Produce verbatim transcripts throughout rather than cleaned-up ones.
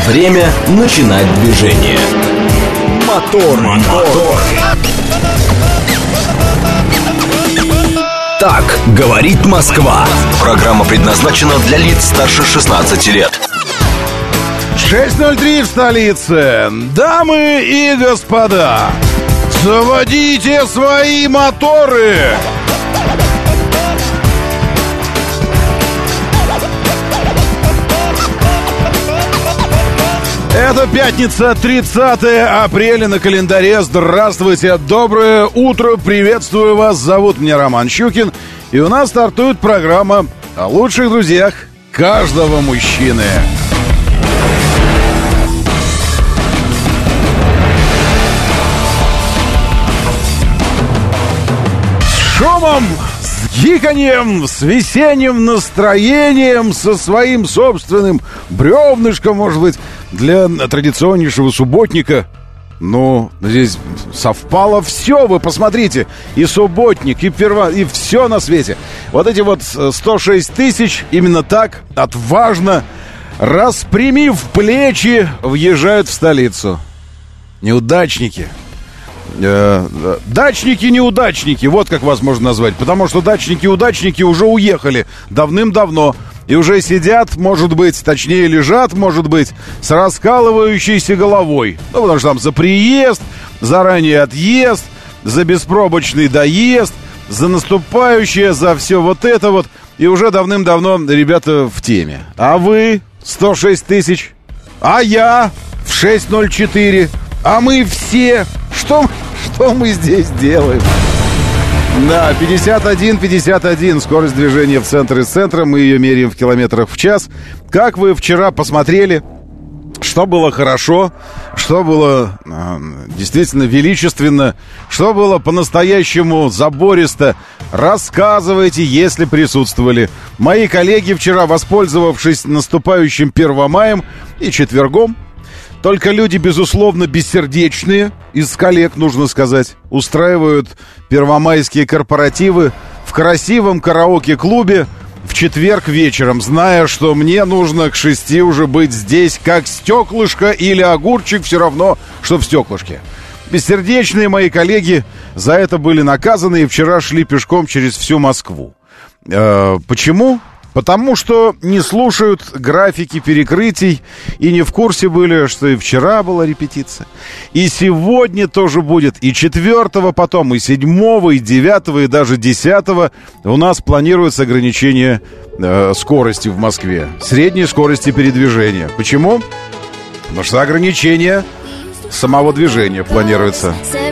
Время начинать движение. Мотор, мотор. Так говорит Москва. Программа предназначена для лиц старше шестнадцати лет. шесть ноль три в столице. Дамы и господа, заводите свои моторы. Это пятница, тридцатое апреля на календаре. Здравствуйте, доброе утро, приветствую вас. Зовут меня Роман Щукин. И у нас стартует программа о лучших друзьях каждого мужчины. С шумом, с гиканьем, с весенним настроением, со своим собственным бревнышком, может быть, для традиционнейшего субботника. Ну, здесь совпало все, вы посмотрите. И субботник, и перво... и все на свете. Вот эти вот сто шесть тысяч, именно так, отважно, распрямив плечи, въезжают в столицу. Неудачники. Э, Дачники-неудачники, вот как вас можно назвать. Потому что дачники-удачники уже уехали давным-давно. И уже сидят, может быть, точнее лежат, может быть, с раскалывающейся головой. Ну, потому что там за приезд, за ранний отъезд, за беспробочный доезд, за наступающее, за все вот это вот. И уже давным-давно ребята в теме. А вы сто шесть тысяч, а я в шесть ноль четыре, а мы все. Что, что мы здесь делаем? Да, пятьдесят один пятьдесят один, скорость движения в центр из центра, мы ее меряем в километрах в час. Как вы вчера посмотрели, что было хорошо, что было э, действительно величественно, что было по-настоящему забористо, рассказывайте, если присутствовали. Мои коллеги вчера, воспользовавшись наступающим Первомаем и четвергом, только люди, безусловно, бессердечные, из коллег, нужно сказать, устраивают первомайские корпоративы в красивом караоке-клубе в четверг вечером, зная, что мне нужно к шести уже быть здесь, как стеклышко или огурчик, все равно, что в стеклышке. Бессердечные мои коллеги за это были наказаны и вчера шли пешком через всю Москву. Э, почему? Потому что не слушают графики перекрытий и не в курсе были, что и вчера была репетиция. И сегодня тоже будет, и четвертого потом, и седьмого, и девятого, и даже десятого у нас планируется ограничение э, скорости в Москве. Средней скорости передвижения. Почему? Потому что ограничение самого движения планируется.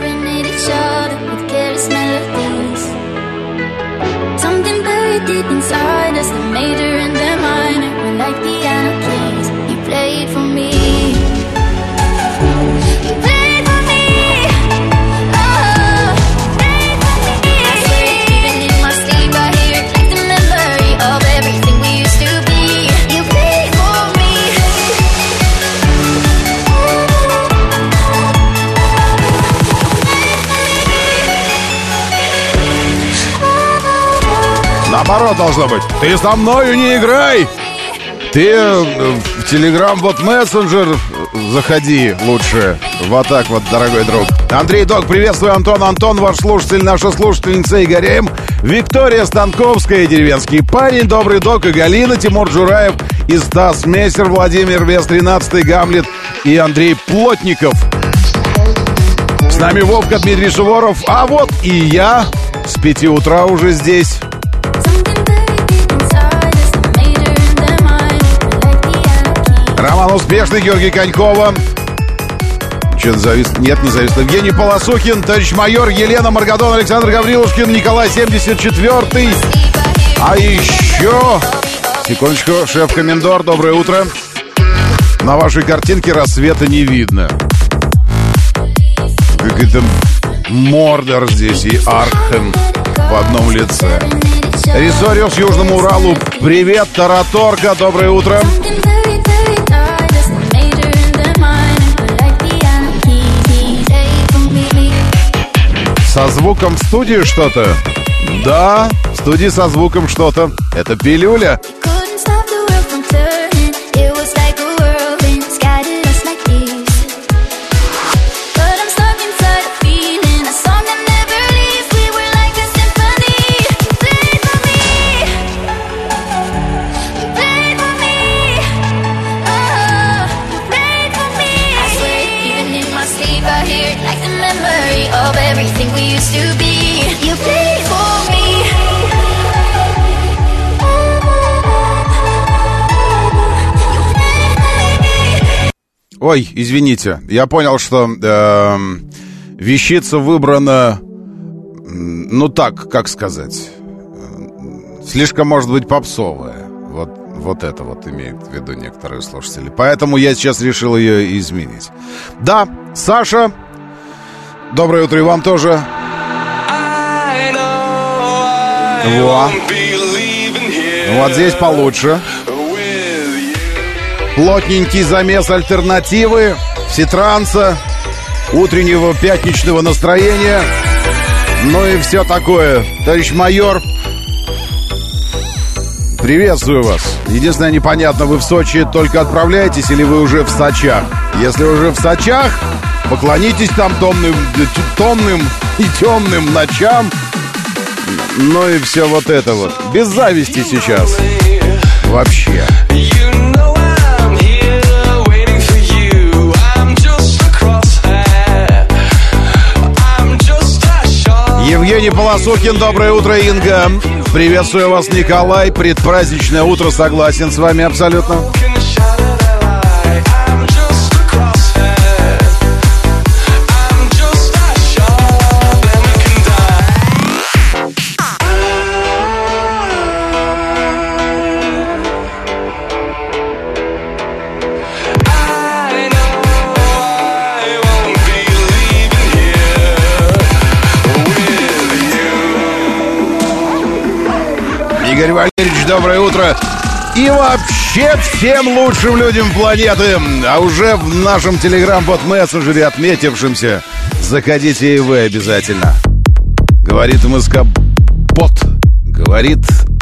Наоборот должно быть. Ты со мною не играй. Ты в Телеграм вот мессенджер заходи лучше. Вот так вот, дорогой друг. Андрей Док, приветствую, Антон. Антон, ваш слушатель, наша слушательница Игорь М. Виктория Станковская, деревенский парень, добрый Док и Галина, Тимур Джураев и Стас Мессер, Владимир Вес, тринадцатый Гамлет и Андрей Плотников. С нами Вовка, Дмитрий Суворов, а вот и я с пяти утра уже здесь. Роман Успешный, Георгий Конькова. Что-то завис... Нет, не завис. Евгений Полосухин, товарищ майор, Елена Маргадон, Александр Гаврилушкин, Николай семьдесят четвёртый. А еще... Секундочку, шеф-комендор, доброе утро. На вашей картинке рассвета не видно. Какой-то Мордор здесь и Архен в одном лице. Ресориус Южному Уралу, привет, Тараторка, доброе утро. Со звуком в студии что-то? Да, в студии со звуком что-то. Это пилюля. Ой, извините, я понял, что э, вещица выбрана, ну так, как сказать, слишком, может быть, попсовая. Вот, вот это вот имеют в виду некоторые слушатели. Поэтому я сейчас решил ее изменить. Да, Саша, доброе утро и вам тоже. Во. Вот здесь получше. Плотненький замес альтернативы, всетранса, утреннего пятничного настроения. Ну и все такое. Товарищ майор, приветствую вас. Единственное, непонятно, вы в Сочи только отправляетесь или вы уже в Сочах? Если уже в Сочах, поклонитесь там томным, томным и темным ночам. Ну и все вот это вот. Без зависти сейчас. Вообще. Евгений Полосухин, доброе утро, Инга. Приветствую вас, Николай. Предпраздничное утро, согласен с вами абсолютно. Игорь Валерьевич, доброе утро. И вообще всем лучшим людям планеты. А уже в нашем телеграм-бот-мессенджере, отметившемся, заходите и вы обязательно. Говорит МСК-бот. Говорит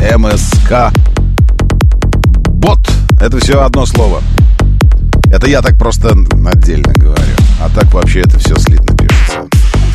МСК-бот. Это все одно слово. Это я так просто отдельно говорю. А так вообще это все слитно пишется.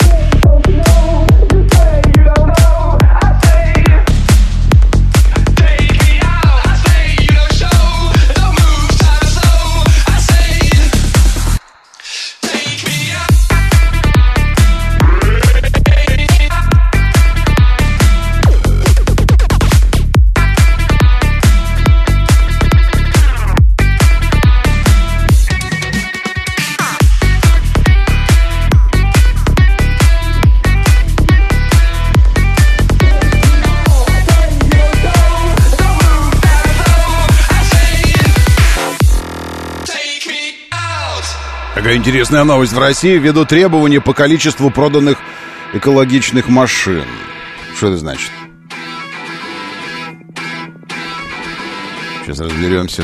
Такая интересная новость. В России введут требования по количеству проданных экологичных машин. Что это значит? Сейчас разберемся.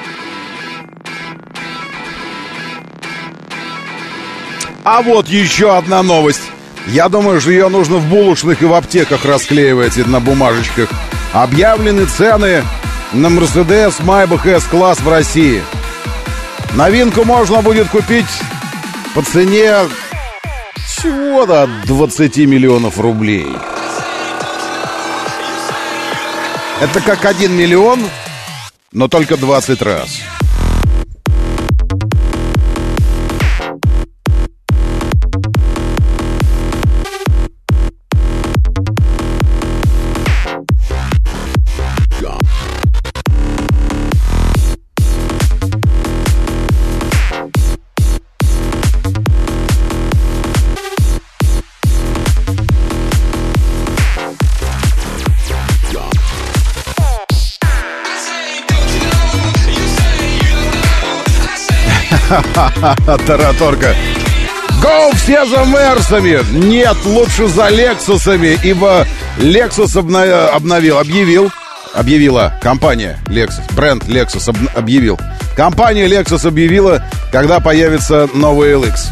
А вот еще одна новость. Я думаю, что ее нужно в булочных и в аптеках расклеивать на бумажечках. Объявлены цены на Mercedes Maybach S-класс в России. Новинку можно будет купить по цене всего-то от двадцати миллионов рублей. Это как один миллион, но только двадцать раз. Тараторка. Гоу все за Мерсами. Нет, лучше за Лексусами, ибо Lexus обна- обновил, объявил, объявила компания Lexus, бренд Lexus об- объявил. Компания Lexus объявила, когда появится новый эл икс.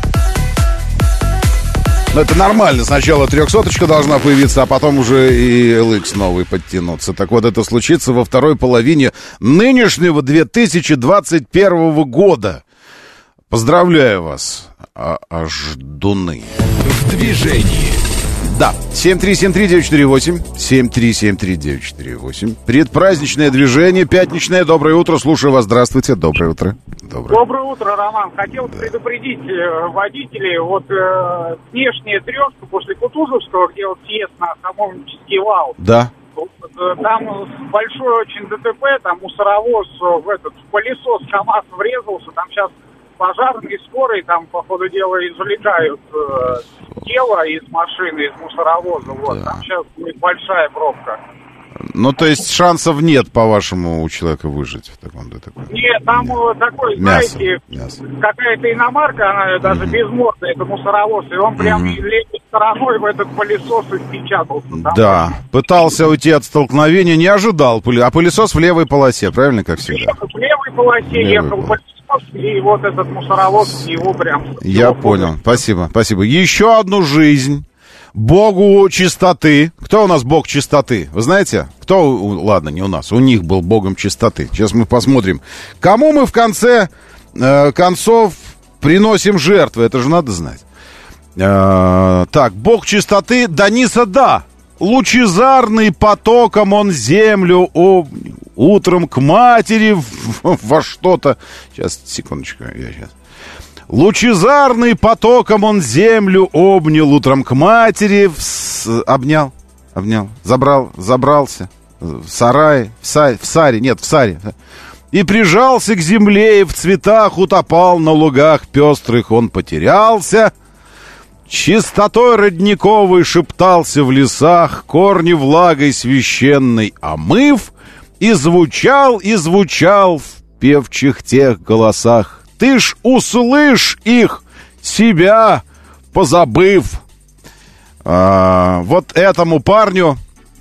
Но это нормально. Сначала трехсоточка должна появиться, а потом уже и эл икс новый подтянуться. Так вот, это случится во второй половине нынешнего две тысячи двадцать первого года. Поздравляю вас, а- аждуны. В движении. Да, семь три семь три девять четыре восемь, семь три семь три девять четыре восемь. Предпраздничное движение, пятничное. Доброе утро, слушаю вас, здравствуйте, доброе утро. Доброе, доброе утро, Роман. Хотел предупредить э, водителей, вот э, внешняя трешка после Кутузовского, где вот съезд на Хамовнический вал. Да. Вот, э, там большой очень ДТП, там мусоровоз в этот в пылесос КамАЗ врезался, там сейчас пожарные, скорые там, по ходу дела, извлекают э, тело из машины, из мусоровоза. Вот, Да. там сейчас будет большая пробка. Ну, то есть шансов нет, по-вашему, у человека выжить в таком ДТП? Нет, там э, такой, Мясо, знаете, мясо. какая-то иномарка, она даже mm-hmm. без морды, это мусоровоз, и он прям mm-hmm. левой стороной в этот пылесос и впечатался. Там. Да, пытался уйти от столкновения, не ожидал. А пылесос в левой полосе, правильно, как всегда? В левой полосе левой ехал пылесос, и вот этот мусоровоз его прям... Я понял, спасибо, спасибо. Еще одну жизнь. Богу чистоты. Кто у нас бог чистоты? Вы знаете? Кто? Ладно, не у нас. У них был богом чистоты. Сейчас мы посмотрим. Кому мы в конце э, концов приносим жертвы? Это же надо знать. Э, так, бог чистоты Даниса, да. Лучезарный потоком он землю о, утром к матери во что-то. Сейчас, секундочку, я сейчас. Лучезарный потоком он землю обнял утром к матери, вс... обнял, обнял, забрал, забрался в сарае, в, са... в саре, нет, в саре, и прижался к земле, и в цветах утопал, на лугах пестрых он потерялся. Чистотой родниковой шептался в лесах, корни влагой священной омыв, и звучал, и звучал в певчих тех голосах. Ты ж услышь их, себя позабыв. А, вот этому парню,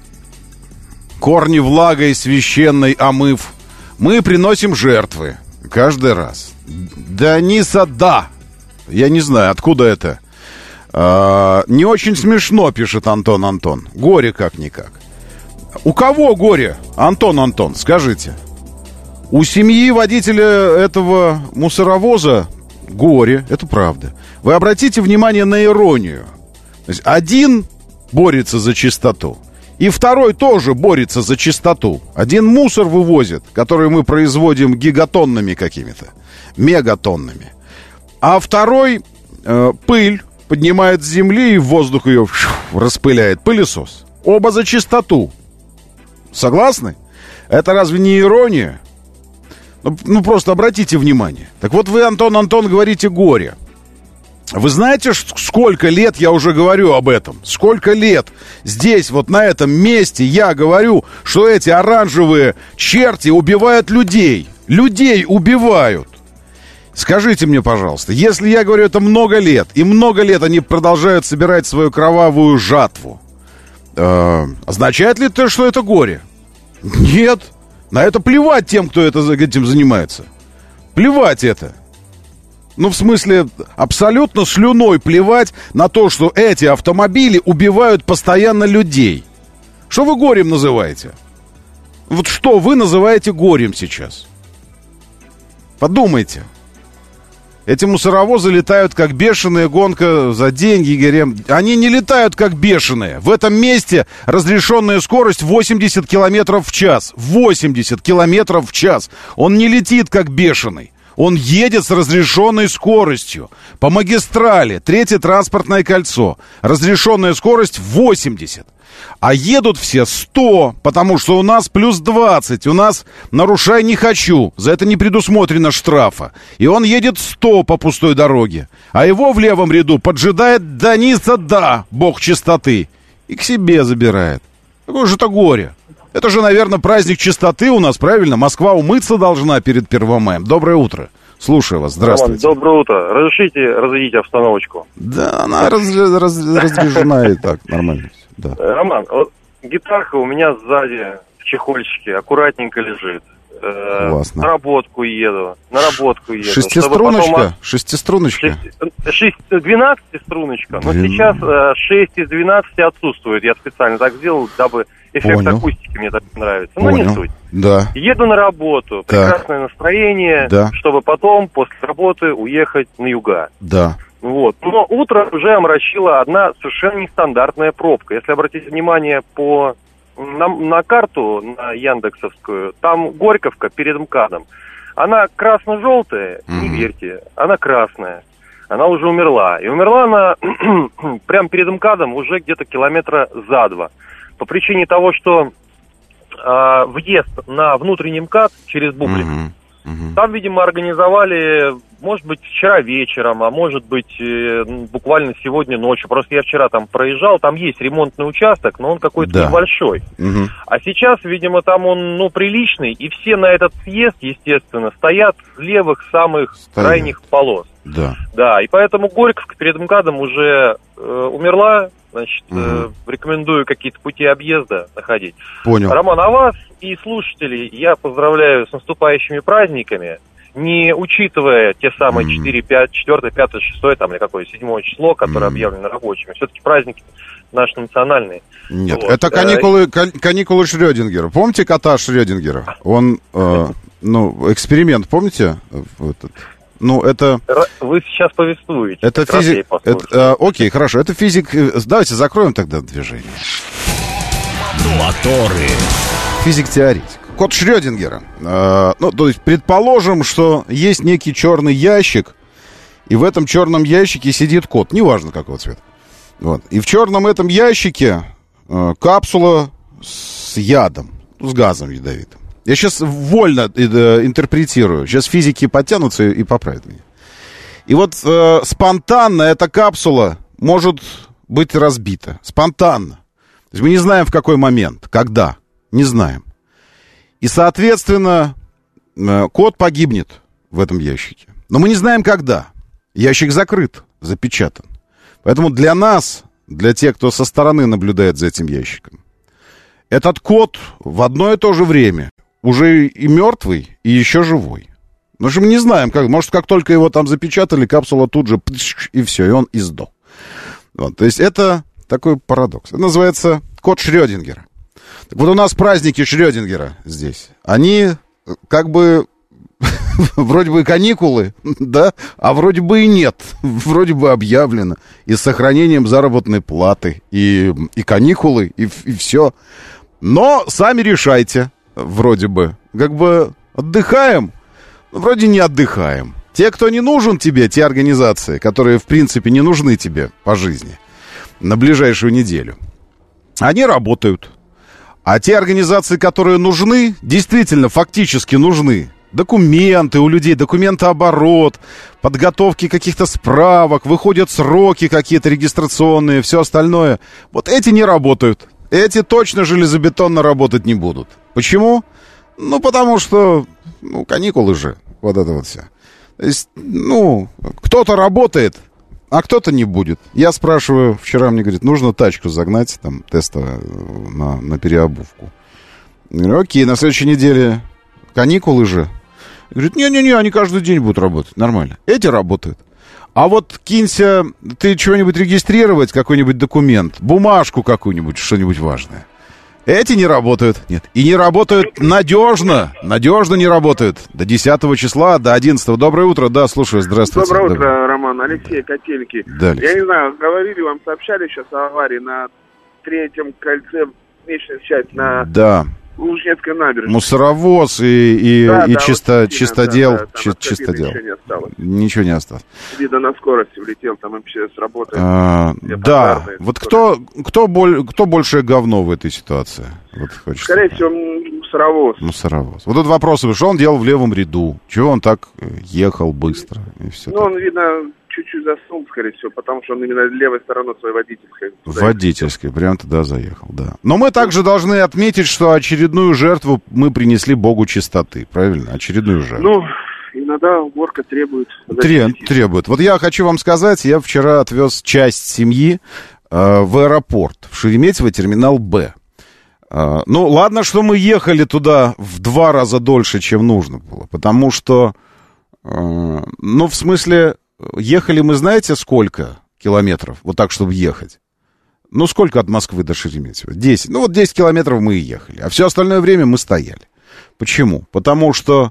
корни влагой священной омыв, мы приносим жертвы каждый раз. Даниса, да. Я не знаю, откуда это. А, не очень смешно, пишет Антон Антон. Горе как-никак. У кого горе? Антон Антон, скажите. У семьи водителя этого мусоровоза горе, это правда. Вы обратите внимание на иронию. То есть один борется за чистоту, и второй тоже борется за чистоту. Один мусор вывозит, который мы производим гигатоннами какими-то, мегатоннами. А второй э, пыль поднимает с земли и в воздух ее распыляет. Пылесос. Оба за чистоту. Согласны? Это разве не ирония? Ну, просто обратите внимание. Так вот вы, Антон, Антон, говорите горе. Вы знаете, сколько лет я уже говорю об этом? Сколько лет здесь, вот на этом месте я говорю, что эти оранжевые черти убивают людей. Людей убивают. Скажите мне, пожалуйста, если я говорю это много лет, и много лет они продолжают собирать свою кровавую жатву, э, означает ли это, что это горе? Нет. На это плевать тем, кто это, этим занимается. Плевать это. Ну, в смысле, абсолютно слюной плевать на то, что эти автомобили убивают постоянно людей. Что вы горем называете? Вот что вы называете горем сейчас? Подумайте. Эти мусоровозы летают как бешеные, гонка за деньги, Игорь. Они не летают как бешеные. В этом месте разрешенная скорость восемьдесят километров в час. восемьдесят километров в час. Он не летит как бешеный. Он едет с разрешенной скоростью. По магистрали, третье транспортное кольцо. Разрешенная скорость восемьдесят. А едут все сто, потому что у нас плюс двадцать. У нас нарушай не хочу. За это не предусмотрено штрафа. И он едет сто по пустой дороге. А его в левом ряду поджидает Даниса, да, бог чистоты. И к себе забирает. Какое же это горе. Это же, наверное, праздник чистоты у нас, правильно? Москва умыться должна перед первым маем. Доброе утро. Слушаю вас. Здравствуйте. Роман, доброе утро. Разрешите разрядить обстановочку? Да, она раз, раз, разряжена и так, нормально. Да. Роман, вот гитарка у меня сзади в чехольчике аккуратненько лежит. Классно. На работку еду, на работку еду. Шестиструночка? Потом... Шестиструночка? Шесть... двенадцатиструночка, но Понял. Сейчас шесть из двенадцати отсутствует. Я специально так сделал, дабы эффект Понял. Акустики мне так нравится. Но Понял. не суть. Да. Еду на работу, так. прекрасное настроение, да. чтобы потом после работы уехать на юга. Да. Вот. Но утро уже омрачила одна совершенно нестандартная пробка. Если обратить внимание по... на, на карту, на яндексовскую, там Горьковка перед МКАДом. Она красно-желтая, mm-hmm. не верьте, она красная. Она уже умерла. И умерла она прямо перед МКАДом уже где-то километра за два. По причине того, что э, въезд на внутренний МКАД через Бублик, mm-hmm. Угу. Там, видимо, организовали, может быть, вчера вечером, а может быть, э, буквально сегодня ночью. Просто я вчера там проезжал, там есть ремонтный участок, но он какой-то да. небольшой. Угу. А сейчас, видимо, там он, ну, приличный, и все на этот съезд, естественно, стоят с левых самых стоят. крайних полос. Да. Да, и поэтому Горьковка перед МКАДом уже э, умерла. Значит, угу. э, рекомендую какие-то пути объезда находить. Понял. Роман, а вас и слушателей я поздравляю с наступающими праздниками, не учитывая те самые mm. четыре, пять, четыре, пять, шесть, там, или какое седьмое число, которое mm. объявлено рабочими. Все-таки праздники наши национальные. Нет, вот. это каникулы, каникулы Шрёдингера. Помните кота Шрёдингера? Он, э, ну, эксперимент, помните? Этот? Ну, это... Вы сейчас повествуете. Это физик... Это, э, окей, хорошо. Это физик... Давайте закроем тогда движение. Моторы. Физик-теоретик. Кот Шрёдингера. Э, ну, то есть, предположим, что есть некий черный ящик, и в этом черном ящике сидит кот. Неважно, какого цвета. Вот. И в черном этом ящике э, капсула с ядом. С газом ядовитым. Я сейчас вольно э, интерпретирую. Сейчас физики подтянутся и, и поправят меня. И вот э, спонтанно эта капсула может быть разбита. Спонтанно. То есть мы не знаем, в какой момент, когда. Не знаем. И, соответственно, э, кот погибнет в этом ящике. Но мы не знаем, когда. Ящик закрыт, запечатан. Поэтому для нас, для тех, кто со стороны наблюдает за этим ящиком, этот кот в одно и то же время уже и мертвый, и еще живой. Потому что мы не знаем, как. Может, как только его там запечатали, капсула тут же и все, и он издох. Вот, то есть это такой парадокс. Это называется кот Шрёдингера. Так вот у нас праздники Шрёдингера здесь. Они как бы вроде бы каникулы, да, а вроде бы и нет. Вроде бы объявлено. И с сохранением заработной платы, и, и каникулы, и, и все. Но сами решайте. Вроде бы. Как бы отдыхаем, вроде не отдыхаем. Те, кто не нужен тебе, те организации, которые, в принципе, не нужны тебе по жизни на ближайшую неделю, они работают. А те организации, которые нужны, действительно, фактически нужны. Документы у людей, документооборот, подготовки каких-то справок, выходят сроки какие-то регистрационные, все остальное. Вот эти не работают. Эти точно железобетонно работать не будут. Почему? Ну, потому что, ну, каникулы же. Вот это вот все. То есть, ну, кто-то работает, а кто-то не будет. Я спрашиваю, вчера мне говорит, нужно тачку загнать, там, тестовую, на, на переобувку. Я говорю, окей, на следующей неделе каникулы же. Говорит, не-не-не, они каждый день будут работать, нормально. Эти работают. А вот кинься, ты чего-нибудь регистрировать, какой-нибудь документ, бумажку какую-нибудь, что-нибудь важное. Эти не работают. Нет. И не работают надежно. Надежно не работают. До десятого числа, до одиннадцатого. Доброе утро. Да, слушаю. Здравствуйте. Доброе утро, Доброе. Роман. Алексей, Котельки. Да, Алексей. Я не знаю, говорили вам, сообщали сейчас о аварии на третьем кольце, внешняя часть, на... Да. Лужнецкой набережной. Мусоровоз и, и, да, и да, чисто, вот чистодел. Да, да, Чи- чистодел. Ничего не осталось. Ничего не осталось. Видно, на скорости влетел, там эм че эс работает. А, да, вот кто, кто, боль, кто большее говно в этой ситуации? Вот Скорее всего, мусоровоз. Мусоровоз. Вот тут вопрос, что он делал в левом ряду? Чего он так ехал быстро? И все ну, так. Он, видно, чуть-чуть заснул, скорее всего, потому что он именно левой стороной своей водительской. Водительской, прям туда заехал, да. Но мы также должны отметить, что очередную жертву мы принесли Богу чистоты, правильно? Очередную жертву. Ну, иногда уборка требует. Требует, требует. Вот я хочу вам сказать, я вчера отвез часть семьи э, в аэропорт, в Шереметьево, терминал Б. Э, ну, ладно, что мы ехали туда в два раза дольше, чем нужно было, потому что, э, ну, в смысле... Ехали мы, знаете, сколько километров? Вот так, чтобы ехать. Ну, сколько от Москвы до Шереметьево? десять. Ну, вот десять километров мы и ехали. А все остальное время мы стояли. Почему? Потому что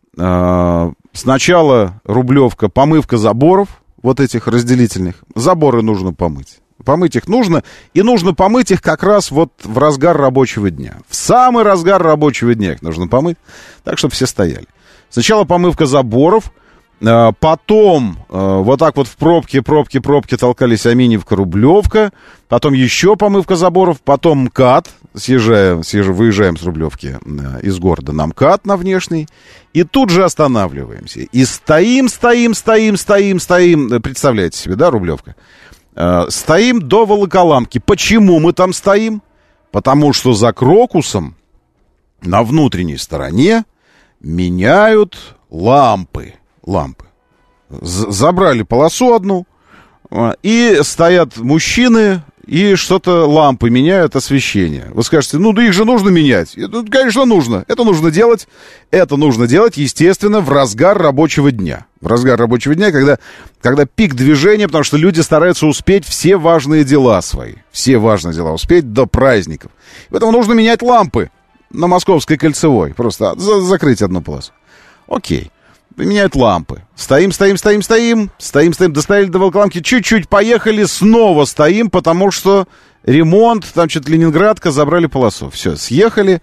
э, сначала Рублевка, помывка заборов, вот этих разделительных. Заборы нужно помыть. Помыть их нужно. И нужно помыть их как раз вот в разгар рабочего дня. В самый разгар рабочего дня их нужно помыть. Так, чтобы все стояли. Сначала помывка заборов. Потом вот так вот в пробке, пробке, пробке толкались Аминьевка, Рублевка. Потом еще помывка заборов. Потом МКАД. Съезжаем, съезжаем, выезжаем с Рублевки из города на МКАД, на внешний. И тут же останавливаемся. И стоим, стоим, стоим, стоим, стоим. Представляете себе, да, Рублевка? Стоим до Волоколамки. Почему мы там стоим? Потому что за Крокусом на внутренней стороне меняют лампы. Лампы. Забрали полосу одну, и стоят мужчины, и что-то лампы меняют, освещение. Вы скажете, ну да их же нужно менять. Это, конечно, нужно. Это нужно делать. Это нужно делать, естественно, в разгар рабочего дня. В разгар рабочего дня, когда, когда пик движения, потому что люди стараются успеть все важные дела свои. Все важные дела успеть до праздников. Поэтому нужно менять лампы на Московской кольцевой. Просто за- закрыть одну полосу. Окей. Меняют лампы. Стоим, стоим, стоим, стоим. Стоим, стоим. Достояли до Волоколамки. Чуть-чуть поехали. Снова стоим, потому что ремонт. Там что-то Ленинградка. Забрали полосу. Все, съехали.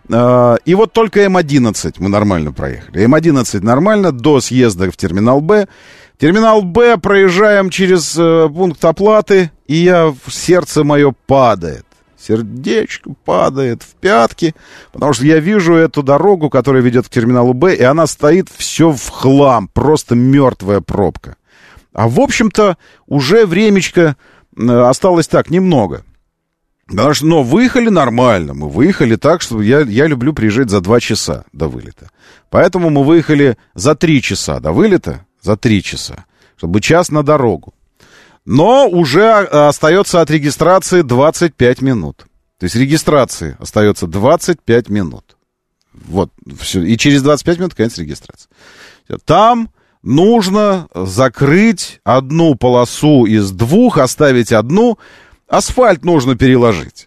И вот только эм одиннадцать мы нормально проехали. эм одиннадцать нормально. До съезда в терминал Б. Терминал Б. Проезжаем через пункт оплаты. И я, сердце мое падает. Сердечко падает в пятки, потому что я вижу эту дорогу, которая ведет к терминалу Б, и она стоит все в хлам, просто мертвая пробка. А в общем-то уже времечко осталось так, немного. Потому что, но выехали нормально, мы выехали так, что я, я люблю приезжать за два часа до вылета. Поэтому мы выехали за три часа до вылета, за три часа, чтобы час на дорогу. Но уже остается от регистрации двадцать пять минут. То есть регистрации остается двадцать пять минут. Вот, все. И через двадцать пять минут конец регистрации. Там нужно закрыть одну полосу из двух, оставить одну. Асфальт нужно переложить.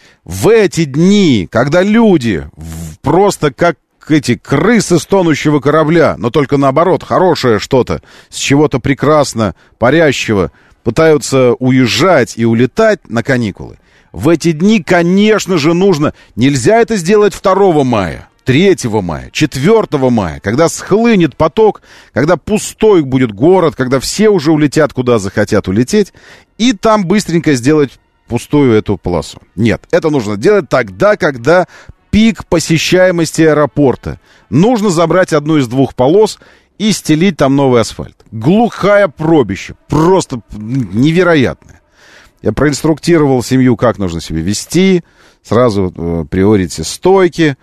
В эти дни, когда люди просто как эти крысы с тонущего корабля, но только наоборот, хорошее что-то, с чего-то прекрасно парящего, пытаются уезжать и улетать на каникулы. В эти дни, конечно же, нужно... Нельзя это сделать второго мая, третьего мая, четвёртого мая, когда схлынет поток, когда пустой будет город, когда все уже улетят, куда захотят улететь, и там быстренько сделать пустую эту полосу. Нет, это нужно делать тогда, когда пик посещаемости аэропорта. Нужно забрать одну из двух полос и стелить там новый асфальт. Глухая пробище. Просто невероятное. Я проинструктировал семью, как нужно себя вести. Сразу э, приорите стойки.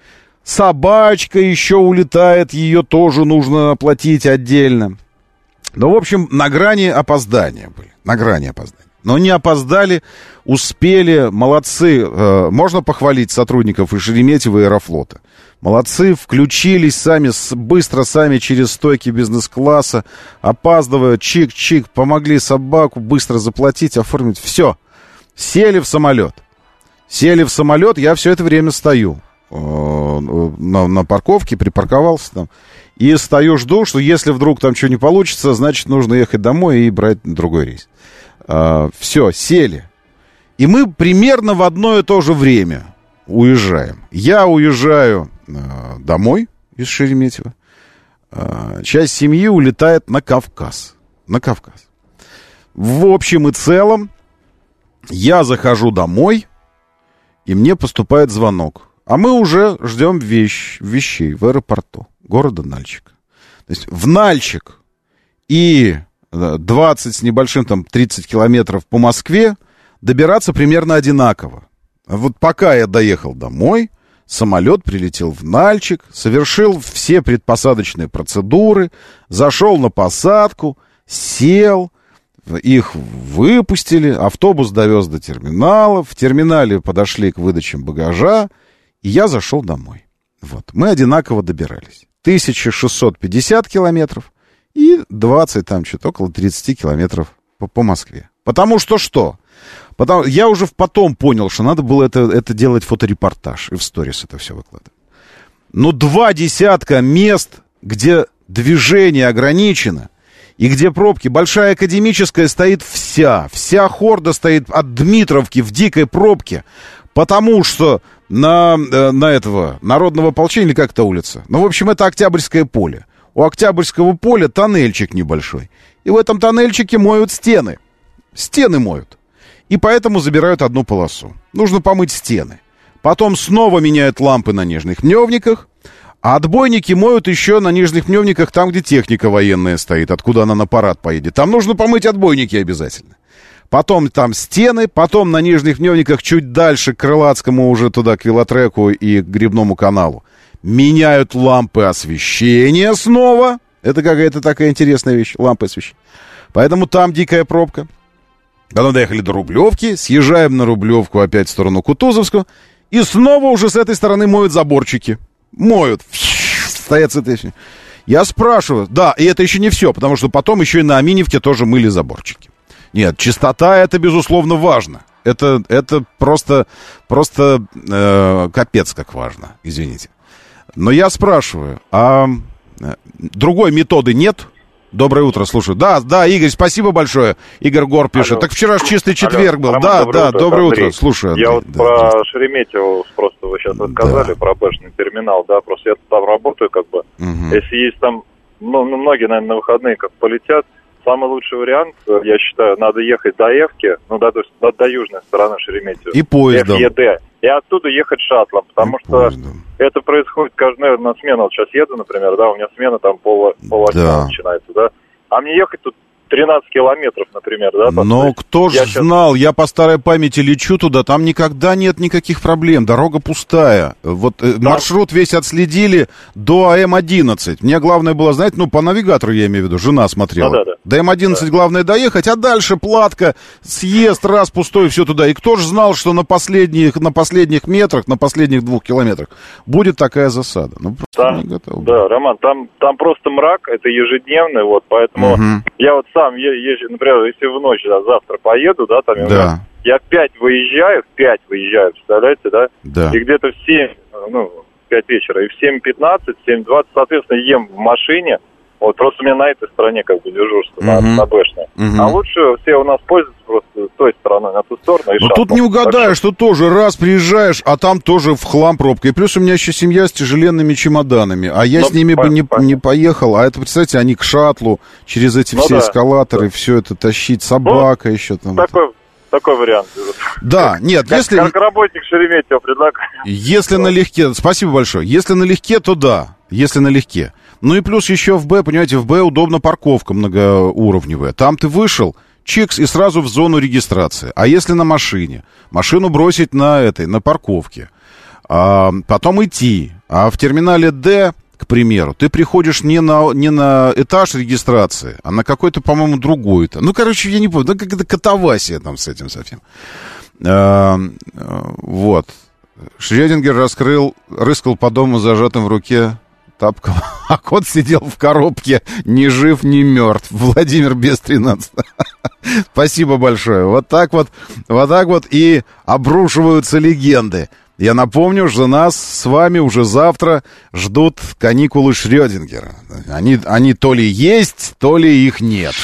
Собачка еще улетает. Ее тоже нужно оплатить отдельно. Ну, в общем, на грани опоздания были. На грани опоздания. Но не опоздали, успели, молодцы. Э, можно похвалить сотрудников и Шереметьево, и Аэрофлота. Молодцы, включились сами, быстро сами через стойки бизнес-класса, опаздывая, чик-чик, помогли собаку быстро заплатить, оформить. Все, сели в самолет. Сели в самолет, я все это время стою э, на, на парковке, припарковался там. И стою, жду, что если вдруг там что не получится, значит, нужно ехать домой и брать другой рейс. Э, все, сели. И мы примерно в одно и то же время уезжаем. Я уезжаю э, домой из Шереметьево. Э, часть семьи улетает на Кавказ. На Кавказ. В общем и целом, я захожу домой, и мне поступает звонок. А мы уже ждем вещь, вещей в аэропорту города Нальчик. То есть в Нальчик и двадцать с небольшим, там, тридцать километров по Москве добираться примерно одинаково. Вот пока я доехал домой, самолет прилетел в Нальчик, совершил все предпосадочные процедуры, зашел на посадку, сел, их выпустили, автобус довез до терминала, в терминале подошли к выдачам багажа, и я зашел домой. Вот, мы одинаково добирались. тысяча шестьсот пятьдесят километров и двадцать, там что-то около тридцать километров по, по Москве. Потому что что? Потому, я уже потом понял, что надо было это, это делать фоторепортаж и в сторис это все выкладывать. Но два десятка мест, где движение ограничено, и где пробки, Большая Академическая стоит вся, вся хорда стоит от Дмитровки в дикой пробке, потому что на, на этого Народного ополчения, или как это улица, ну, в общем, это Октябрьское поле. у Октябрьского поля тоннельчик небольшой. И в этом тоннельчике моют стены. Стены моют. И поэтому забирают одну полосу. Нужно помыть стены. Потом снова меняют лампы на нижних пневниках. А отбойники моют еще на нижних пневниках там, где техника военная стоит, откуда она на парад поедет. Там нужно помыть отбойники обязательно. Потом там стены, потом на нижних пневниках чуть дальше к Крылатскому уже туда, к велотреку и к Грибному каналу. Меняют лампы освещения снова. Это какая-то такая интересная вещь, лампы освещения. Поэтому там дикая пробка. Потом доехали до Рублевки, съезжаем на Рублевку опять в сторону Кутузовского. И снова уже с этой стороны моют заборчики. Моют. Стоят с этой... Я спрашиваю. Да, и это еще не все, потому что потом еще и на Аминевке тоже мыли заборчики. Нет, чистота это, безусловно, важно. Это, это просто, просто э, капец как важно, извините. Но я спрашиваю, а другой методы нет? Доброе утро, слушаю. Да, да, Игорь, спасибо большое. Игорь Гор пишет. Алло. Так вчера же чистый четверг Алло. был. Роман, да, доброе да, утро, доброе утро. Слушаю, Андрей. Я вот да, про да. Шереметьево просто вы сейчас рассказали, да. про бэшный терминал, да, просто я там работаю, как бы. Угу. Если есть там, ну, многие, наверное, на выходные как полетят, самый лучший вариант, я считаю, надо ехать до Эвки, ну, да, то есть до, до южной стороны Шереметьево. И поездом. эф е дэ. И оттуда ехать шаттлом, потому и что поездом. Это происходит каждый, наверное, на смену. Вот сейчас еду, например, да, у меня смена там пол, пол да. начинается, да. А мне ехать тут тринадцать километров, например, да? Но есть, кто ж сейчас... знал, я по старой памяти лечу туда, там никогда нет никаких проблем, дорога пустая. Вот да. маршрут весь отследили до эм одиннадцать. Мне главное было, знаете, ну, по навигатору я имею в виду, жена смотрела. Да, да, да. До эм одиннадцать да. главное доехать, а дальше платка, съезд, раз, пустой, все туда. И кто ж знал, что на последних, на последних метрах, на последних двух километрах будет такая засада? Ну, просто там, не готов. Да, Роман, там, там просто мрак, это ежедневный, вот, поэтому угу. я вот сам езжу, например, если в ночь, да, завтра поеду, да, там, да. я в пять выезжаю, в пять выезжаю, представляете, да? Да. И где-то в семь, ну, в пять вечера, и в семь пятнадцать, семь двадцать, соответственно, ем в машине. Вот просто у меня на этой стороне как бы дежурство, uh-huh. на, на Бэшной. Uh-huh. А лучше все у нас пользуются просто той стороной, на ту сторону. Ну тут не угадаешь, что тоже раз приезжаешь, а там тоже в хлам пробка. И плюс у меня еще семья с тяжеленными чемоданами, а я Но, с ними понятно, бы не, не поехал. А это, представьте, они к шаттлу, через эти ну, все да, эскалаторы, да. все это тащить, собака ну, еще там. Такой, такой вариант. Да, нет, как, если... Как работник Шереметьево предлагаю. Если налегке, спасибо большое, если налегке, то да, если налегке. Ну и плюс еще в Б, понимаете, в Б удобно парковка многоуровневая. Там ты вышел, чикс, и сразу в зону регистрации. А если на машине? Машину бросить на этой, на парковке. А потом идти. А в терминале Д, к примеру, ты приходишь не на, не на этаж регистрации, а на какой-то, по-моему, другой. Ну, короче, я не помню, ну, какая-то катавасия там с этим совсем. А, вот. Шрёдингер раскрыл, рыскал по дому зажатым в руке тапком, а кот сидел в коробке, ни жив, ни мертв. Владимир без тринадцать. Спасибо большое. Вот так вот, вот так вот и обрушиваются легенды. Я напомню, что нас с вами уже завтра ждут каникулы Шрёдингера. Они, они то ли есть, то ли их нет.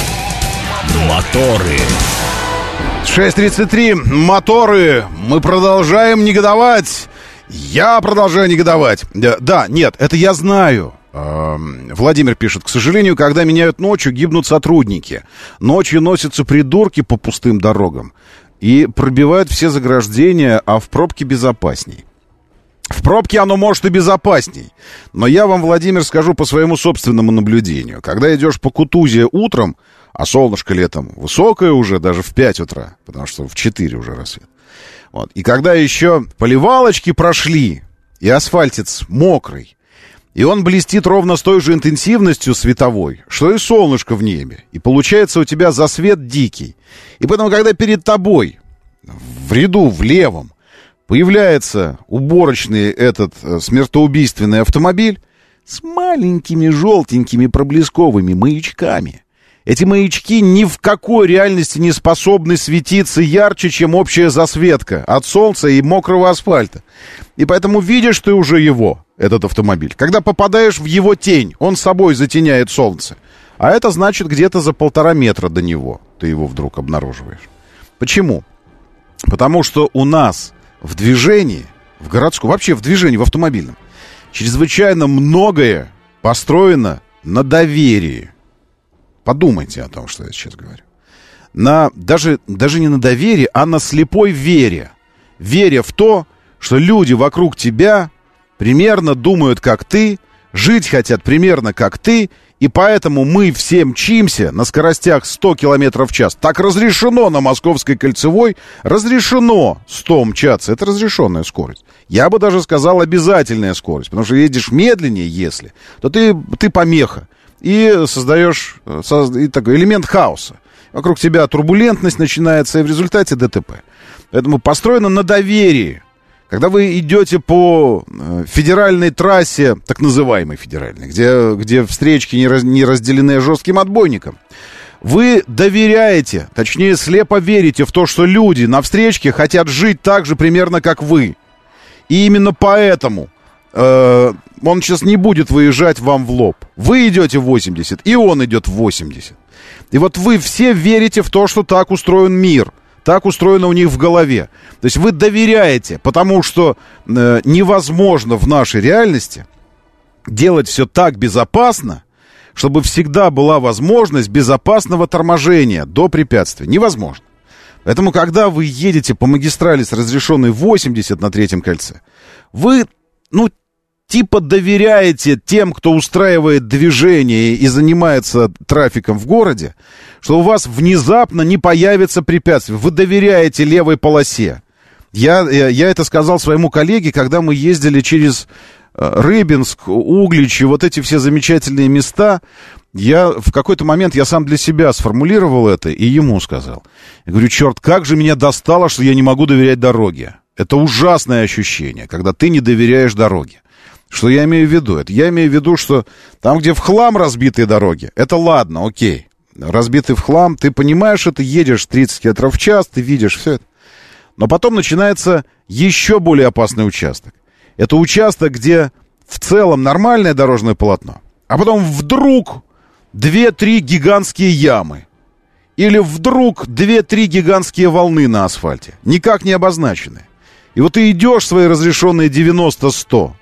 Моторы. шесть тридцать три. Моторы. Мы продолжаем негодовать. Я продолжаю негодовать. Да, нет, это я знаю. Владимир пишет: к сожалению, когда меняют ночью, гибнут сотрудники. Ночью носятся придурки по пустым дорогам и пробивают все заграждения, а в пробке безопасней. В пробке оно может и безопасней. Но я вам, Владимир, скажу по своему собственному наблюдению. Когда идешь по Кутузе утром, а солнышко летом высокое уже, даже в пять утра, потому что в четыре уже рассвет. Вот. И когда еще поливалочки прошли, и асфальтец мокрый, и он блестит ровно с той же интенсивностью световой, что и солнышко в небе. И получается у тебя засвет дикий. И поэтому, когда перед тобой, в ряду, в левом, появляется уборочный этот смертоубийственный автомобиль с маленькими желтенькими проблесковыми маячками. Эти маячки ни в какой реальности не способны светиться ярче, чем общая засветка от солнца и мокрого асфальта. И поэтому видишь ты уже его, этот автомобиль. Когда попадаешь в его тень, он собой затеняет солнце. А это значит, где-то за полтора метра до него ты его вдруг обнаруживаешь. Почему? Потому что у нас в движении, в городском, вообще в движении, в автомобильном, чрезвычайно многое построена на доверии. Подумайте о том, что я сейчас говорю. На, даже, даже не на доверии, а на слепой вере. Веря в то, что люди вокруг тебя примерно думают, как ты, жить хотят примерно как ты, и поэтому мы все мчимся на скоростях сто километров в час. Так разрешено на Московской кольцевой, разрешено сто мчаться. Это разрешенная скорость. Я бы даже сказал, обязательная скорость. Потому что едешь медленнее, если, то ты, ты помеха. И создаешь созда, и такой элемент хаоса. Вокруг тебя турбулентность начинается, и в результате ДТП. Поэтому построено на доверии. Когда вы идете по федеральной трассе, так называемой федеральной, где, где встречки не, раз, не разделены жестким отбойником, вы доверяете, точнее слепо верите в то, что люди на встречке хотят жить так же примерно, как вы. И именно поэтому э, он сейчас не будет выезжать вам в лоб. Вы идете в восемьдесят, и он идет в восемьдесят. И вот вы все верите в то, что так устроен мир. Так устроено у них в голове. То есть вы доверяете, потому что э, невозможно в нашей реальности делать все так безопасно, чтобы всегда была возможность безопасного торможения до препятствия. Невозможно. Поэтому, когда вы едете по магистрали с разрешенной восемьдесят на третьем кольце, вы, ну, типа доверяете тем, кто устраивает движение и занимается трафиком в городе, что у вас внезапно не появится препятствий. Вы доверяете левой полосе. Я, я, я это сказал своему коллеге, когда мы ездили через Рыбинск, Углич и вот эти все замечательные места. Я в какой-то момент, я сам для себя сформулировал это и ему сказал. Я говорю, черт, как же меня достало, что я не могу доверять дороге. Это ужасное ощущение, когда ты не доверяешь дороге. Что я имею в виду? Это я имею в виду, что там, где в хлам разбитые дороги, это ладно, окей. Разбитый в хлам, ты понимаешь, это едешь тридцать километров в час, ты видишь все это. Но потом начинается еще более опасный участок. Это участок, где в целом нормальное дорожное полотно, а потом вдруг две-три гигантские ямы. Или вдруг две-три гигантские волны на асфальте, никак не обозначенные. И вот ты идешь свои разрешенные девяносто-сто,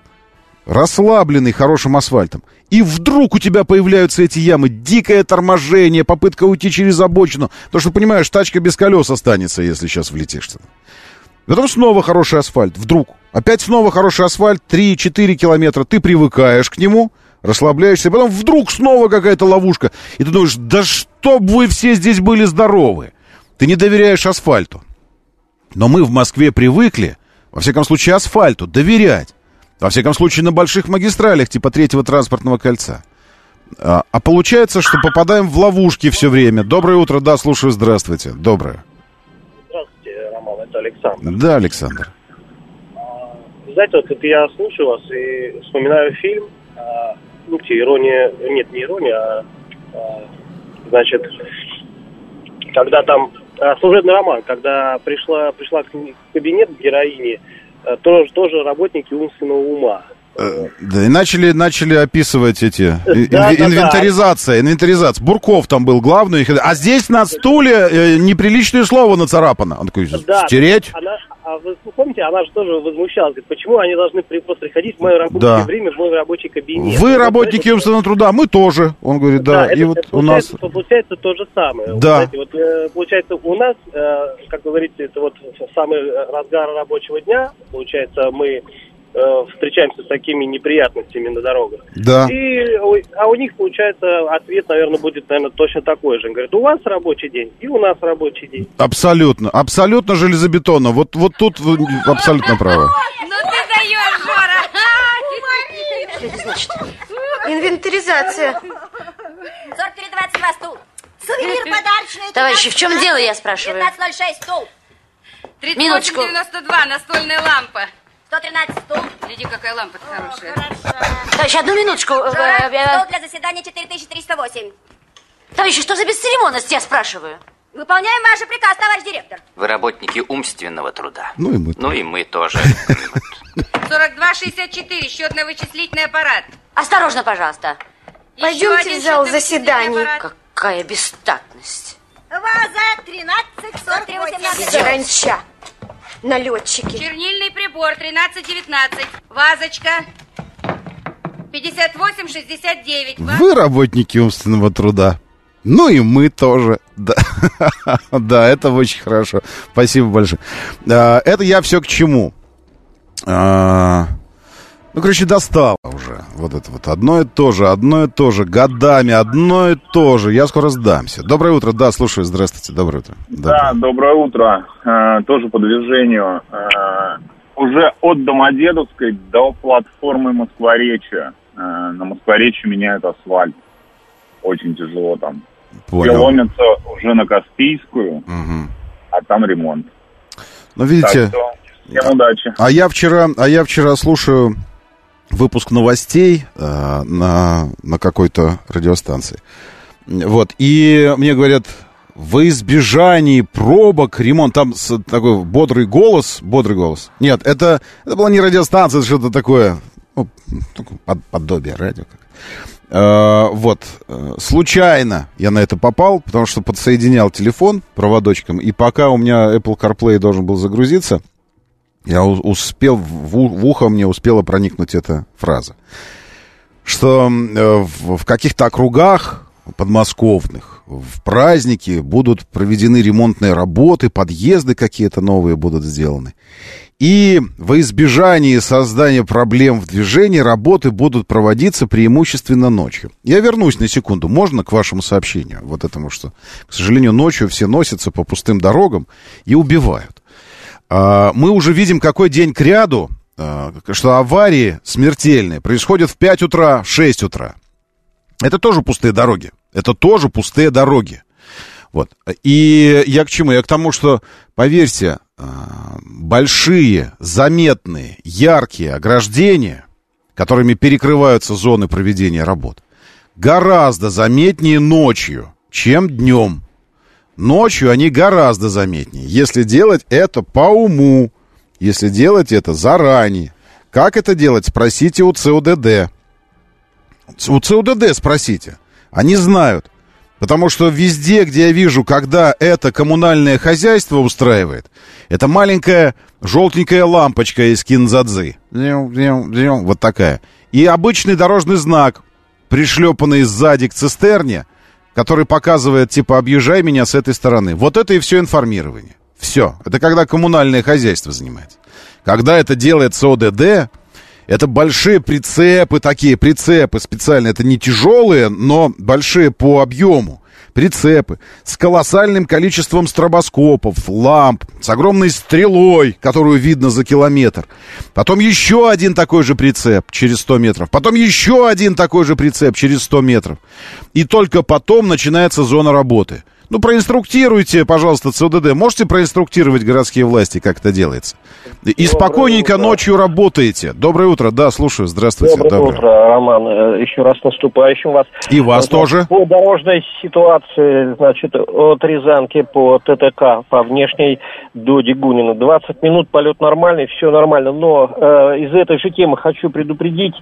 расслабленный хорошим асфальтом, и вдруг у тебя появляются эти ямы, дикое торможение, попытка уйти через обочину, потому что, понимаешь, тачка без колес останется, если сейчас влетишь туда. Потом снова хороший асфальт, вдруг, опять снова хороший асфальт, три-четыре километра, ты привыкаешь к нему, расслабляешься, и потом вдруг снова какая-то ловушка, и ты думаешь, да чтоб вы все здесь были здоровы, ты не доверяешь асфальту. Но мы в Москве привыкли, во всяком случае, асфальту доверять. Во всяком случае, на больших магистралях, типа третьего транспортного кольца. А, а получается, что попадаем в ловушки все время. Доброе утро, да, слушаю, здравствуйте. Доброе. Здравствуйте, Роман, это Александр. Да, Александр. Знаете, вот я слушаю вас и вспоминаю фильм, ну, где ирония, нет, не ирония, а, значит, когда там, служебный роман, когда пришла, пришла в кабинет к героине, тоже, тоже работники умственного ума. Да, и начали, начали описывать эти... Да, инв, да, инвентаризация, да. инвентаризация. Бурков там был главный. А здесь на стуле э, неприличное слово нацарапано. Он такой, да, стереть? Она, а вы помните, она же тоже возмущалась. Говорит, почему они должны при, просто приходить в мое рабочее да. время, в мой рабочий кабинет? Вы работники умственного труда, мы тоже. Он говорит, да. да и это, вот это у нас... Получается то же самое. Да. Вот, знаете, вот, э, получается, у нас, э, как вы говорите, это вот самый разгар рабочего дня. Получается, мы... встречаемся с такими неприятностями на дорогах. Да. И, а у них, получается, ответ, наверное, будет, наверное, точно такой же. Говорят, у вас рабочий день, и у нас рабочий день. Абсолютно. Абсолютно железобетонно. Вот, вот тут вы абсолютно правы. Ну ты даешь, Жора! Что это значит? Инвентаризация. сорок три двадцать два стул. Сувенир подарочный. Товарищи, в чем дело, я спрашиваю? девятнадцать ноль шесть стул. тридцать восемь девяносто два настольная лампа. сто тринадцать стул. Гляди, какая лампа-то хорошая. Хорошо. Товарищ, одну минуточку. Стол для заседания четыре тысячи триста восемь. Товарищи, что за бесцеремонность, я спрашиваю? Выполняем ваш приказ, товарищ директор. Вы работники умственного труда. Ну и мы, ну, и мы тоже. сорок два шестьдесят четыре, счетно-вычислительный аппарат. Осторожно, пожалуйста. Пойдемте в зал заседаний. Какая бестактность. Ваза тринадцать сорок восемь. Саранча. Налетчики. Чернильный прибор тринадцать девятнадцать. Вазочка. пятьдесят восемь шестьдесят девять. Вы работники умственного труда. Ну и мы тоже. Да, да, это очень хорошо. Спасибо большое. Это я все к чему? Ну, короче, достало уже. Вот это вот одно и то же, одно и то же, годами, одно и то же. Я скоро сдамся. Доброе утро, да, слушаю, здравствуйте, доброе утро. Доброе. Да, доброе утро. Э, тоже по движению. Э, уже от Домодедовской до платформы Москворечья. Э, на Москворечье меняют асфальт. Очень тяжело там. Понял. Ломятся уже на Каспийскую, угу. А там ремонт. Ну, видите... Так что, всем удачи. А я вчера, а я вчера слушаю... выпуск новостей э, на, на какой-то радиостанции. Вот. И мне говорят, во избежании пробок ремонт. Там с, такой бодрый голос. Бодрый голос. Нет, это, это была не радиостанция, это что-то такое. Ну, под, подобие радио. Э, вот. Случайно я на это попал, потому что подсоединял телефон проводочком. И пока у меня Apple CarPlay должен был загрузиться, я успел, в ухо мне успела проникнуть эта фраза, что в, в каких-то округах подмосковных в праздники будут проведены ремонтные работы, подъезды какие-то новые будут сделаны. И во избежание создания проблем в движении работы будут проводиться преимущественно ночью. Я вернусь на секунду, можно, к вашему сообщению, вот этому, что, к сожалению, ночью все носятся по пустым дорогам и убивают. Мы уже видим какой день кряду, что аварии смертельные происходят в пять утра, в шесть утра. Это тоже пустые дороги. Это тоже пустые дороги. Вот. И я к чему? Я к тому, что, поверьте, большие, заметные, яркие ограждения, которыми перекрываются зоны проведения работ, гораздо заметнее ночью, чем днем. Ночью они гораздо заметнее, если делать это по уму, если делать это заранее. Как это делать, спросите у ЦУДД. У ЦУДД спросите. Они знают. Потому что везде, где я вижу, когда это коммунальное хозяйство устраивает, это маленькая желтенькая лампочка из кинзадзы. Вот такая. И обычный дорожный знак, пришлепанный сзади к цистерне, который показывает, типа, объезжай меня с этой стороны. Вот это и все информирование. Все. Это когда коммунальное хозяйство занимается. Когда это делает ЦОДД, это большие прицепы, такие прицепы специально. Это не тяжелые, но большие по объему. Прицепы с колоссальным количеством стробоскопов, ламп, с огромной стрелой, которую видно за километр. Потом еще один такой же прицеп через сто метров. Потом еще один такой же прицеп через сто метров. И только потом начинается зона работы. Ну, проинструктируйте, пожалуйста, ЦУДД. Можете проинструктировать городские власти, как это делается? И Доброе спокойненько утро. Ночью работаете. Доброе утро. Да, слушаю. Здравствуйте. Доброе, Доброе утро, Роман. Еще раз наступающим вас. И вас вот, тоже. По дорожной ситуации, значит, от Рязанки по ТТК, по внешней до Дегунина. двадцать минут, полет нормальный, все нормально. Но э, из этой же темы хочу предупредить,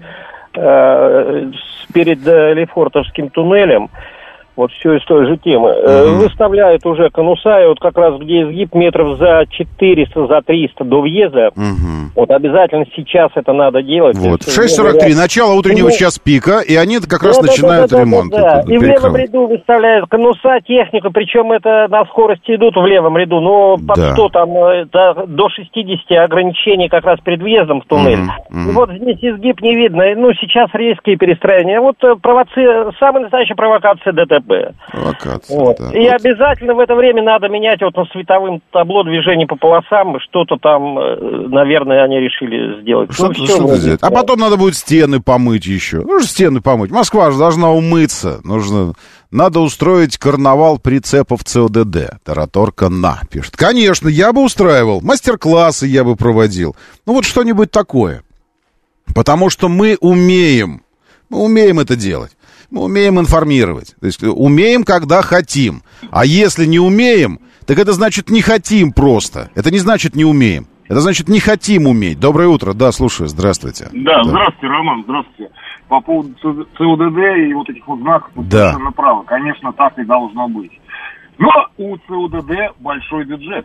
э, перед э, Лефортовским туннелем, вот все из той же темы. Uh-huh. Выставляют уже конуса, и вот как раз где изгиб метров за четыреста, за триста до въезда. Uh-huh. Вот обязательно сейчас это надо делать. Вот. шесть сорок три, начало утреннего ну, часа пика, и они как раз да, начинают да, да, ремонт. Да, да, да. И в левом ряду выставляют конуса, технику, причем это на скорости идут в левом ряду, но под да. сто там до, до шестидесяти ограничений как раз перед въездом в туннель. Uh-huh. Uh-huh. И вот здесь изгиб не видно. Ну, сейчас резкие перестроения. Вот провоци... самая настоящая провокация ДТП. Провокация, вот. да. И вот. Обязательно в это время надо менять вот на световым табло движение по полосам. Что-то там, наверное, они решили сделать. Что-то, ну, что-то сделать. А потом надо будет стены помыть еще. Ну, же стены помыть. Москва же должна умыться. Нужно... Надо устроить карнавал прицепов ЦОДД. Тараторка на, пишет. Конечно, я бы устраивал. Мастер-классы я бы проводил. Ну, вот что-нибудь такое. Потому что мы умеем. Мы умеем это делать. Мы умеем информировать. То есть умеем, когда хотим. А если не умеем, так это значит не хотим просто. Это не значит не умеем. Это значит не хотим уметь. Доброе утро. Да, слушаю. Здравствуйте. Да, да. Здравствуйте, Роман. Здравствуйте. По поводу ЦУДД и вот этих вот знаков, да. совершенно правы. Конечно, так и должно быть. Но у ЦУДД большой бюджет.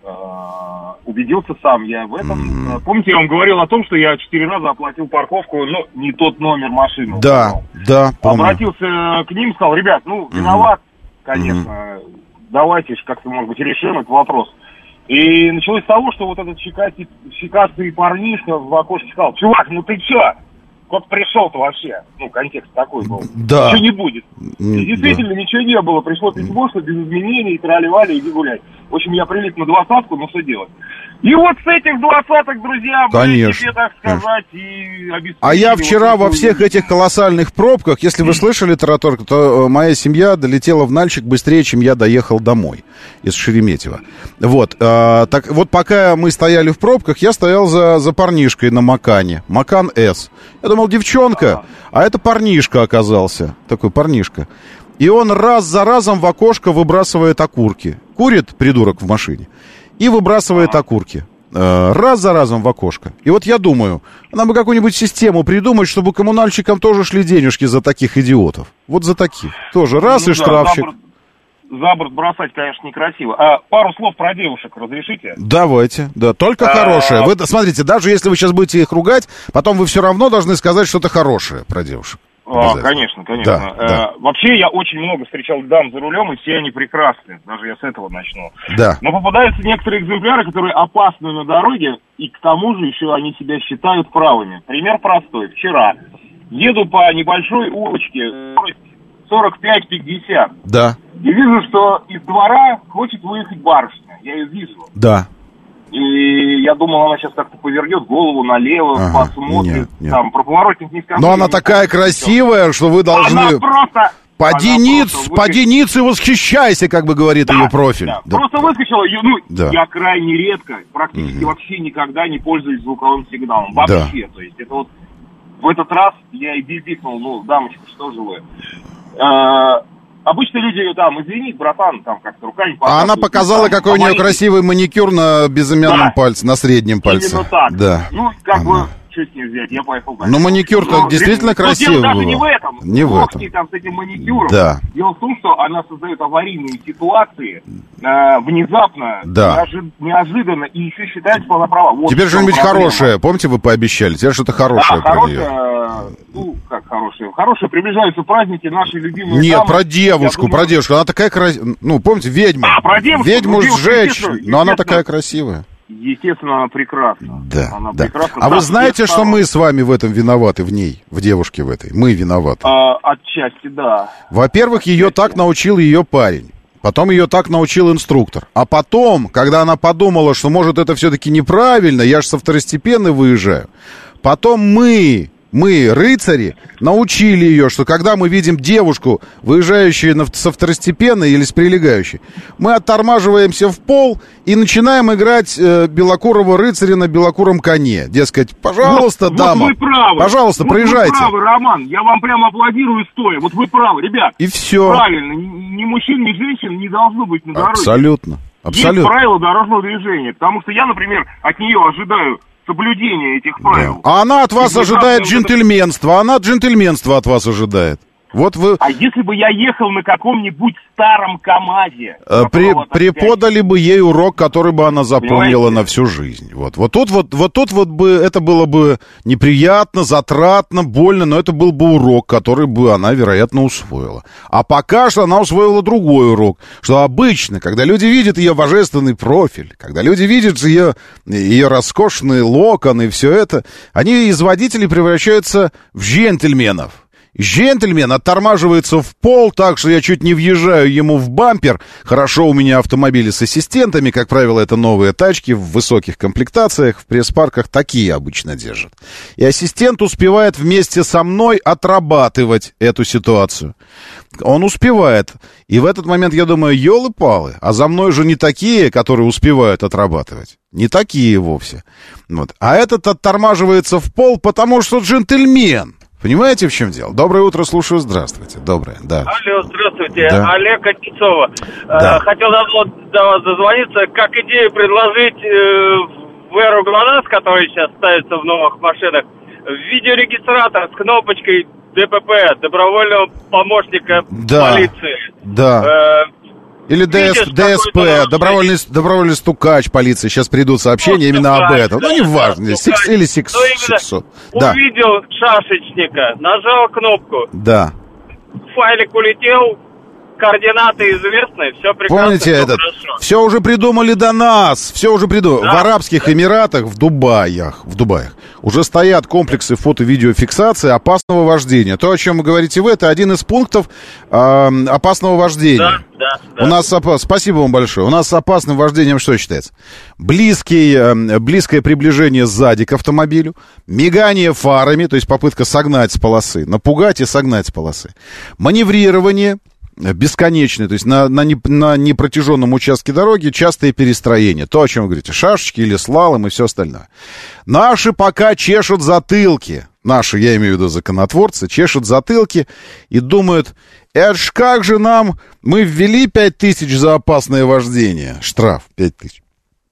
Убедился сам я в этом. Mm-hmm. Помните, я вам говорил о том, что я четыре раза оплатил парковку, но не тот номер машины. Да, указал. да, помню. Обратился к ним, сказал, ребят, ну, виноват, mm-hmm. конечно, mm-hmm. давайте как-то, может быть, решим этот вопрос. И началось с того, что вот этот щекастый парнишка в окошке сказал, чувак, ну ты чё? Вот пришел-то вообще, ну, контекст такой был. Да. Ничего не будет. И действительно, да. ничего не было. Пришло письмо, что без изменений, трали-вали, иди гулять. В общем, я прилип на двадцатку, но что делать? И вот с этих двадцаток, друзья, конечно, тебе, так сказать, и обеспечили. А я вчера вот во всех этих колоссальных пробках, если вы слышали, Тараторг, то моя семья долетела в Нальчик быстрее, чем я доехал домой из Шереметьево. Вот, а, так вот пока мы стояли в пробках, я стоял за, за парнишкой на Макане, Макан С. Я думал, девчонка, а это парнишка оказался, такой парнишка. И он раз за разом в окошко выбрасывает окурки. Курит, придурок, в машине, и выбрасывает окурки. Раз за разом в окошко. И вот я думаю, нам бы какую-нибудь систему придумать, чтобы коммунальщикам тоже шли денежки за таких идиотов. Вот за таких. Тоже раз ну, и да, штрафчик. За борт, за борт бросать, конечно, некрасиво. А пару слов про девушек разрешите? Давайте, да, только а... хорошее. Вы, смотрите, даже если вы сейчас будете их ругать, потом вы все равно должны сказать что-то хорошее про девушек. А, конечно, конечно. Да, э, да. Вообще, я очень много встречал дам за рулем, и все они прекрасны. Даже я с этого начну. Да. Но попадаются некоторые экземпляры, которые опасны на дороге, и к тому же еще они себя считают правыми. Пример простой. Вчера еду по небольшой улочке, сорок пять пятьдесят. Да. И вижу, что из двора хочет выехать барышня. Я ее вижу. Да. И я думал, она сейчас как-то повернет голову налево, ага, посмотрит, нет, нет. Там, про поворотник не скажу. Но она такая красивая, что вы должны... Она просто... Поди ниц, поди ниц и восхищайся, как бы говорит да, ее профиль. Да. Да. Просто выскочила, ну, да. я крайне редко, практически угу. вообще никогда не пользуюсь звуковым сигналом. Вообще, да. То есть это вот в этот раз я и бибикнул, ну, дамочка, что же вы... Обычно люди там, извини, братан, там как-то руками... А она показала, там, какой у нее красивый маникюр на безымянном да. пальце, на среднем пальце. Именно так. Да. Ну, как она. бы, что с ней взять, я поехал дальше. Ну, маникюр-то но, действительно красивый был. Дело даже не в этом. Не в этом. Там, с этим маникюром. Да. Дело в том, что она создает аварийные ситуации э, внезапно, да. неожи- неожиданно, и еще считает, что она права. Вот теперь что-нибудь хорошее, помните, вы пообещали? Теперь что-то хорошее да, про хорошее, нее. Ну, как хорошее? Хорошее, приближаются праздники, наши любимые. Нет, дамы. про девушку, думаю... про девушку. Она такая красивая. Ну, помните, ведьма. А, про девушку? Ведьму ну, сжечь, но она такая красивая. Естественно, она прекрасна. Да, она да. прекрасна. А да, вы знаете, что мы с вами в этом виноваты, в ней, в девушке в этой? Мы виноваты. А, отчасти, да. Во-первых, ее отчасти. Так научил ее парень. Потом ее так научил инструктор. А потом, когда она подумала, что, может, это все-таки неправильно, я же со второстепенной выезжаю. Потом мы... Мы, рыцари, научили ее, что когда мы видим девушку, выезжающую на, со второстепенной или с прилегающей, мы оттормаживаемся в пол и начинаем играть э, белокурого рыцаря на белокуром коне. Дескать, пожалуйста, вот, дама, вот вы правы. пожалуйста, вот проезжайте. Вы правы, Роман, я вам прямо аплодирую стоя. Вот вы правы, ребят. И все. Правильно, ни, ни мужчин, ни женщин не должно быть на дороге. Абсолютно, абсолютно. Есть правила дорожного движения, потому что я, например, от нее ожидаю соблюдение этих правил. Да. А она от вас ожидает джентльменства. Она джентльменства от вас ожидает. Вот вы... А если бы я ехал на каком-нибудь старом КамАЗе? При, преподали бы ей урок, который бы она запомнила Понимаете? На всю жизнь. Вот, вот тут вот, вот тут вот бы это было бы неприятно, затратно, больно, но это был бы урок, который бы она, вероятно, усвоила. А пока что она усвоила другой урок, что обычно, когда люди видят ее божественный профиль, когда люди видят ее, ее роскошные локоны и все это, они из водителей превращаются в джентльменов. Джентльмен оттормаживается в пол так, что я чуть не въезжаю ему в бампер. Хорошо, у меня автомобили с ассистентами, как правило, это новые тачки в высоких комплектациях, в пресс-парках такие обычно держат. И ассистент успевает вместе со мной отрабатывать эту ситуацию. Он успевает. И в этот момент я думаю, елы-палы, а за мной же не такие, которые успевают отрабатывать. Не такие вовсе. Вот. А этот оттормаживается в пол, потому что джентльмен. Понимаете, в чем дело? Доброе утро, слушаю, здравствуйте. Доброе, да. Алло, здравствуйте, да. Олег Отцова. Да. Хотел давно до вас дозвониться, как идею предложить э, в эру ГЛОНАСС, который сейчас ставится в новых машинах, видеорегистратор с кнопочкой ДПП, добровольного помощника да. полиции. Да. Э, Или ДС, ДСП, добровольный, добровольный стукач полиции. Сейчас придут сообщения ну, именно стукач, об этом. Да, ну, неважно, да, Сикс, или сексот. Да. Увидел шашечника, нажал кнопку. Да. Файлик улетел, координаты известны, все прекрасно. Помните все этот? Хорошо. Все уже придумали до нас. Все уже придумали. Да. В Арабских Эмиратах, в Дубаях, в Дубаях уже стоят комплексы фото-видеофиксации опасного вождения. То, о чем вы говорите вы, это один из пунктов э, опасного вождения. Да, да, да. У нас опа... Спасибо вам большое. У нас с опасным вождением что считается? Близкий, э, близкое приближение сзади к автомобилю, мигание фарами, то есть попытка согнать с полосы, напугать и согнать с полосы, маневрирование бесконечное, то есть на, на, не, на непротяженном участке дороги частые перестроения. То, о чем вы говорите, шашечки или слалом и все остальное. Наши пока чешут затылки. Наши, я имею в виду законотворцы, чешут затылки и думают, это ж как же нам, мы ввели пять тысяч за опасное вождение, штраф пять тысяч.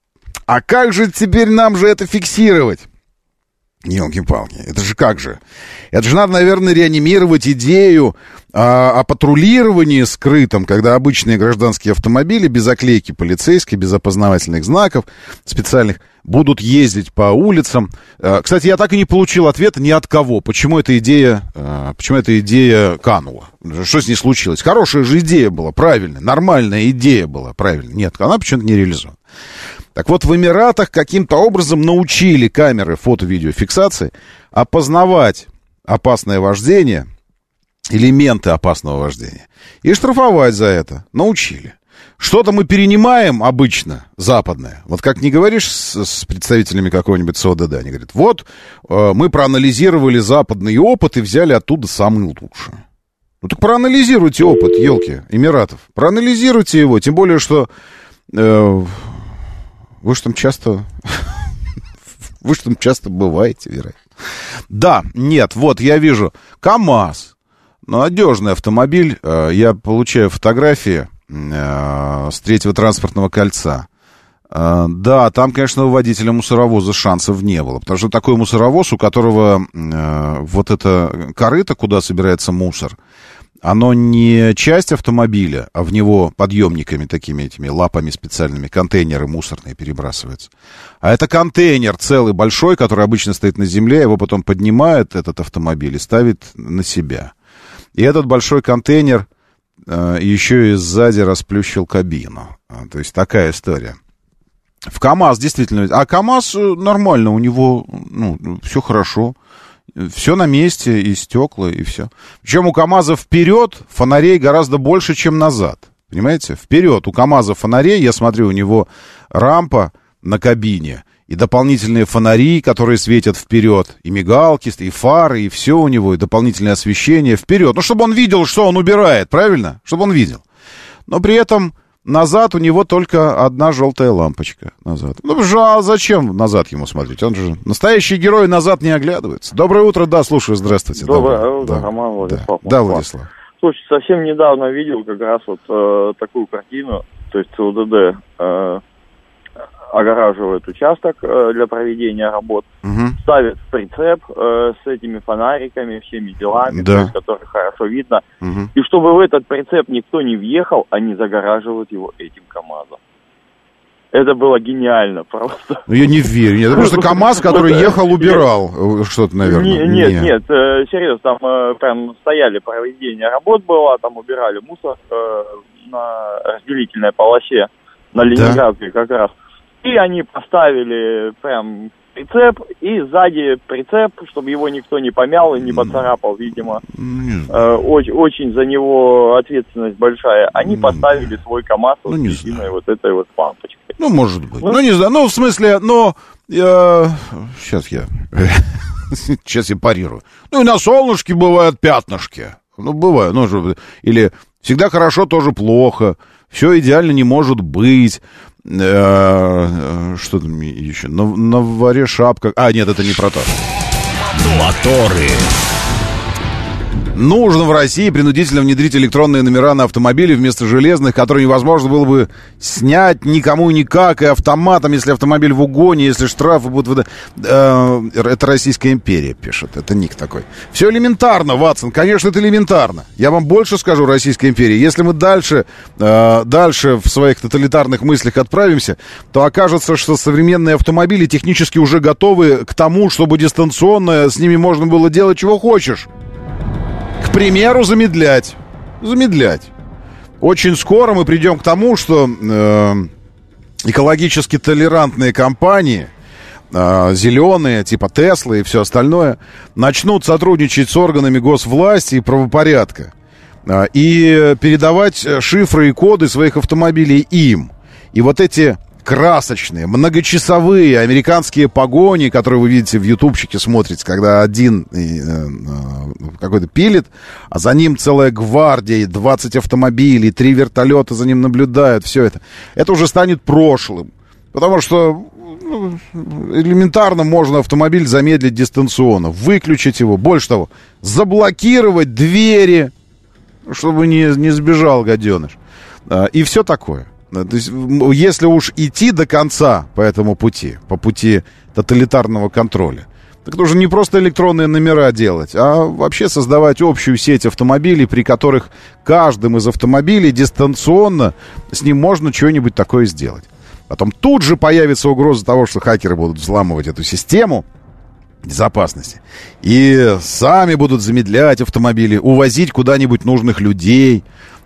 А как же теперь нам же это фиксировать? Ёлки-палки, это же как же? Это же надо, наверное, реанимировать идею а, о патрулировании скрытом, когда обычные гражданские автомобили без оклейки полицейской, без опознавательных знаков специальных будут ездить по улицам. А, кстати, я так и не получил ответа ни от кого, почему эта идея, а, почему эта идея канула. Что с ней случилось? Хорошая же идея была, правильная, нормальная идея была, правильная. Нет, она почему-то не реализована. Так вот, в Эмиратах каким-то образом научили камеры фото-видеофиксации опознавать опасное вождение, элементы опасного вождения, и штрафовать за это. Научили. Что-то мы перенимаем обычно, западное. Вот как не говоришь с, с представителями какого-нибудь СОДД, они говорят, вот э, мы проанализировали западный опыт и взяли оттуда самый лучший. Ну так проанализируйте опыт, елки, Эмиратов. Проанализируйте его, тем более, что... Э, Вы же там часто... Вы же там часто бываете, вероятно. Да, нет, вот я вижу. КамАЗ. Надежный автомобиль. Я получаю фотографии с третьего транспортного кольца. Да, там, конечно, у водителя мусоровоза шансов не было. Потому что такой мусоровоз, у которого вот это корыто, куда собирается мусор, оно не часть автомобиля, а в него подъемниками такими этими лапами специальными контейнеры мусорные перебрасываются. А это контейнер целый большой, который обычно стоит на земле, его потом поднимает этот автомобиль и ставит на себя. И этот большой контейнер э, еще и сзади расплющил кабину. То есть такая история. В КамАЗ действительно... А КамАЗ нормально, у него ну, все хорошо. Все на месте, и стекла, и все. Причем у КамАЗа вперед фонарей гораздо больше, чем назад. Понимаете? Вперед у КамАЗа фонарей, я смотрю, у него рампа на кабине, и дополнительные фонари, которые светят вперед, и мигалки, и фары, и все у него, и дополнительное освещение вперед. Ну, чтобы он видел, что он убирает, правильно? Чтобы он видел. Но при этом... Назад у него только одна желтая лампочка. Назад. Ну, а зачем назад ему смотреть? Он же настоящий герой, назад не оглядывается. Доброе утро, да, слушаю, здравствуйте. Доброе, Доброе утро, да. Роман Владислав. Да, да, Владислав. Слушайте, совсем недавно видел как раз вот э, такую картину, то есть ЦУДД э, огораживает участок э, для проведения работ, угу. ставит прицеп э, с этими фонариками, всеми делами, да. то есть, которых хорошо видно. Угу. И чтобы в этот прицеп никто не въехал, они загораживают его этим КамАЗом. Это было гениально просто. Ну, я не верю. Это просто КамАЗ, который ехал, убирал что-то, наверное. Нет, нет, нет, серьезно, там прям стояли, проведение работ было, там убирали мусор на разделительной полосе, на Ленинградской как раз. И они поставили прям прицеп, и сзади прицеп, чтобы его никто не помял и не поцарапал, видимо. Э, очень, очень за него ответственность большая. Они поставили свой КамАЗ ну, вот с единой вот этой вот лампочкой. Ну, может быть. Ну, ну не знаю. Ну, в смысле, но... Я... Сейчас я... Сейчас я парирую. Ну, и на солнышке бывают пятнышки. Ну, бывает. Ну, или всегда хорошо, тоже плохо. Все идеально не может быть. Что там еще? На, на варе шапка. А, нет, это не про то. Моторы. нужно в России принудительно внедрить электронные номера на автомобили вместо железных, которые невозможно было бы снять никому никак, и автоматом, если автомобиль в угоне, если штрафы будут выдать. Э, это Российская империя пишет, это ник такой. Все элементарно, Ватсон, конечно, это элементарно. Я вам больше скажу, Российская империя, если мы дальше, э, дальше в своих тоталитарных мыслях отправимся, то окажется, что современные автомобили технически уже готовы к тому, чтобы дистанционно с ними можно было делать чего хочешь. К примеру, замедлять. Замедлять. Очень скоро мы придем к тому, что э, экологически толерантные компании, э, зеленые, типа Теслы и все остальное, начнут сотрудничать с органами госвласти и правопорядка э, и передавать шифры и коды своих автомобилей им. И вот эти красочные, многочасовые американские погони, которые вы видите в ютубчике, смотрите, когда один э, э, какой-то пилит, а за ним целая гвардия, двадцать автомобилей, три вертолета за ним наблюдают, все это. Это уже станет прошлым. Потому что ну, элементарно можно автомобиль замедлить дистанционно, выключить его, больше того, заблокировать двери, чтобы не, не сбежал гаденыш. Э, и все такое. То есть, если уж идти до конца по этому пути, по пути тоталитарного контроля, так нужно не просто электронные номера делать, а вообще создавать общую сеть автомобилей, при которых каждым из автомобилей дистанционно с ним можно что-нибудь такое сделать. Потом тут же появится угроза того, что хакеры будут взламывать эту систему безопасности и сами будут замедлять автомобили, увозить куда-нибудь нужных людей.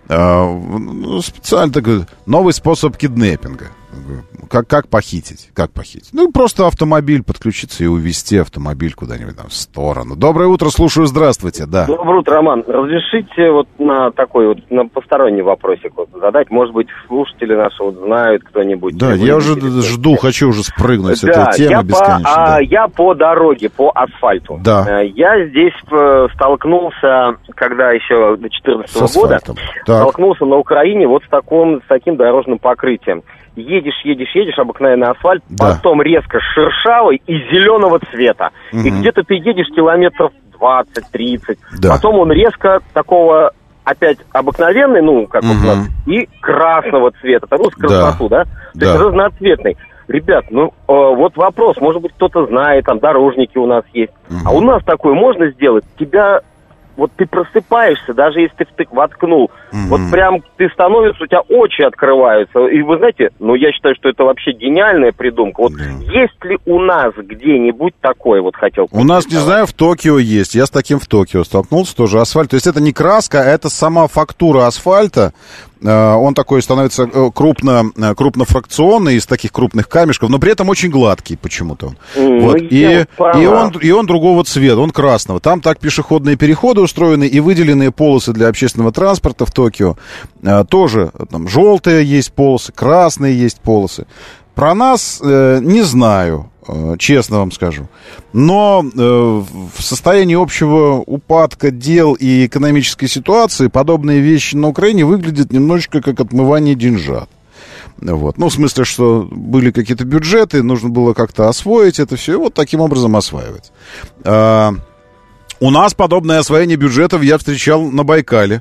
Uh, специально такой новый способ киднеппинга. Как, как похитить? Как похитить? Ну, просто автомобиль подключиться и увезти автомобиль куда-нибудь там в сторону. Доброе утро, слушаю, здравствуйте, да. Доброе утро, Роман. Разрешите вот на такой вот, на посторонний вопросик вот задать? Может быть, слушатели наши вот знают кто-нибудь? Да, я уже жду, хочу уже спрыгнуть с да, этой темы бесконечно. По, да. а, я по дороге, по асфальту. Да. Я здесь столкнулся, когда еще до четырнадцатого года, так. столкнулся на Украине вот с, таком, с таким дорожным покрытием. Едешь, едешь, едешь, обыкновенный асфальт, да. Потом резко шершавый и зеленого цвета. Угу. И где-то ты едешь километров двадцать-тридцать. Да. Потом он резко такого, опять обыкновенный, ну, как угу. вот у нас, и красного цвета. Ну, с красоту, да? да? То да. есть разноцветный. Ребят, ну, э, вот вопрос, может быть, кто-то знает, там, дорожники у нас есть. Угу. А у нас такое можно сделать? Тебя... Вот ты просыпаешься, даже если ты втык воткнул, mm-hmm. вот прям ты становишься, у тебя очи открываются. И вы знаете, ну я считаю, что это вообще гениальная придумка. Вот mm-hmm. есть ли у нас где-нибудь такое, вот хотел... У нас, не знаю, в Токио есть. Я с таким в Токио столкнулся, тоже асфальт. То есть это не краска, а это сама фактура асфальта. Он такой становится крупно, крупнофракционный, из таких крупных камешков, но при этом очень гладкий почему-то он. Mm, вот. и, и, он и он другого цвета, он красного. Там так пешеходные переходы устроены и выделенные полосы для общественного транспорта в Токио. Тоже там желтые есть полосы, красные есть полосы. Про нас э, не знаю, э, честно вам скажу. Но э, в состоянии общего упадка дел и экономической ситуации подобные вещи на Украине выглядят немножечко как отмывание деньжат. Вот. Ну, в смысле, что были какие-то бюджеты, нужно было как-то освоить это все, и вот таким образом осваивать. А, у нас подобное освоение бюджетов я встречал на Байкале.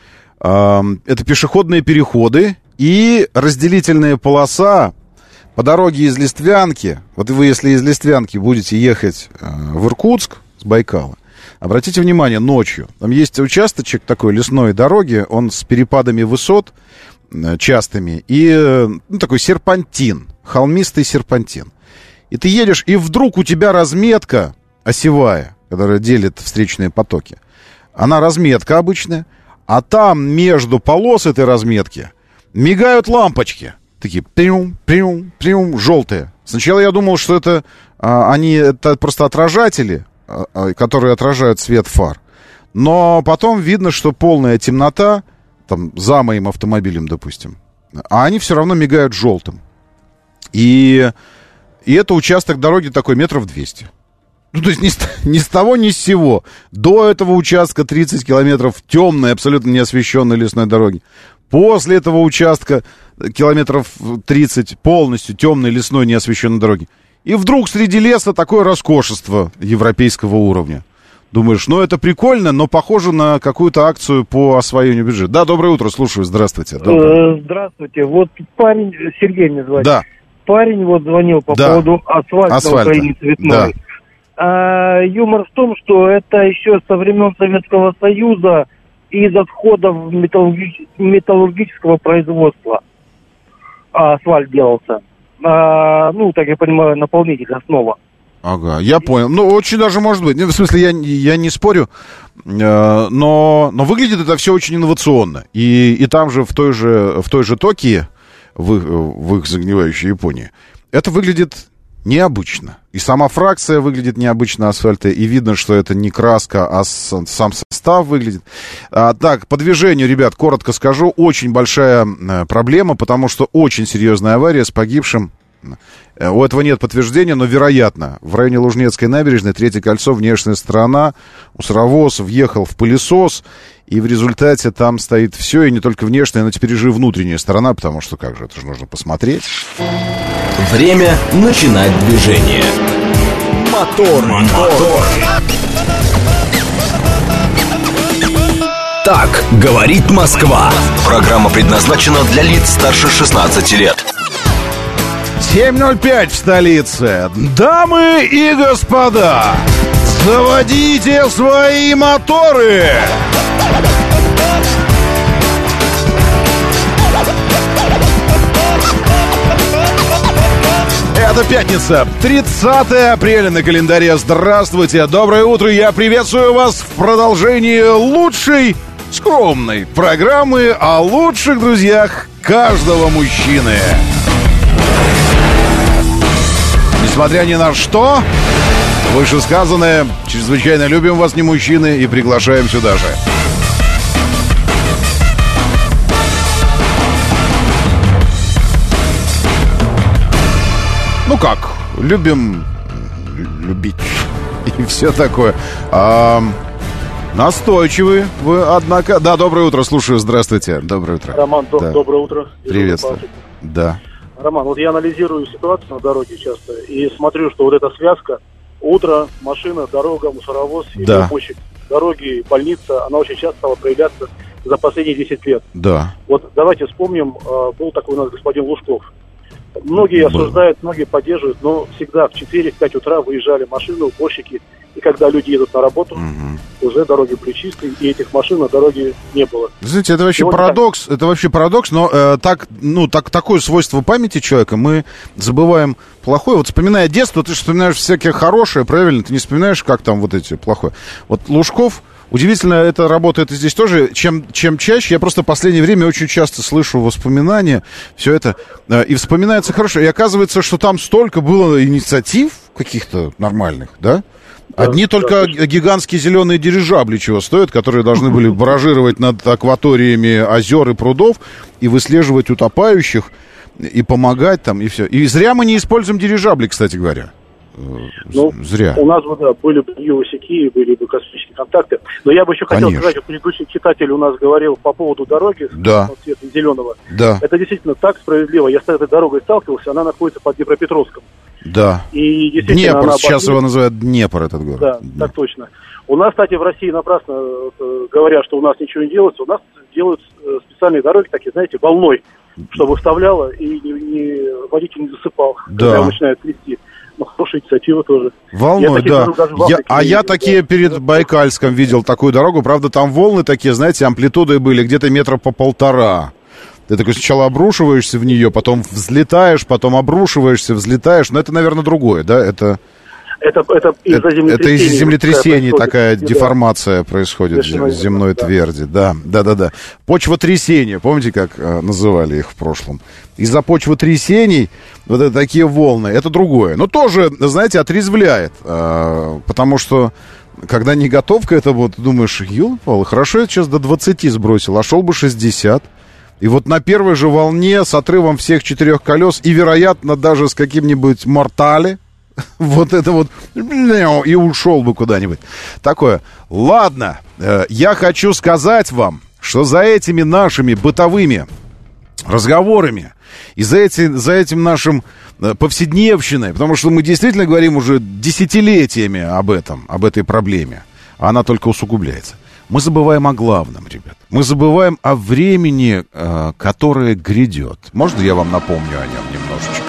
А, это пешеходные переходы и разделительная полоса по дороге из Листвянки. Вот вы, если из Листвянки будете ехать э, в Иркутск с Байкала, обратите внимание, ночью. Там есть участочек такой лесной дороги, он с перепадами высот э, частыми, и э, ну, такой серпантин, холмистый серпантин. И ты едешь, и вдруг у тебя разметка осевая, которая делит встречные потоки. Она разметка обычная, а там между полос этой разметки мигают лампочки. Такие прям, прям, прям желтые. Сначала я думал, что это а, они это просто отражатели, а, которые отражают свет фар. Но потом видно, что полная темнота, там, за моим автомобилем, допустим, а они все равно мигают желтым. И, и это участок дороги такой метров двести. Ну, то есть ни с, ни с того, ни с сего. До этого участка тридцать километров темной, абсолютно неосвещенной лесной дороги. После этого участка километров тридцать полностью темной лесной неосвещенной дороги. И вдруг среди леса такое роскошество европейского уровня. Думаешь, ну это прикольно, но похоже на какую-то акцию по освоению бюджета. Да, доброе утро, слушаю, здравствуйте. Доброе. Здравствуйте, вот парень, Сергей меня звать. Да. Парень вот звонил по да. поводу асфальта, асфальта. на Украине цветной. Да. А, юмор в том, что это еще со времен Советского Союза из отходов металлурги... металлургического производства асфальт делался. А, ну, так я понимаю, наполнитель, основа. Ага, я понял. Ну, очень даже может быть. В смысле, я, я не спорю, э, но, но выглядит это все очень инновационно. И, и там же, в той же, в той же Токио, в, в их загнивающей Японии, это выглядит необычно. И сама фракция выглядит необычно асфальта, и видно, что это не краска, а с, сам состав выглядит. А, так, по движению, ребят, коротко скажу, очень большая э, проблема, потому что очень серьезная авария с погибшим. У этого нет подтверждения, но вероятно. В районе Лужнецкой набережной, третье кольцо, внешняя сторона, усаровоз въехал в пылесос, и в результате там стоит все, и не только внешняя, но теперь же и внутренняя сторона, потому что как же, это же нужно посмотреть. Время начинать движение. Мотор, мотор. Так говорит Москва. Программа предназначена для лиц старше шестнадцати лет. семь ноль пять в столице. Дамы и господа, заводите свои моторы! Это пятница, тридцатое апреля на календаре. Здравствуйте, доброе утро. Я приветствую вас в продолжении лучшей, скромной программы о лучших друзьях каждого мужчины. Несмотря ни на что, вышесказанное, чрезвычайно любим вас, не мужчины, и приглашаем сюда же. Ну как, любим любить и все такое. А, настойчивые вы, однако. Да, доброе утро, слушаю, здравствуйте. Доброе утро. Роман, да. Доброе утро. Приветствую. Да. Роман, вот я анализирую ситуацию на дороге часто и смотрю, что вот эта связка утро, машина, дорога, мусоровоз и да. помощник, дороги, больница, она очень часто стала проявляться за последние десять лет. Да. Вот давайте вспомним, был такой у нас господин Лужков. Многие осуждают, многие поддерживают, но всегда в четыре-пять утра выезжали машины, уборщики, и когда люди едут на работу, угу. уже дороги были чистые, и этих машин на дороге не было. Знаете, это вообще Сегодня парадокс, так... это вообще парадокс, но э, так, ну, так, такое свойство памяти человека, мы забываем плохое. Вот вспоминая детство, ты же вспоминаешь всякое хорошее, правильно? Ты не вспоминаешь, как там вот эти плохое. Вот Лужков... Удивительно, это работает и здесь тоже. Чем, чем чаще, я просто в последнее время очень часто слышу воспоминания, все это, э, и вспоминается хорошо. И оказывается, что там столько было инициатив каких-то нормальных, да? Одни да, только да, гигантские зеленые дирижабли чего стоят, которые должны были баражировать над акваториями озер и прудов и выслеживать утопающих, и помогать там, и все. И зря мы не используем дирижабли, кстати говоря. Ну, зря. У нас бы, да, были бы юосики, были бы космические контакты. Но я бы еще хотел Конечно. сказать, вот предыдущий читатель у нас говорил по поводу дороги да. цвета зеленого. Да. Это действительно так справедливо. Я с этой дорогой сталкивался, она находится под Днепропетровском. Да. И действительно Днепр, она сейчас обозначена... его называют Днепр, этот город. Да, Днепр. так точно. У нас, кстати, в России напрасно говорят, что у нас ничего не делается. У нас делают специальные дороги, такие, знаете, волной, чтобы вставляло и не, не, водитель не засыпал, да. когда он начинает вести. Ну, хорошая инициатива тоже. Волной, я да. Я, а я такие да. перед Байкальском видел такую дорогу. Правда, там волны такие, знаете, амплитуды были где-то метра по полтора. Ты такой сначала обрушиваешься в нее, потом взлетаешь, потом обрушиваешься, взлетаешь. Но это, наверное, другое, да? Это... Это, это из-за землетрясений. Это из-за землетрясений такая да. деформация происходит Совершенно земной да. тверди. Да, да, да, да. Почвотрясения, помните, как э, называли их в прошлом? Из-за почвотрясений вот это такие волны, это другое. Но тоже, знаете, отрезвляет. Э, потому что, когда не готов к этому, ты думаешь, ёлпал, хорошо я сейчас до двадцати сбросил, а шел бы шестьдесят. И вот на первой же волне с отрывом всех четырех колес и, вероятно, даже с каким-нибудь мортале, вот это вот, и ушел бы куда-нибудь. Такое. Ладно, я хочу сказать вам, что за этими нашими бытовыми разговорами и за, эти, за этим нашим повседневщиной, потому что мы действительно говорим уже десятилетиями об этом, об этой проблеме, она только усугубляется. Мы забываем о главном, ребят. Мы забываем о времени, э, которое грядет. Можно я вам напомню о нем немножечко?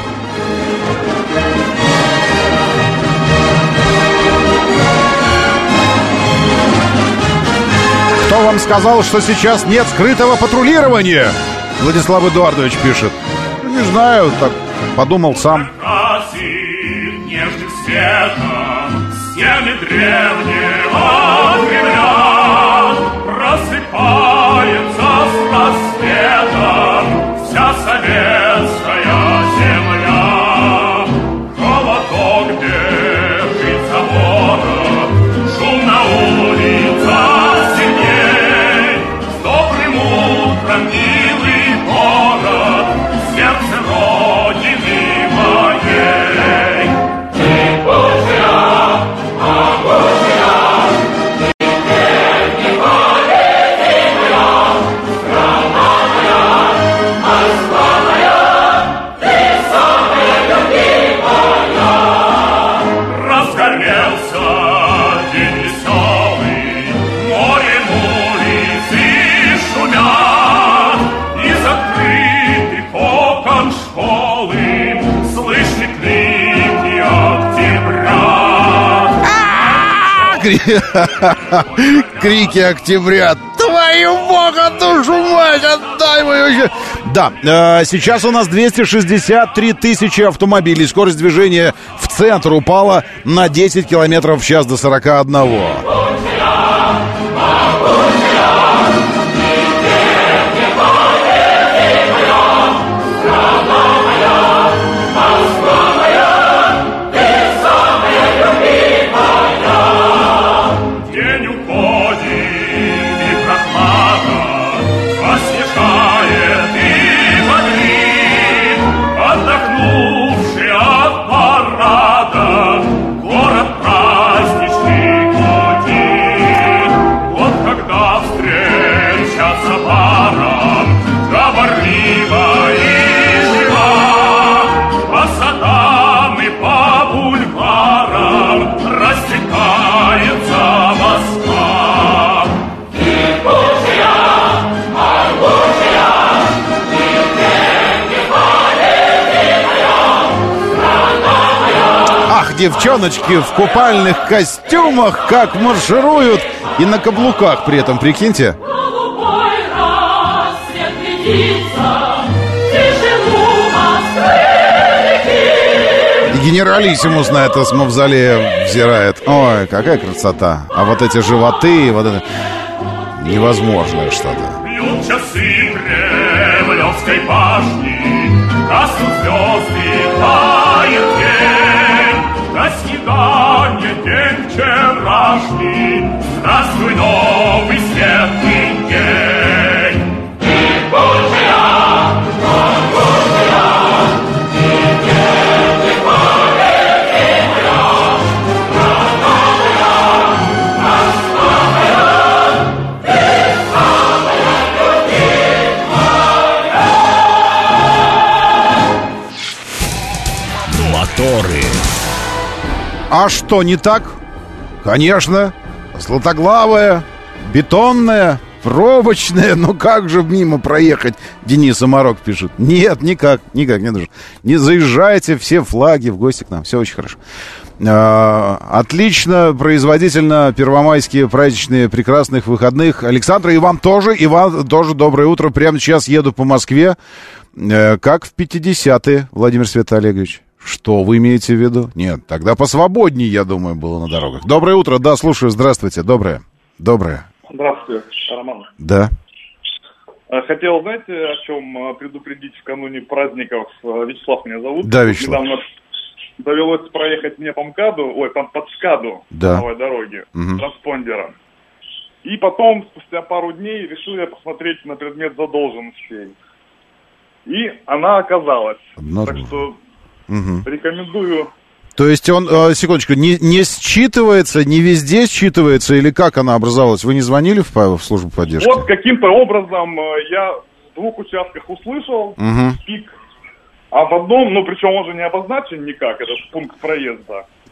Кто вам сказал, что сейчас нет скрытого патрулирования? Владислав Эдуардович пишет. Не знаю, так подумал сам. Нежным светом стены древнего времен просыпается с рассветом вся советская земля. Холодок бежит забора, шум на улицах сильней. С добрым утром, милый город, сердце Родины моей. Крики октября. Твою бога, душу мать, отдай мою... Да, э, сейчас у нас двести шестьдесят три тысячи автомобилей. Скорость движения в центр упала на десять километров в час до сорока одного. Девчоночки в купальных костюмах как маршируют и на каблуках при этом, прикиньте. И генералиссимус на это с мавзолея взирает. Ой, какая красота. А вот эти животы, вот это невозможное что-то. Бьют часы Кремлевской башни, гаснут звезды, тает день. До свидания, день вчерашний, здравствуй, новый светлый день. И Божья, Божья, и день, поле земля, страна моя, Москва моя, ты самая любимая. Моторы. А что, не так? Конечно. Златоглавая, бетонная, пробочная. Ну как же мимо проехать? Денис Амарок пишет. Нет, никак, никак не нужно. Не заезжайте, все флаги в гости к нам. Все очень хорошо. А, отлично, производительно, первомайские праздничные, прекрасных выходных. Александра, и вам тоже, и вам тоже доброе утро. Прямо сейчас еду по Москве. А, как в пятидесятые, Владимир Света Олегович. Что вы имеете в виду? Нет, тогда посвободнее, я думаю, было на дорогах. Доброе утро, да, слушаю, здравствуйте, доброе, доброе. Здравствуйте, Роман. Да. Хотел, знаете, о чем предупредить вкануне праздников? Вячеслав меня зовут. Да, Вячеслав. Недавно довелось проехать мне по МКАДу, ой, по, под СКАДу, да. по новой дороге, угу. транспондером. И потом, спустя пару дней, решил я посмотреть на предмет задолженностей. И она оказалась. Обнаружил. Так что... Угу. Рекомендую. То есть он, э, секундочку, не, не считывается, не везде считывается, или как она образовалась? Вы не звонили в, в службу поддержки? Вот каким-то образом я в двух участках услышал угу. пик, а в одном, ну причем он же не обозначен никак, этот пункт проезда.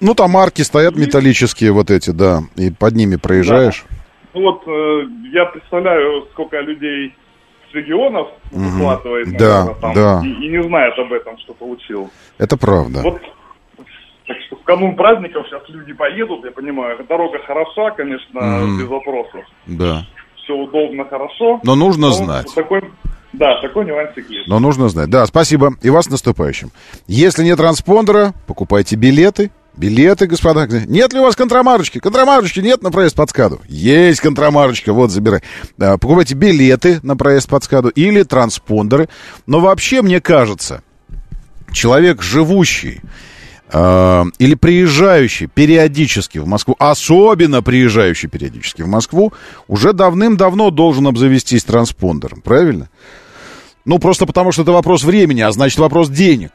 Ну, там арки стоят металлические вот эти, да, и под ними проезжаешь. Да. Ну вот э, я представляю, сколько людей с регионов захватывает, угу. наверное, да, там, да. И, и не знает об этом, что получил. Это правда. Вот, так что в канун праздников сейчас люди поедут, я понимаю, дорога хороша, конечно, mm. без вопросов. Да. Все удобно, хорошо. Но нужно но знать. Такой, да, такой нюансик есть. Но нужно знать. Да, спасибо. И вас с наступающим. Если нет транспондера, покупайте билеты. Билеты, господа. Нет ли у вас контрамарочки? Контрамарочки нет на проезд по ЦКАДу? Есть контрамарочка, вот, забирай. Да, покупайте билеты на проезд по ЦКАДу или транспондеры. Но вообще, мне кажется, человек, живущий э, или приезжающий периодически в Москву, особенно приезжающий периодически в Москву, уже давным-давно должен обзавестись транспондером, правильно? Ну, просто потому, что это вопрос времени, а значит, вопрос денег,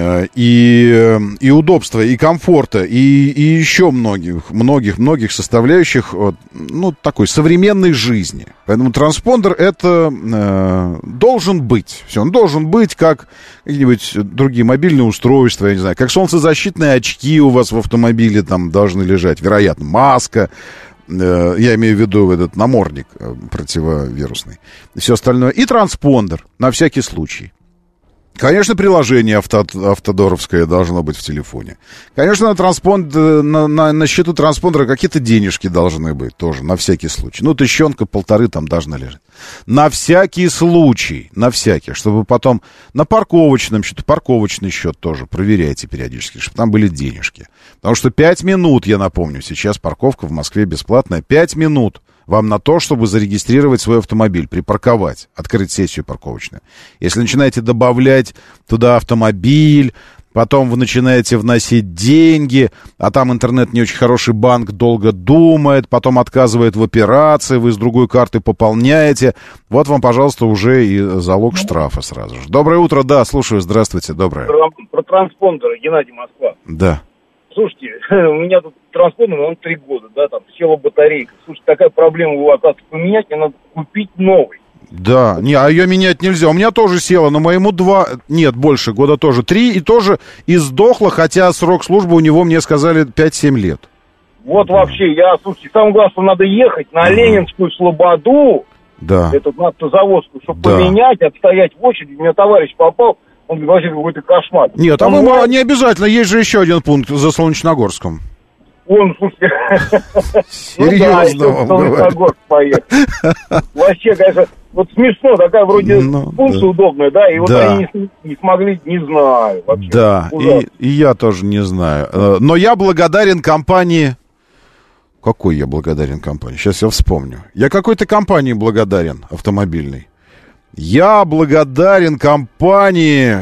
и, и удобства, и комфорта, и, и еще многих, многих, многих составляющих, ну, такой современной жизни. Поэтому транспондер это э, должен быть. Все, он должен быть, как какие-нибудь другие мобильные устройства, я не знаю, как солнцезащитные очки у вас в автомобиле там должны лежать, вероятно, маска. Я имею в виду этот намордник противовирусный. И все остальное. И транспондер, на всякий случай. Конечно, приложение авто, автодоровское должно быть в телефоне. Конечно, на, транспонд, на, на, на счету транспондера какие-то денежки должны быть тоже, на всякий случай. Ну, тысячонка, полторы там должна лежать. На всякий случай, на всякий, чтобы потом на парковочном счету, парковочный счет тоже проверяйте периодически, чтобы там были денежки. Потому что пять минут, я напомню, сейчас парковка в Москве бесплатная, пять минут вам на то, чтобы зарегистрировать свой автомобиль, припарковать, открыть сессию парковочную. Если начинаете добавлять туда автомобиль, потом вы начинаете вносить деньги, а там интернет не очень хороший, банк долго думает, потом отказывает в операции, вы с другой карты пополняете. Вот вам, пожалуйста, уже и залог штрафа сразу же. Доброе утро, да, слушаю, здравствуйте, доброе. Про, про транспондеры, Геннадий, Москва. Да. Слушайте, у меня тут транспондер, он три года, да, там села батарейка. Слушайте, такая проблема его, оказывается, поменять, мне надо купить новый. Да, не, а ее менять нельзя. У меня тоже села, но моему два, нет, больше, года тоже три, и тоже и сдохло, хотя срок службы у него, мне сказали, пять-семь лет. Вот вообще, я, слушайте, самое главное, что надо ехать на Ленинскую Слободу, да. эту автозаводскую, чтобы да. поменять, отстоять в очереди. У меня товарищ попал, он говорит, вообще какой-то кошмар. Нет, а мы, не обязательно, есть же еще один пункт за Солнечногорском. Он, слушайте, серьезно вам говорю. Вообще, конечно, вот смешно, такая вроде функция удобная, да, и вот они не смогли, не знаю вообще. Да, и я тоже не знаю. Но я благодарен компании... Какой я благодарен компании? Сейчас я вспомню. Я какой-то компании благодарен, автомобильной. Я благодарен компании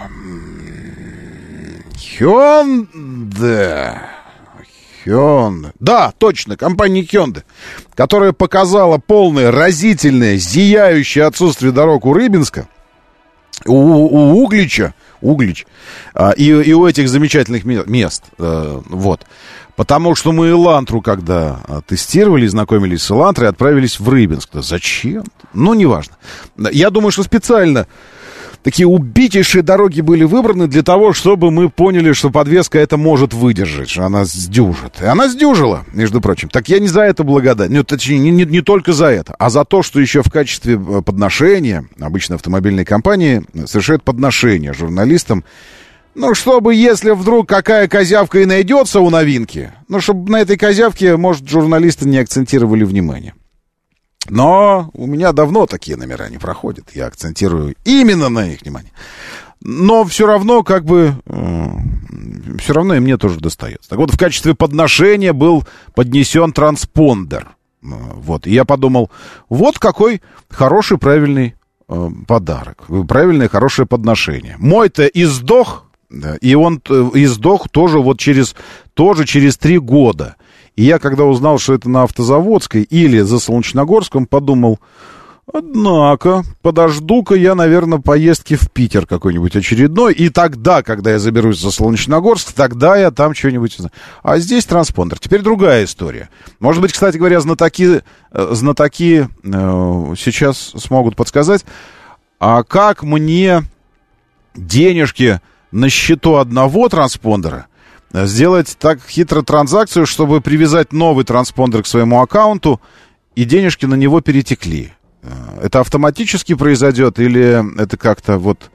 Hyundai. Hyundai. Да, точно, компания Hyundai, которая показала полное, разительное, зияющее отсутствие дорог у Рыбинска, у, у Углича, Углич, а, и, и у этих замечательных мест. А, вот. Потому что мы Элантру, когда тестировали, знакомились с Элантрой, отправились в Рыбинск. Да зачем? Ну, неважно. Я думаю, что специально такие убитейшие дороги были выбраны для того, чтобы мы поняли, что подвеска это может выдержать, что она сдюжит. И она сдюжила, между прочим. Так я не за это благодарен. Ну, точнее, не, не, не только за это, а за то, что еще в качестве подношения обычно автомобильные компании совершают подношения журналистам. Ну, чтобы, если вдруг какая козявка и найдется у новинки, ну, чтобы на этой козявке, может, журналисты не акцентировали внимание. Но у меня давно такие номера не проходят. Я акцентирую именно на их внимание. Но все равно, как бы, э, все равно и мне тоже достается. Так вот, в качестве подношения был поднесен транспондер. Вот, и я подумал, вот какой хороший, правильный э, подарок. Правильное, хорошее подношение. Мой-то издох. Да, и он издох тоже вот через, тоже через три года. И я, когда узнал, что это на Автозаводской или за Солнечногорском, подумал, однако, подожду-ка я, наверное, поездки в Питер какой-нибудь очередной, и тогда, когда я заберусь за Солнечногорск, тогда я там что-нибудь узнаю. А здесь транспондер. Теперь другая история. Может быть, кстати говоря, знатоки, знатоки э, сейчас смогут подсказать, а как мне денежки на счету одного транспондера сделать так хитро транзакцию, чтобы привязать новый транспондер к своему аккаунту, и денежки на него перетекли. Это автоматически произойдет или это как-то вот...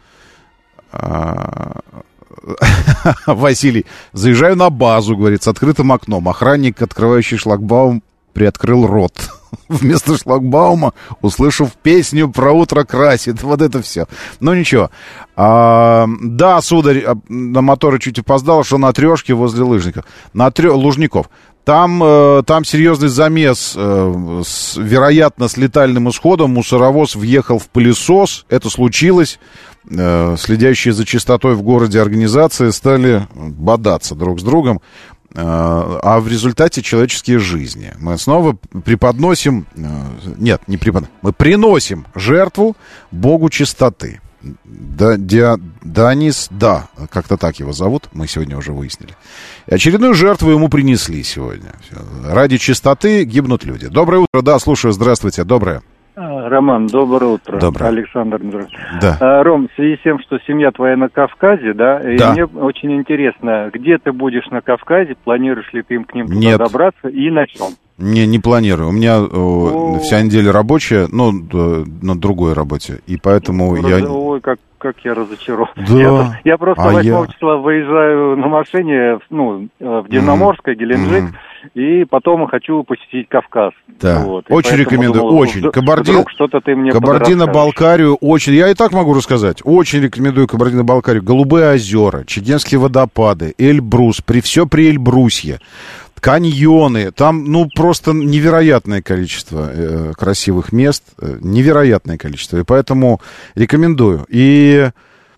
Василий, заезжаю на базу, говорит, с открытым окном. Охранник, открывающий шлагбаум, приоткрыл рот. Вместо шлагбаума, услышав песню про утро красит. Вот это все. Ну, ничего. А, да, сударь, на моторы чуть опоздал, что на трешке возле лыжников. На трё... Лужников. Там, э, там серьезный замес, э, с, вероятно, с летальным исходом. Мусоровоз въехал в пылесос. Это случилось. Э, следящие за чистотой в городе организации стали бодаться друг с другом. Э, а в результате человеческие жизни. Мы снова преподносим... Э, нет, не преподносим. Мы приносим жертву Богу чистоты. Да, Диа, Данис, да, как-то так его зовут, мы сегодня уже выяснили. И очередную жертву ему принесли сегодня. Ради чистоты гибнут люди. Доброе утро, да, слушаю, здравствуйте, доброе. Роман, доброе утро. Доброе. Александр. Да. А, Ром, в связи с тем, что семья твоя на Кавказе, да, и да. мне очень интересно, где ты будешь на Кавказе, планируешь ли ты им к ним туда Нет. добраться и на чем? Не, не планирую. У меня о, вся неделя рабочая, ну, на другой работе, и поэтому Раз... я... Ой, как, как я разочарован. Да. Я, я просто а восьмого я... числа выезжаю на машине, ну, в Дивноморское, Геленджик, mm-hmm. и потом хочу посетить Кавказ. Да. Вот. Очень рекомендую, думал, очень. Вдруг, Кабарди... вдруг что-то ты мне Кабардино-Балкарию очень, я и так могу рассказать, очень рекомендую Кабардино-Балкарию. Голубые озера, Чегемские водопады, Эльбрус, при все при Эльбрусье. Каньоны, там, ну, просто невероятное количество э, красивых мест, э, невероятное количество, и поэтому рекомендую. И,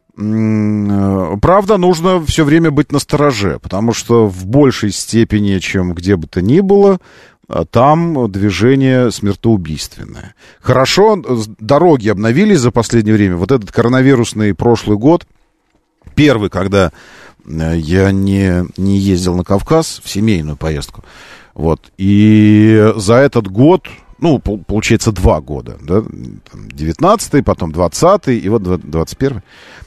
э, правда, нужно все время быть настороже, потому что в большей степени, чем где бы то ни было, там движение смертоубийственное. Хорошо, дороги обновились за последнее время. Вот этот коронавирусный прошлый год, первый, когда... Я не, не ездил на Кавказ в семейную поездку. Вот. И за этот год, ну, получается, два года, да, девятнадцатый, потом двадцатый, и вот двадцать первый.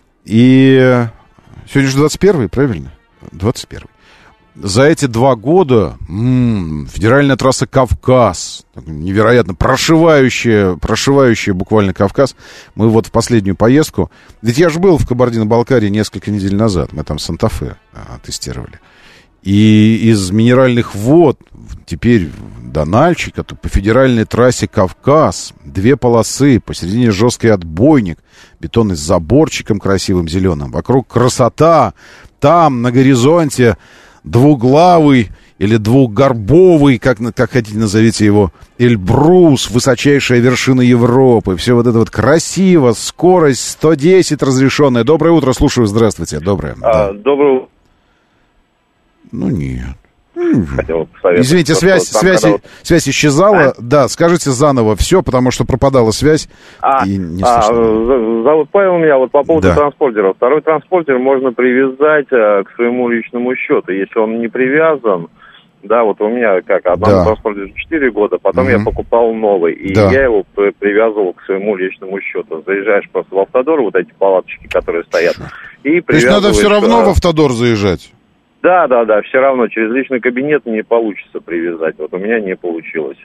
И сегодня же двадцать первый, правильно? двадцать первый. За эти два года м-м, федеральная трасса Кавказ, невероятно прошивающая, прошивающая буквально Кавказ. Мы вот в последнюю поездку, ведь я же был в Кабардино-Балкарии несколько недель назад, мы там Санта-Фе а, тестировали. И из минеральных вод теперь до Нальчика, то по федеральной трассе Кавказ, две полосы, посередине жесткий отбойник, бетонный с заборчиком красивым зеленым, вокруг красота, там на горизонте двуглавый или двухгорбовый, как, как хотите назовите его, Эльбрус, высочайшая вершина Европы. Все вот это вот красиво, скорость сто десять разрешенная. Доброе утро, слушаю, здравствуйте. Доброе. А, да. Доброе утро. Ну, нет. то, Извините, связь, там, связь, вот... связь исчезала. А? Да, скажите заново все, потому что пропадала связь. А, и не а зовут Павел меня, вот по поводу да. транспортера. Второй транспортер можно привязать а, к своему личному счету. Если он не привязан, да, вот у меня как, одному да. транспортеру четыре года, потом mm-hmm. я покупал новый, и да. я его привязывал к своему личному счету. Заезжаешь просто в Автодор, вот эти палаточки, которые стоят, и привязываешь... То есть надо все равно в Автодор заезжать? Да, да, да, все равно через личный кабинет не получится привязать. Вот у меня не получилось.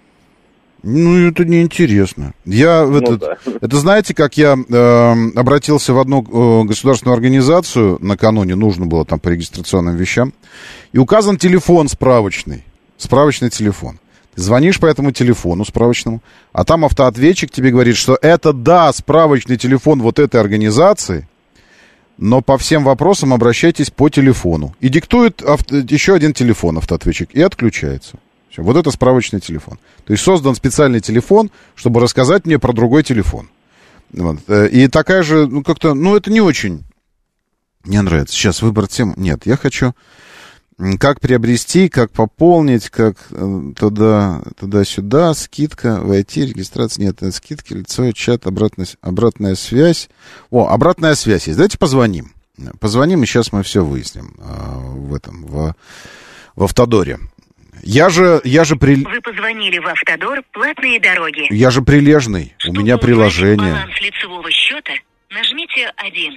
Ну, это неинтересно. Я, ну, этот, да. Это знаете, как я э, обратился в одну э, государственную организацию накануне, нужно было там по регистрационным вещам, и указан телефон справочный, справочный телефон. Ты звонишь по этому телефону справочному, а там автоответчик тебе говорит, что это, да, справочный телефон вот этой организации, но по всем вопросам обращайтесь по телефону. И диктует авто, еще один телефон автоответчик, и отключается. Все, вот это справочный телефон. То есть создан специальный телефон, чтобы рассказать мне про другой телефон. Вот. И такая же, ну как-то, ну это не очень мне нравится. Сейчас выбор тем. Нет, я хочу как приобрести, как пополнить, как туда, туда-сюда, скидка, войти, регистрация, нет, скидки, лицо, чат, обратная, обратная связь. О, обратная связь есть. Давайте позвоним. Позвоним, и сейчас мы все выясним а, в этом, в, в Автодоре. Я же, я же при... Вы позвонили в Автодор «Платные дороги». Я же прилежный, чтобы у меня приложение. Баланс лицевого счета, нажмите один.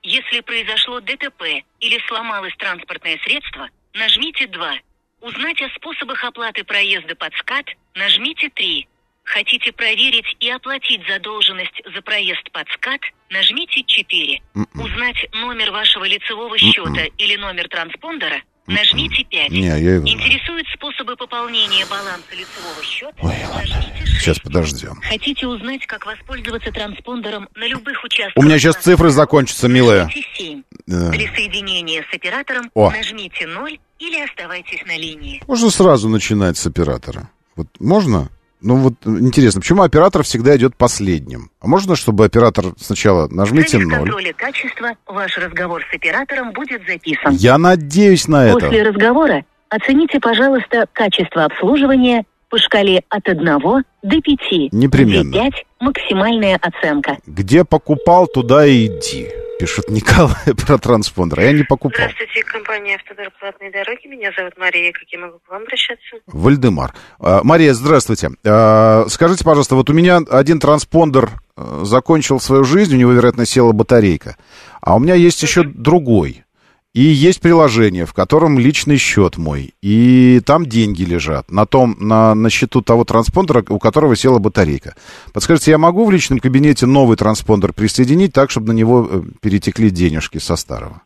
Если произошло ДТП или сломалось транспортное средство, нажмите два. Узнать о способах оплаты проезда под СКАТ, нажмите три. Хотите проверить и оплатить задолженность за проезд под СКАТ, нажмите четыре. Узнать номер вашего лицевого счета или номер транспондера, нажмите пять. Не, я его... Интересуют способы пополнения баланса лицевого счета, Ой, нажмите шесть. Сейчас подождем. Хотите узнать, как воспользоваться транспондером на любых участках? У меня сейчас цифры закончатся, милая. Нажмите семь. Да. Для соединения с оператором О. нажмите ноль или оставайтесь на линии. Можно сразу начинать с оператора? Вот можно? Ну вот интересно, почему оператор всегда идет последним? А можно, чтобы оператор сначала нажмите Для ноль? контроля качества ваш разговор с оператором будет записан. Я надеюсь на это. После разговора оцените, пожалуйста, качество обслуживания по шкале от одного до пяти. Непременно. Где пять – максимальная оценка. Где покупал, туда и иди. Пишет Николай про транспондер. Я не покупал. Здравствуйте, компания «Автодор. Платные дороги». Меня зовут Мария. Как я могу к вам обращаться? Вальдемар. А, Мария, здравствуйте. А, скажите, пожалуйста, вот у меня один транспондер а, закончил свою жизнь, у него, вероятно, села батарейка. А у меня есть еще другой. И есть приложение, в котором личный счет мой. И там деньги лежат на том, на, на счету того транспондера, у которого села батарейка. Подскажите, я могу в личном кабинете новый транспондер присоединить так, чтобы на него перетекли денежки со старого?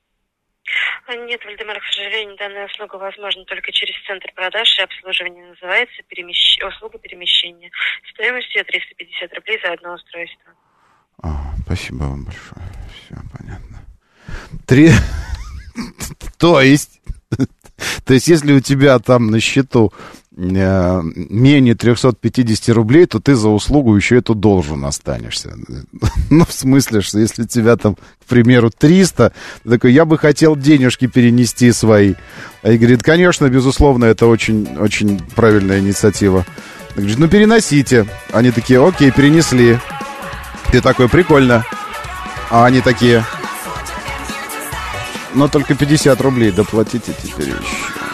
Нет, Вальдемар, к сожалению, данная услуга возможна только через центр продаж и обслуживания. Называется перемещ... услуга перемещения. Стоимостью триста пятьдесят рублей за одно устройство. А, спасибо вам большое. Все понятно. Три... То есть, то есть, если у тебя там на счету э, менее триста пятьдесят рублей, то ты за услугу еще эту должен останешься. Ну, в смысле, что если у тебя там, к примеру, триста, ты такой, я бы хотел денежки перенести свои. А и говорит, конечно, безусловно, это очень, очень правильная инициатива. Говорит, ну, переносите. Они такие, окей, перенесли. Ты такой, прикольно. А они такие... Но только пятьдесят рублей доплатите теперь еще.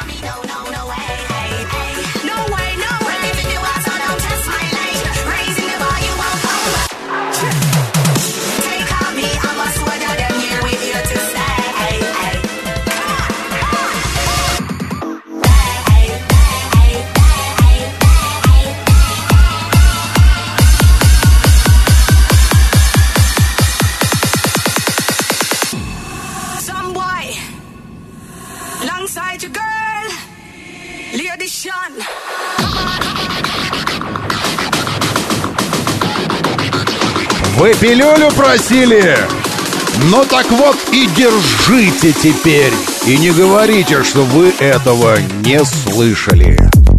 Вы пилюлю просили? Ну так вот и держите теперь. И не говорите, что вы этого не слышали.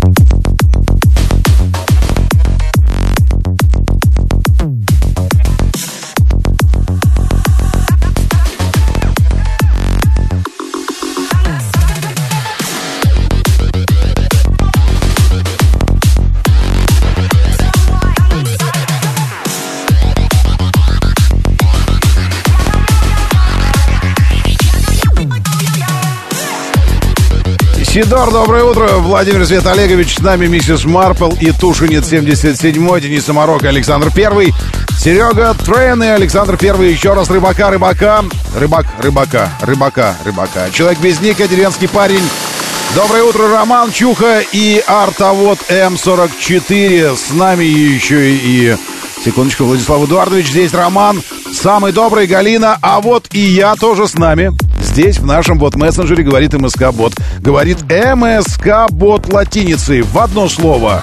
Сидор, доброе утро. Владимир Свет Олегович, с нами миссис Марпл и Тушинец семьдесят седьмой, Денис Самарок, Александр Первый, Серега Трен и Александр Первый. Еще раз рыбака, рыбака, рыбак, рыбака, рыбака, рыбака. Человек без ника, деревенский парень. Доброе утро, Роман Чуха и артовод М сорок четыре. С нами еще и... Секундочку, Владислав Эдуардович, здесь Роман, самый добрый, Галина, а вот и я тоже с нами. Здесь, в нашем бот-мессенджере, говорит МСК-бот. Говорит МСК-бот латиницей в одно слово.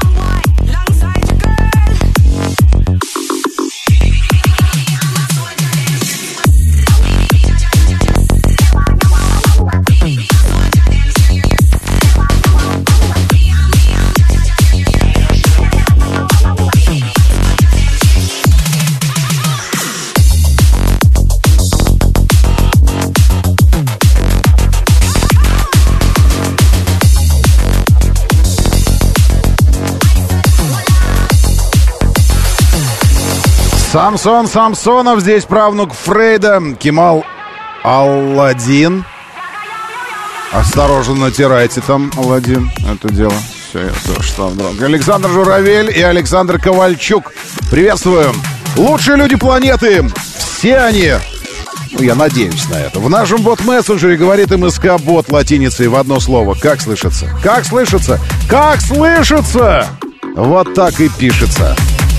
Самсон Самсонов, здесь правнук Фрейда, Кемал Алладин. Осторожно, натирайте там, Алладин, это дело. Все, я что там, Александр Журавель и Александр Ковальчук. Приветствуем. Лучшие люди планеты. Все они Ну, я надеюсь на это. В нашем бот-мессенджере говорит МСК-бот латиницей в одно слово. Как слышится? Как слышится? Как слышится? Вот так и пишется.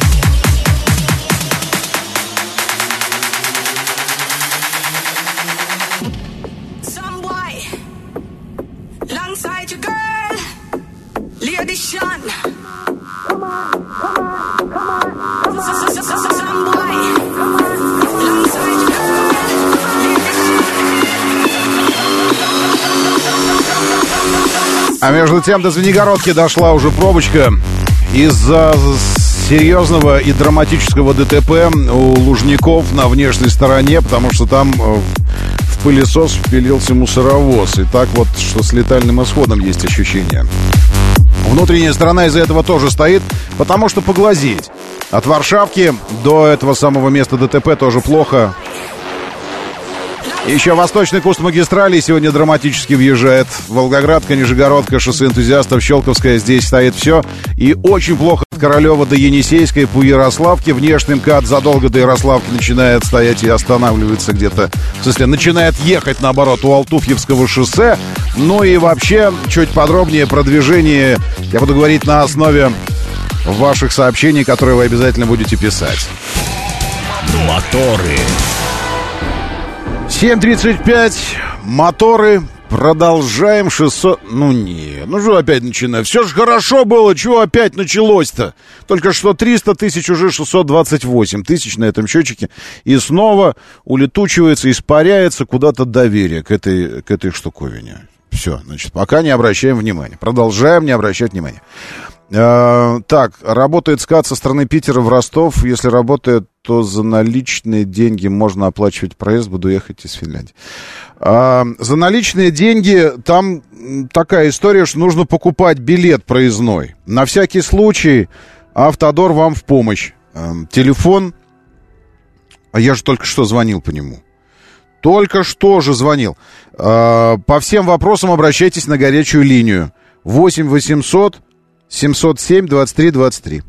А между тем до Звенигородки дошла уже пробочка из-за серьезного и драматического ДТП у Лужников на внешней стороне, потому что там в пылесос впилился мусоровоз. И так вот, что с летальным исходом есть ощущение. Внутренняя сторона из-за этого тоже стоит, потому что поглазеть. От Варшавки до этого самого места ДТП тоже плохо. Еще восточный куст магистрали сегодня драматически въезжает. Волгоградка, Нижегородка, шоссе энтузиастов, Щелковская. Здесь стоит все. И очень плохо от Королева до Енисейской по Ярославке. Внешний МКАД задолго до Ярославки начинает стоять и останавливается где-то. В смысле, начинает ехать, наоборот, у Алтуфьевского шоссе. Ну и вообще, чуть подробнее про движение я буду говорить на основе ваших сообщений, которые вы обязательно будете писать. Моторы. семь тридцать пять, моторы, продолжаем шестьсот... Ну не, ну что опять начинаю? Все же хорошо было, чего опять началось-то? Только что триста тысяч, уже шестьсот двадцать восемь тысяч на этом счетчике. И снова улетучивается, испаряется куда-то доверие к этой, к этой штуковине. Все, значит, пока не обращаем внимания. Продолжаем не обращать внимания. Uh, так, работает скат со стороны Питера в Ростов. Если работает, то за наличные деньги можно оплачивать проезд. Буду ехать из Финляндии. Uh, за наличные деньги там такая история, что нужно покупать билет проездной. На всякий случай Автодор вам в помощь. Uh, телефон. А я же только что звонил по нему. Только что же звонил. Uh, по всем вопросам обращайтесь на горячую линию. восемь восемьсот семьсот семь двадцать три двадцать три.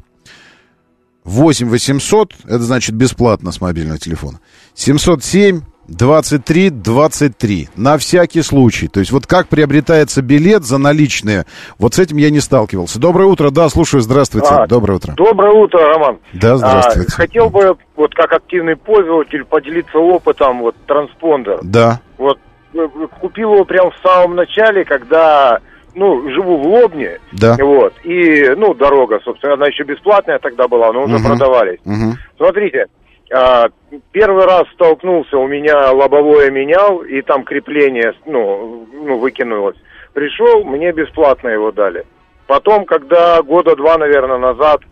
восемь восемьсот, это значит бесплатно с мобильного телефона. семьсот семь двадцать три двадцать три. На всякий случай. То есть вот как приобретается билет за наличные, вот с этим я не сталкивался. Доброе утро, да, слушаю, здравствуйте. А, доброе утро. Доброе утро, Роман. Да, здравствуйте. А, хотел бы, вот как активный пользователь, поделиться опытом, вот, транспондер. Да. Вот, купил его прямо в самом начале, когда... Ну, живу в Лобне, да. Вот, и, ну, дорога, собственно, она еще бесплатная тогда была, но уже uh-huh. продавались. Uh-huh. Смотрите, а, первый раз столкнулся, у меня лобовое менял, и там крепление, ну, ну, выкинулось. Пришел, мне бесплатно его дали. Потом, когда года два, наверное, назад,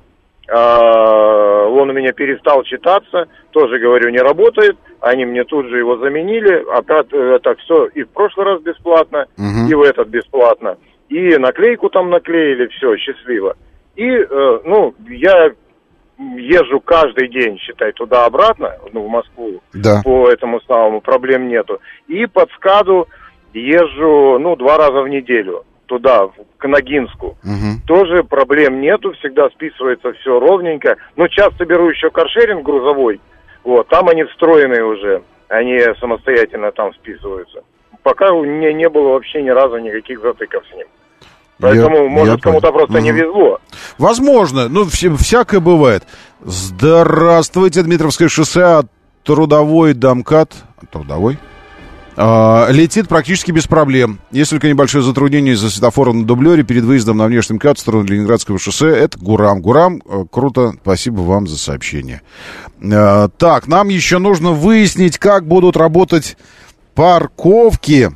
а, он у меня перестал читаться, тоже, говорю, не работает, они мне тут же его заменили, опять это все и в прошлый раз бесплатно, uh-huh. и в этот бесплатно. И наклейку там наклеили, все, счастливо. И, э, ну, я езжу каждый день, считай, туда-обратно, ну, в Москву, да. По этому самому, проблем нету. И под СКАДу езжу, ну, два раза в неделю, туда, к Ногинску. Uh-huh. Тоже проблем нету, всегда списывается все ровненько. Но часто беру еще каршеринг грузовой, вот, там они встроенные уже, они самостоятельно там списываются. Пока у меня не было вообще ни разу никаких затыков с ним. Поэтому, я, может, я кому-то просто угу. не везло. Возможно, ну, вся, всякое бывает. Здравствуйте, Дмитровское шоссе, Трудовой до МКАД. Трудовой? А, летит практически без проблем. Есть только небольшое затруднение из-за светофора на дублере перед выездом на внешний МКАД в сторону Ленинградского шоссе. Это Гурам. Гурам, круто, спасибо вам за сообщение. А, так, нам еще нужно выяснить, как будут работать парковки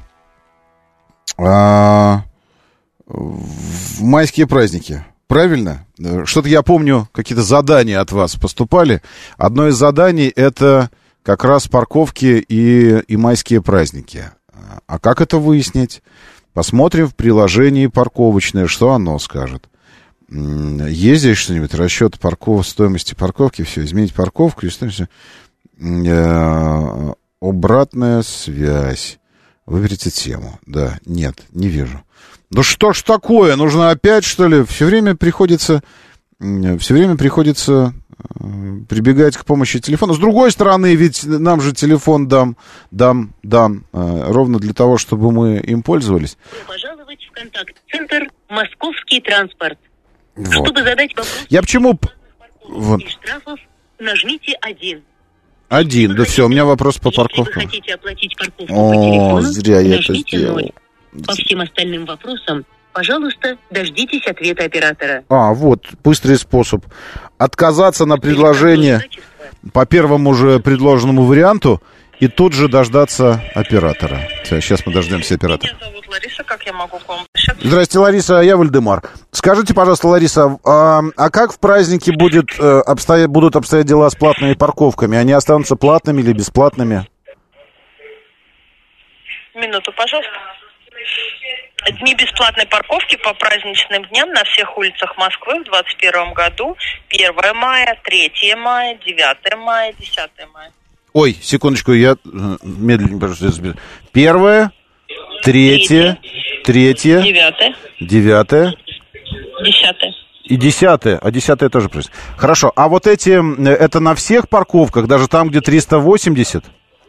а, в майские праздники. Правильно? Что-то я помню, какие-то задания от вас поступали. Одно из заданий — это как раз парковки и, и майские праздники. А как это выяснить? Посмотрим в приложении парковочное, что оно скажет. Есть здесь что-нибудь? Расчет парков, стоимости парковки, все, изменить парковку. Обратная связь. Выберите тему. Да, нет, не вижу. Ну что ж такое? Нужно опять, что ли? Все время приходится... Все время приходится прибегать к помощи телефона. С другой стороны, ведь нам же телефон дам, дам, дам, ровно для того, чтобы мы им пользовались. Пожаловать в контакт-центр «Московский транспорт». Вот. Чтобы задать вопрос... Я почему... Вот. Штрафов, нажмите один. Один, да все, у меня вопрос по парковкам. Если вы хотите оплатить парковку О, по телефону, зря я это нажмите сделал. ноль. По всем остальным вопросам, пожалуйста, дождитесь ответа оператора. А, вот, быстрый способ. Отказаться на предложение по первому же предложенному варианту и тут же дождаться оператора. Сейчас мы дождемся оператора. Меня зовут Лариса, как я могу к вам обращаться? Здрасте, Лариса, я Вальдемар. Скажите, пожалуйста, Лариса, а, а как в празднике будет, э, обстоять, будут обстоять дела с платными парковками? Они останутся платными или бесплатными? Минуту, пожалуйста. Дни бесплатной парковки по праздничным дням на всех улицах Москвы в двадцать первом году. первое мая, третье мая, девятое мая, десятое мая. Ой, секундочку, я медленнее, пожалуйста. Первое, третье, третье, девятое, девятое, десятое. И десятое, а десятое тоже происходит. Хорошо, а вот эти, это на всех парковках, даже там, где триста восемьдесят?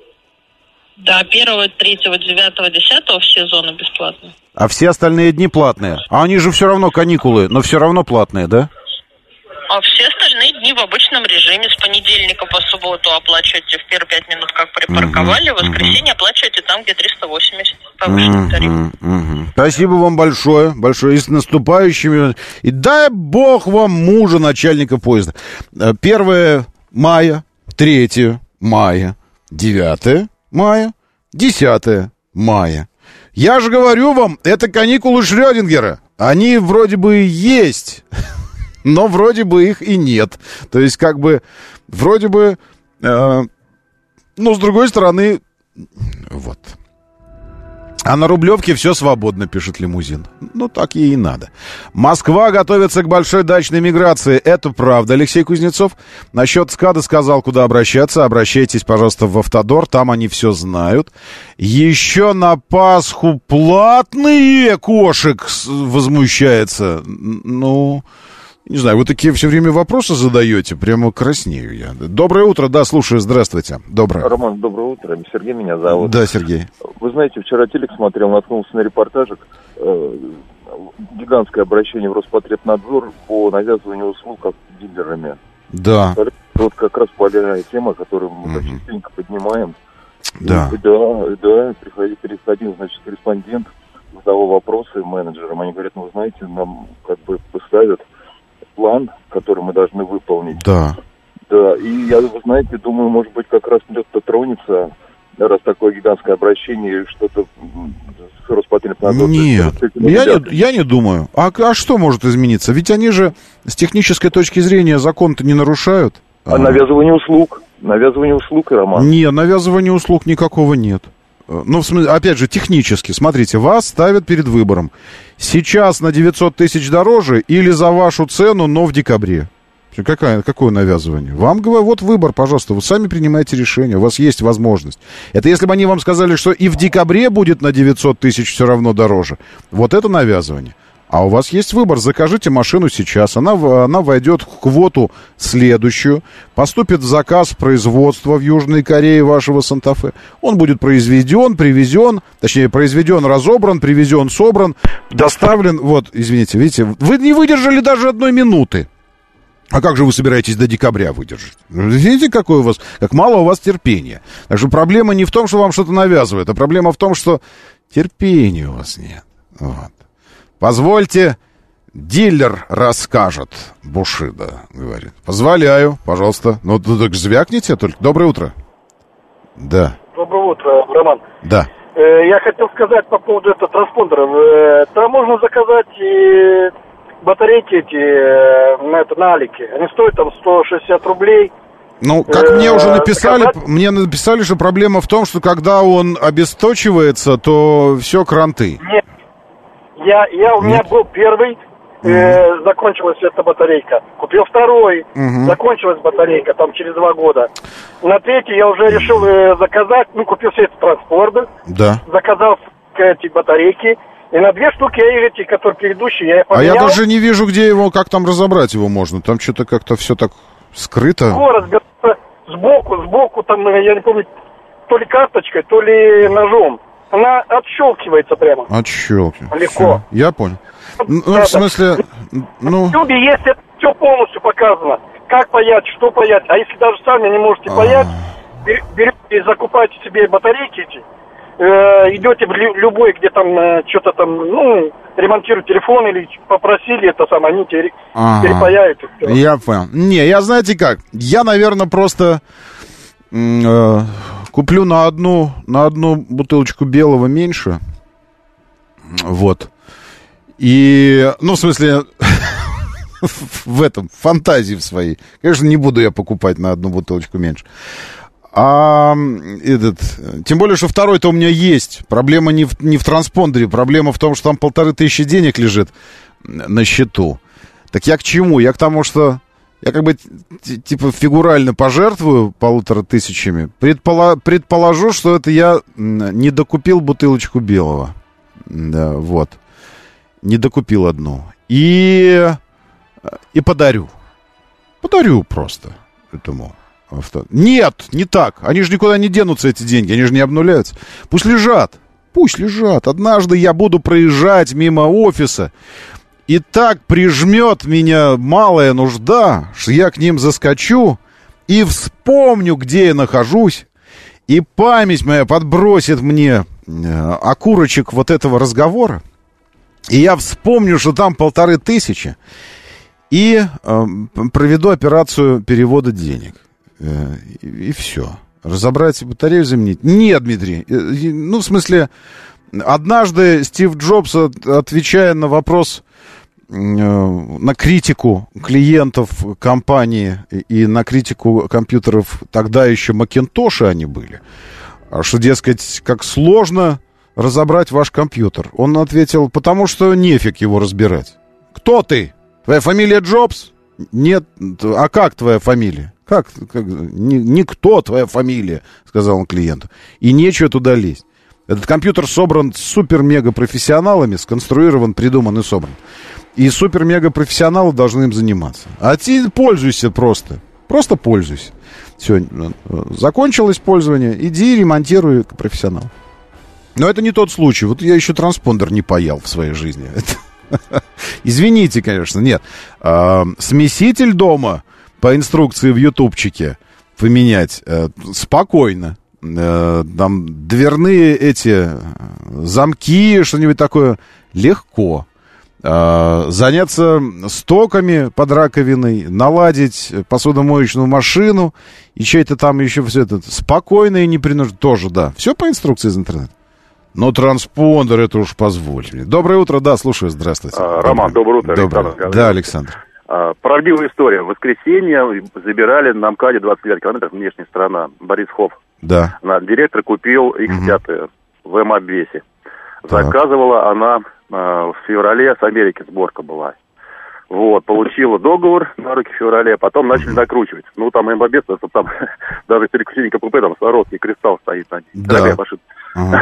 Да, первого, третьего, девятого, десятого все зоны бесплатные. А все остальные дни платные? А они же все равно каникулы, но все равно платные, да? А все остальные дни в обычном режиме. С понедельника по субботу оплачиваете в первые пять минут, как припарковали. В воскресенье оплачиваете там, где триста восемьдесят. Повышенный тариф. Угу. Спасибо вам большое, большое. И с наступающими. И дай бог вам мужа начальника поезда. первое мая, третье мая, девятое мая, десятое мая. Я же говорю вам, это каникулы Шрёдингера. Они вроде бы есть, но вроде бы их и нет. То есть, как бы, вроде бы, э, ну, с другой стороны, вот. А на Рублевке все свободно, пишет Лимузин. Ну, так ей и надо. Москва готовится к большой дачной миграции. Это правда, Алексей Кузнецов. Насчет СКАДа сказал, куда обращаться. Обращайтесь, пожалуйста, в Автодор. Там они все знают. Еще на Пасху платные кошек возмущается. Ну, не знаю, вы такие все время вопросы задаете. Прямо краснею я. Доброе утро, да, слушаю, здравствуйте. Доброе. Роман, доброе утро. Сергей меня зовут. Да, Сергей. Вы знаете, вчера телек смотрел, наткнулся на репортажик. Э, гигантское обращение в Роспотребнадзор по навязыванию услуг дилерами. Да. Вот как раз больная тема, которую мы mm-hmm. частенько поднимаем. Да. И, да, да, приходил, переходил, значит, корреспондент, задавал вопросы менеджерам. Они говорят, ну, вы знаете, нам как бы поставят план, который мы должны выполнить. Да. Да, и я, вы знаете, думаю, может быть, как раз кто-то тронется, раз такое гигантское обращение, что-то с Роспотребнадзором. Нет, я не, я не думаю. А, а что может измениться? Ведь они же с технической точки зрения закон-то не нарушают. А, а навязывание услуг? Навязывание услуг, и Роман? Нет, навязывания услуг никакого нет. Ну, в смысле, опять же, технически, смотрите, вас ставят перед выбором. Сейчас на девятьсот тысяч дороже или за вашу цену, но в декабре. Какое, какое навязывание? Вам говорю, вот выбор, пожалуйста, вы сами принимаете решение, у вас есть возможность. Это если бы они вам сказали, что и в декабре будет на девятьсот тысяч все равно дороже. Вот это навязывание. А у вас есть выбор, закажите машину сейчас, она, она войдет в квоту следующую, поступит в заказ производства в Южной Корее вашего Санта-Фе. Он будет произведен, привезен, точнее, произведен, разобран, привезен, собран, доставлен. Вот, извините, видите, вы не выдержали даже одной минуты. А как же вы собираетесь до декабря выдержать? Видите, какое у вас, как мало у вас терпения. Так что проблема не в том, что вам что-то навязывают, а проблема в том, что терпения у вас нет. Вот. Позвольте, дилер расскажет, Бушида говорит. Позволяю, пожалуйста. Ну, так звякните только. Доброе утро. Да. Доброе утро, Роман. Да. Э, я хотел сказать по поводу этого транспондера. Э, там можно заказать и батарейки эти э, на, это, на Алике. Они стоят там сто шестьдесят рублей. Ну, как мне уже написали, мне написали, что проблема в том, что когда он обесточивается, то все кранты. Нет. Я, я, у меня Нет. был первый, э, mm-hmm. закончилась эта батарейка. Купил второй, mm-hmm. закончилась батарейка там через два года. На третий я уже решил э, заказать, ну, купил все эти транспорты, да. заказал эти батарейки. И на две штуки я эти, которые предыдущие, я поменял. А я даже не вижу, где его, как там разобрать его можно. Там что-то как-то все так Скрыто? Скоро разбираться сбоку, сбоку, там, я не помню, то ли карточкой, то ли ножом. Она отщелкивается прямо. Отщелкивается. Легко. Все. Я понял. Ну, в смысле, ну... В Ютубе есть это все полностью показано. Как паять, что паять. А если даже сами не можете паять, берете и закупаете себе батарейки эти, э, идете в любой, где там э, что-то там, ну, ремонтируют телефон или попросили это самое, они теперь ага. перепаяют. Я понял. Не, я знаете как, я, наверное, просто э, куплю на одну, на одну бутылочку белого меньше. Вот. И, ну, в смысле, в этом, фантазии в своей. Конечно, не буду я покупать на одну бутылочку меньше. А этот, тем более, что второй-то у меня есть. Проблема не в, не в транспондере, проблема в том, что там полторы тысячи денег лежит на счету. Так я к чему? Я к тому, что я как бы типа фигурально пожертвую полутора тысячами. Предполо, предположу, что это я не докупил бутылочку белого. Да, вот. Не докупил одну. И, и подарю. Подарю просто этому. Нет, не так. Они же никуда не денутся, эти деньги. Они же не обнуляются. Пусть лежат. Пусть лежат. Однажды я буду проезжать мимо офиса, и так прижмет меня малая нужда, что я к ним заскочу и вспомню, где я нахожусь, и память моя подбросит мне окурочек вот этого разговора, и я вспомню, что там полторы тысячи, и э, проведу операцию перевода денег. И, и все. Разобрать батарею, заменить. Нет, Дмитрий. Ну, в смысле, однажды Стив Джобс, отвечая на вопрос, на критику клиентов компании и на критику компьютеров, тогда еще Макинтоши они были, что, дескать, как сложно разобрать ваш компьютер. Он ответил, потому что нефиг его разбирать. Кто ты? Твоя фамилия Джобс? Нет. А как твоя фамилия? Как? как Никто твоя фамилия, сказал он клиенту. И нечего туда лезть. Этот компьютер собран супер-мега-профессионалами, сконструирован, придуман и собран. И супер-мега-профессионалы должны им заниматься. А ты пользуйся просто. Просто пользуйся. Все, закончилось пользование, иди ремонтируй профессионал. Но это не тот случай. Вот я еще транспондер не паял в своей жизни. Извините, конечно, нет. Смеситель дома по инструкции в ютубчике поменять э, спокойно. Э, там дверные эти замки, что-нибудь такое, легко. Э, заняться стоками под раковиной, наладить посудомоечную машину и чей-то там еще все это спокойно и непринужденно. Тоже, да. Все по инструкции из интернета. Но транспондер, это уж позвольте мне. Доброе утро, да, слушаю, здравствуйте. А, Роман, доброе утро. Доброе. Александр. Да, Александр. А, правдивая история. В воскресенье забирали на МКАДе двадцать девять километров, внешняя сторона, Борисхов. Да. На, директор купил икс пять угу. в эм-обвесе. Заказывала она а, в феврале, с Америки сборка была. Вот, получила договор на руки в феврале, потом начали угу. накручивать. Ну, там эм-обвес, там даже переключение КПП, там Саровский кристалл стоит на ней. Да. Ага.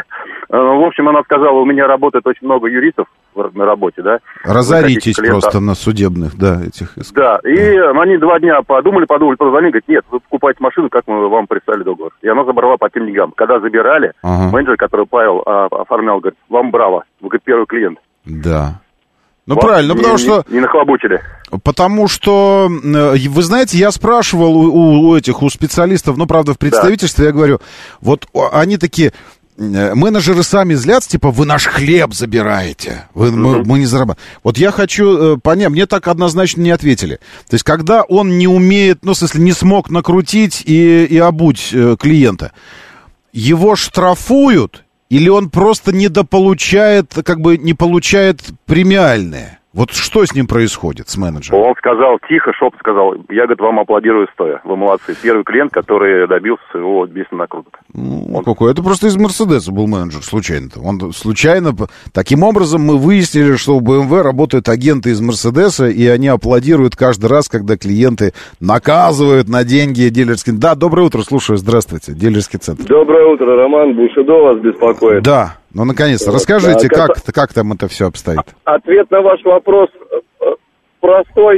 В общем, она сказала, у меня работает очень много юристов на работе, да. Разоритесь просто на судебных, да, этих исков. Да, и да. они два дня подумали, подумали, позвонили, говорят, нет, вы покупаете машину, как мы вам представили договор. И она забрала по тем деньгам. Когда забирали, ага. менеджер, который Павел а, оформлял, говорит, вам браво, вы, говорит, первый клиент. Да. Ну, вот, правильно, не, потому что... Не, не нахлобучили. Потому что, вы знаете, я спрашивал у, у этих, у специалистов, ну, правда, в представительстве, да. я говорю, вот они такие, менеджеры сами злятся, типа, вы наш хлеб забираете, вы, mm-hmm. мы, мы не зарабатываем. Вот я хочу понять, мне так однозначно не ответили. То есть, когда он не умеет, ну, в смысле, не смог накрутить и, и обуть клиента, его штрафуют, или он просто недополучает, как бы не получает премиальное? Вот что с ним происходит, с менеджером? Он сказал, тихо, шепот сказал, я, говорит, вам аплодирую стоя, вы молодцы. Первый клиент, который добился своего без накруток. Ну, он... какой? Это просто из Мерседеса был менеджер, случайно-то. Он случайно, таким образом мы выяснили, что у бэ эм вэ работают агенты из Мерседеса, и они аплодируют каждый раз, когда клиенты наказывают на деньги дилерские. Да, доброе утро, слушаю, здравствуйте, дилерский центр. Доброе утро, Роман, Бушидо вас беспокоит. Да. Ну, наконец-то, расскажите, да, как, как там это все обстоит? Ответ на ваш вопрос простой.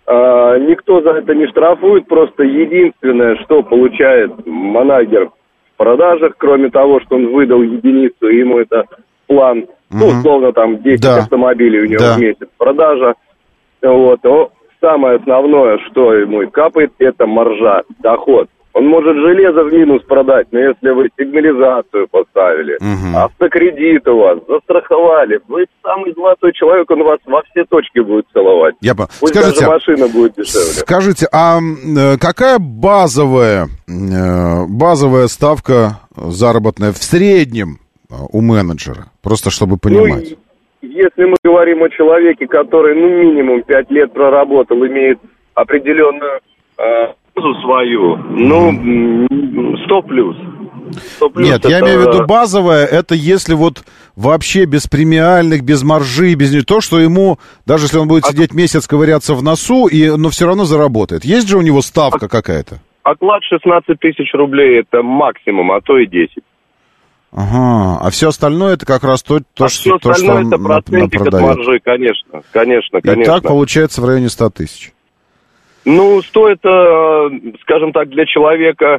А, никто за это не штрафует, просто единственное, что получает манагер в продажах, кроме того, что он выдал единицу, и ему это план, ну, условно, там, десять да. автомобилей у него да. в месяц продажа, вот, то самое основное, что ему капает, это маржа, доход. Он может железо в минус продать, но если вы сигнализацию поставили, угу. автокредит у вас, застраховали, вы самый золотой человек, он вас во все точки будет целовать. Я по... Пусть Скажите, даже машина будет дешевле. Скажите, а какая базовая, базовая ставка заработная в среднем у менеджера? Просто чтобы понимать. Ну, если мы говорим о человеке, который, ну, минимум пять лет проработал, имеет определенную... свою, ну, сто плюс. сто плюс. Нет, это... я имею в виду базовое, это если вот вообще без премиальных, без маржи, без то, что ему, даже если он будет сидеть месяц ковыряться в носу, и, но все равно заработает. Есть же у него ставка какая-то? Оклад шестнадцать тысяч рублей, это максимум, а то и десять. Ага, а все остальное это как раз то, то а что, все остальное то, что это процентик от маржи, конечно, конечно, конечно. И так получается в районе ста тысяч. Ну, стоит, скажем так, для человека,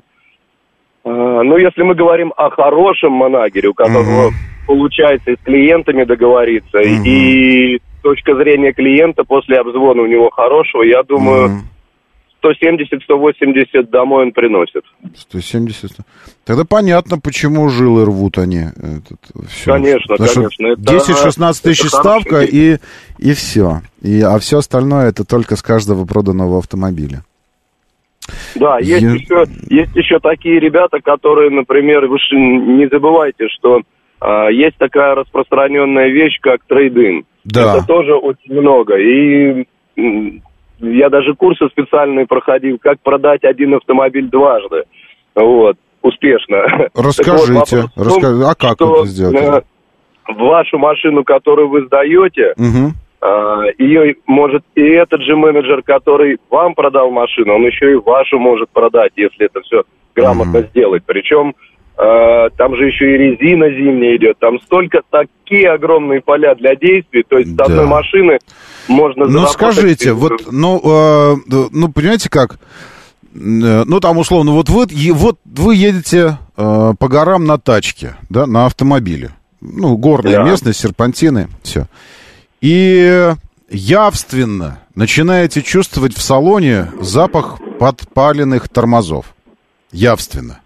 ну, если мы говорим о хорошем манагере, у которого uh-huh. получается и с клиентами договориться, uh-huh. и с точки зрения клиента после обзвона у него хорошего, я думаю, uh-huh. сто семьдесят - сто восемьдесят домой он приносит. сто семьдесят. Тогда понятно, почему жилы рвут они. Этот, все. Конечно, Потому конечно. десять-шестнадцать тысяч ставка, и, и все. И, а все остальное это только с каждого проданного автомобиля. Да, есть, Я... еще, есть еще такие ребята, которые, например, вы не забывайте, что а, есть такая распространенная вещь, как трейд-ин. Да. Это тоже очень много. И я даже курсы специальные проходил, как продать один автомобиль дважды. Вот. Успешно. Расскажите, вот расскажите, а как что, это сделать? Вашу машину, которую вы сдаете, угу. ее может и этот же менеджер, который вам продал машину, он еще и вашу может продать, если это все грамотно угу. сделать. Причем там же еще и резина зимняя идет, там столько, такие огромные поля для действий, то есть да. с одной машины можно заработать... Ну, скажите, вот, ну, э, ну, понимаете как... Ну, там, условно, вот вы, вот вы едете э, по горам на тачке, да, на автомобиле. Ну, горная да. местность, серпантины, все. И явственно начинаете чувствовать в салоне запах подпаленных тормозов. Явственно.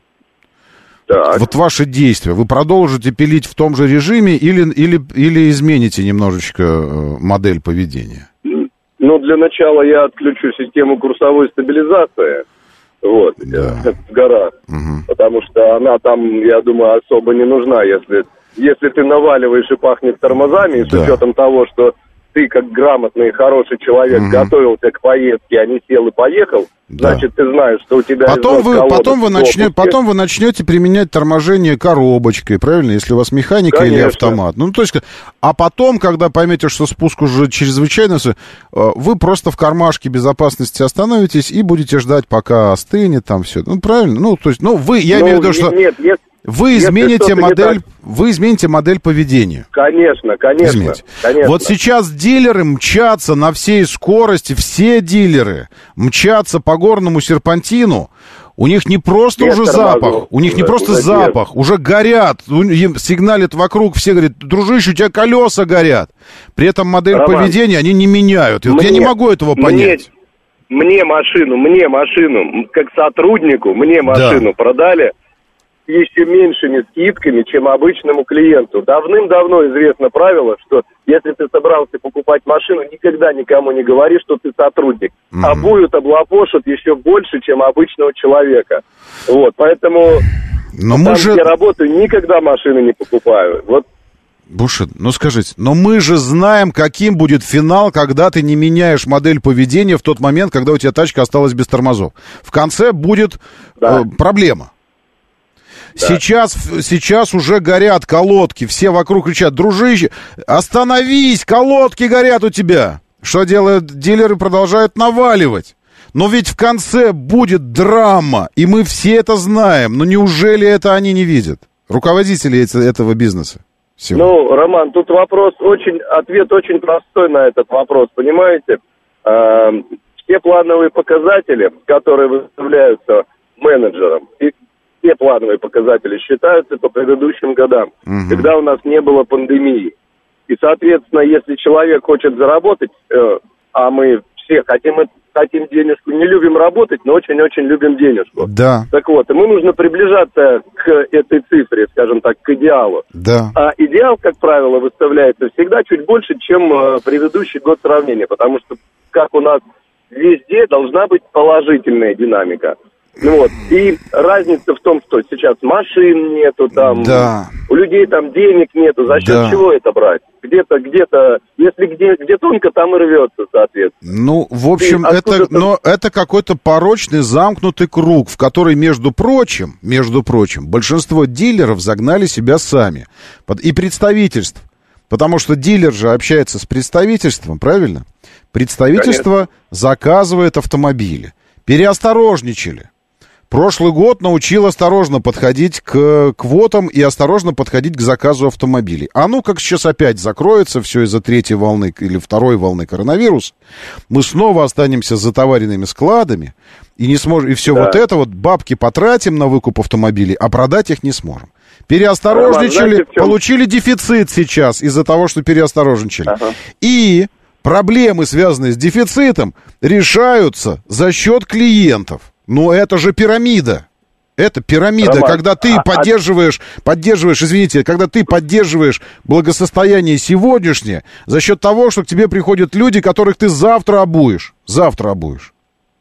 Так. Вот ваши действия. Вы продолжите пилить в том же режиме или, или, или измените немножечко э, модель поведения? Ну, для начала я отключу систему курсовой стабилизации. Вот, да. в горах. Угу. Потому что она там, я думаю, особо не нужна, если, если ты наваливаешь и пахнет тормозами, и с да. учетом того, что ты, как грамотный и хороший человек, угу. готовился к поездке, а не сел и поехал, да. значит, ты знаешь, что у тебя... Потом вы, потом, вы начнете, потом вы начнете применять торможение коробочкой, правильно? Если у вас механика Конечно. Или автомат. Ну, то есть, а потом, когда поймете, что спуск уже чрезвычайно... Вы просто в кармашке безопасности остановитесь и будете ждать, пока остынет там все. Ну, правильно? Ну, то есть, ну, вы... Я ну, имею в виду, что... Нет, нет. Вы измените модель, вы измените модель поведения. Конечно, конечно, конечно. Вот сейчас дилеры мчатся на всей скорости, все дилеры мчатся по горному серпантину. У них не просто без уже тормозов. Запах, у них не просто уже запах, нет. уже горят, сигналят вокруг, все говорят, дружище, у тебя колеса горят. При этом модель Роман, поведения они не меняют. Мне, Я не могу этого понять. Мне, мне машину, мне машину, как сотруднику, мне машину да. продали еще меньшими скидками, чем обычному клиенту. Давным-давно известно правило, что если ты собрался покупать машину, никогда никому не говори, что ты сотрудник. Mm-hmm. А будут облапошат еще больше, чем обычного человека. Вот, поэтому но там, мы же... где работаю, никогда машины не покупаю. Вот. Бушит, ну скажите, но мы же знаем, каким будет финал, когда ты не меняешь модель поведения в тот момент, когда у тебя тачка осталась без тормозов. В конце будет да. э, проблема. Да. Сейчас, сейчас уже горят колодки, все вокруг кричат, дружище, остановись, колодки горят у тебя. Что делают дилеры? Продолжают наваливать. Но ведь в конце будет драма, и мы все это знаем. Но неужели это они не видят? Руководители этого бизнеса. Всего. Ну, Роман, тут вопрос очень, ответ очень простой на этот вопрос, понимаете? те плановые показатели, которые выставляются менеджером, и те плановые показатели считаются по предыдущим годам, угу. когда у нас не было пандемии. И, соответственно, если человек хочет заработать, э, а мы все хотим, хотим денежку, не любим работать, но очень-очень любим денежку. Да. Так вот, и мы нужно приближаться к этой цифре, скажем так, к идеалу. Да. А идеал, как правило, выставляется всегда чуть больше, чем э, предыдущий год сравнения, потому что, как у нас везде, должна быть положительная динамика. Ну вот, и разница в том, что сейчас машин нету там, да. у людей там денег нету, за счет да. чего это брать? Где-то, где-то, если где, где тонко, там и рвется, соответственно. Ну, в общем, и это, но это какой-то порочный замкнутый круг, в который, между прочим, между прочим, большинство дилеров загнали себя сами. И представительств. Потому что дилер же общается с представительством, правильно? Представительство Конечно. заказывает автомобили. Переосторожничали. Прошлый год научил осторожно подходить к квотам и осторожно подходить к заказу автомобилей. А ну как сейчас опять закроется все из-за третьей волны или второй волны коронавируса, мы снова останемся с затоваренными складами и не сможем, и все да. вот это вот бабки потратим на выкуп автомобилей, а продать их не сможем. Переосторожничали, Роман, получили дефицит сейчас из-за того, что переосторожничали. Ага. И проблемы, связанные с дефицитом, решаются за счет клиентов. Но это же пирамида. Это пирамида, Роман, когда ты а, поддерживаешь, поддерживаешь, извините, когда ты поддерживаешь благосостояние сегодняшнее за счет того, что к тебе приходят люди, которых ты завтра обуешь. Завтра обуешь.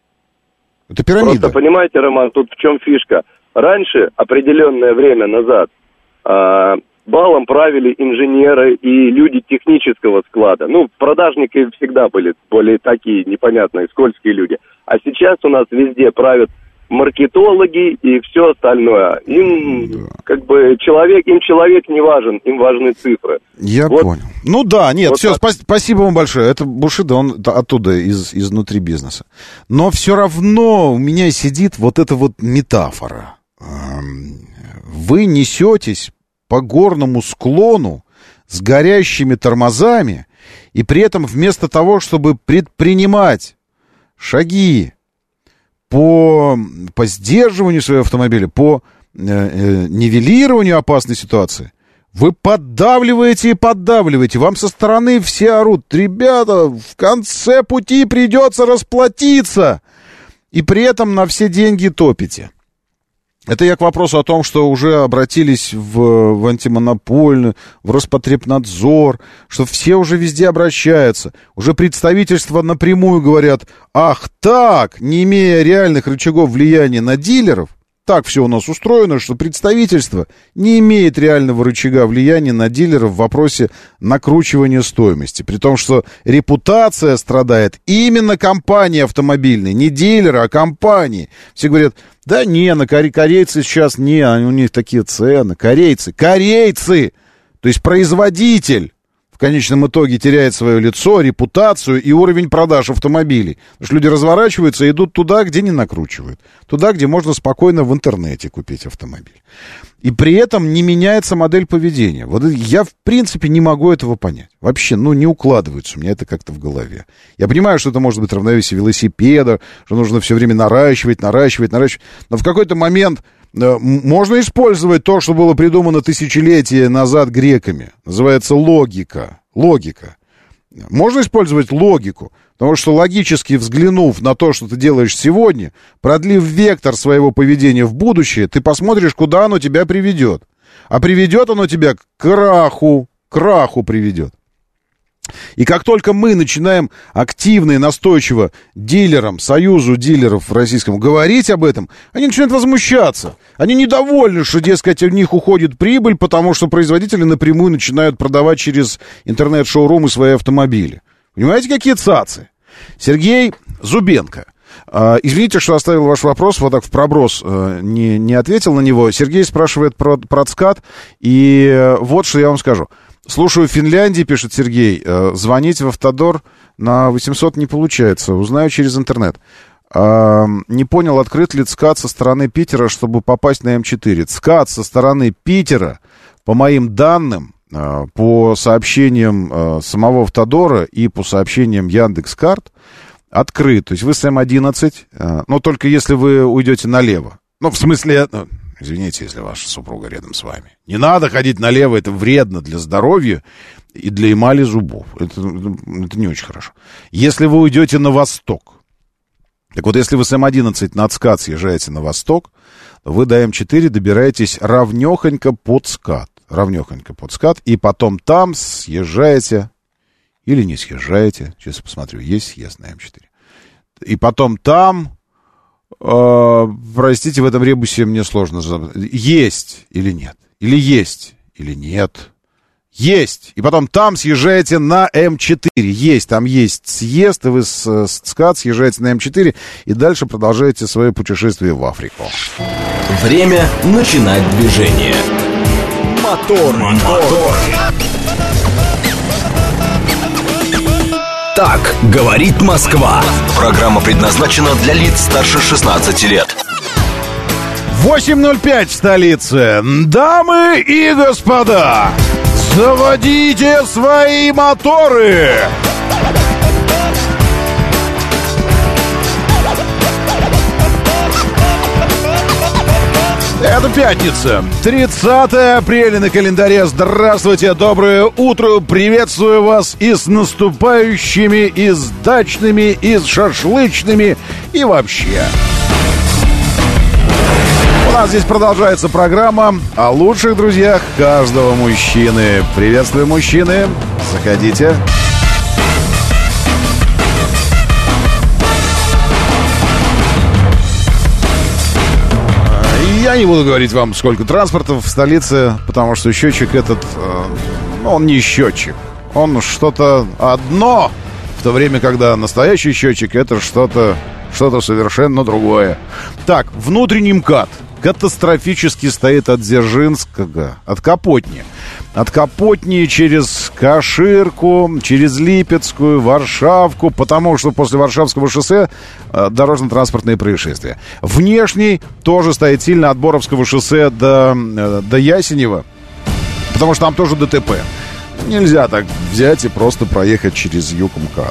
Это пирамида. Просто понимаете, Роман, тут в чем фишка. Раньше, определенное время назад, э, балом правили инженеры и люди технического склада. Ну, продажники всегда были более такие непонятные, скользкие люди. А сейчас у нас везде правят маркетологи и все остальное. Им да. как бы человек, им человек не важен, им важны цифры. Я вот. понял. Ну да, нет, вот все, спа- спасибо вам большое. Это Бушидо, он оттуда, из, изнутри бизнеса. Но все равно у меня сидит вот эта вот метафора. Вы несетесь по горному склону с горящими тормозами, и при этом вместо того, чтобы предпринимать шаги по, по сдерживанию своего автомобиля, по э, э, нивелированию опасной ситуации, вы поддавливаете и поддавливаете. Вам со стороны все орут: ребята, в конце пути придется расплатиться. И при этом на все деньги топите. Это я к вопросу о том, что уже обратились в, в антимонопольную, в Роспотребнадзор, что все уже везде обращаются. Уже представительства напрямую говорят: ах так, не имея реальных рычагов влияния на дилеров, так все у нас устроено, что представительство не имеет реального рычага влияния на дилеров в вопросе накручивания стоимости. При том, что репутация страдает именно компании автомобильной, не дилера, а компании. Все говорят: да не, на коре- корейцы сейчас не, у них такие цены. Корейцы, корейцы! То есть производитель в конечном итоге теряет свое лицо, репутацию и уровень продаж автомобилей. Потому что люди разворачиваются и идут туда, где не накручивают. Туда, где можно спокойно в интернете купить автомобиль. И при этом не меняется модель поведения. Вот я, в принципе, не могу этого понять. Вообще, ну, не укладывается у меня это как-то в голове. Я понимаю, что это может быть равновесие велосипеда, что нужно все время наращивать, наращивать, наращивать. Но в какой-то момент э, можно использовать то, что было придумано тысячелетия назад греками. Называется логика. Логика. Можно использовать логику. Потому что логически взглянув на то, что ты делаешь сегодня, продлив вектор своего поведения в будущее, ты посмотришь, куда оно тебя приведет. А приведет оно тебя к краху. К краху приведет. И как только мы начинаем активно и настойчиво дилерам, союзу дилеров российскому говорить об этом, они начинают возмущаться. Они недовольны, что, дескать, у них уходит прибыль, потому что производители напрямую начинают продавать через интернет-шоурумы свои автомобили. Понимаете, какие цацы? Сергей Зубенко. Uh, извините, что оставил ваш вопрос, вот так в проброс uh, не, не ответил на него. Сергей спрашивает про, про ЦКАД, и uh, вот что я вам скажу. Слушаю в Финляндии, пишет Сергей, uh, звонить в Автодор на восемьсот не получается, узнаю через интернет. Uh, не понял, открыт ли ЦКАД со стороны Питера, чтобы попасть на эм четыре. ЦКАД со стороны Питера, по моим данным, uh, по сообщениям uh, самого Автодора и по сообщениям Яндекс.Карт, открыт. То есть вы с эм одиннадцать, но только если вы уйдете налево. Ну, в смысле, ну, извините, если ваша супруга рядом с вами. Не надо ходить налево, это вредно для здоровья и для эмали зубов. Это, это не очень хорошо. Если вы уйдете на восток, так вот, если вы с эм одиннадцать на ЦКАД съезжаете на восток, то вы до эм четыре добираетесь равнёхонько под СКАД. Равнёхонько под СКАД, и потом там съезжаете или не съезжаете. Сейчас я посмотрю, есть съезд на эм четыре. И потом там, э, простите, в этом ребусе мне сложно забыть. Есть или нет? Или есть или нет? Есть. И потом там съезжаете на эм четыре. Есть, там есть съезд, и вы с, с ЦКАД съезжаете на эм четыре и дальше продолжаете свое путешествие в Африку. Время начинать движение. Мотор, мотор. Так говорит Москва. Программа предназначена для лиц старше шестнадцати лет. восемь ноль пять в столице. Дамы и господа, заводите свои моторы! Это пятница, тридцатое апреля на календаре. Здравствуйте, доброе утро, приветствую вас и с наступающими, и с дачными, и с шашлычными, и вообще. У нас здесь продолжается программа о лучших друзьях каждого мужчины. Приветствую, мужчины, заходите. Я не буду говорить вам, сколько транспортов в столице, потому что счетчик этот, ну, он не счетчик. Он что-то одно, в то время, когда настоящий счетчик это что-то, что-то совершенно другое. Так, внутренний МКАД катастрофически стоит от Дзержинского, от Капотни. От Капотни через Каширку, через Липецкую, Варшавку, потому что после Варшавского шоссе э, дорожно-транспортные происшествия. Внешний тоже стоит сильно от Боровского шоссе до, э, до Ясенева, потому что там тоже ДТП. Нельзя так взять и просто проехать через юг МКАДа.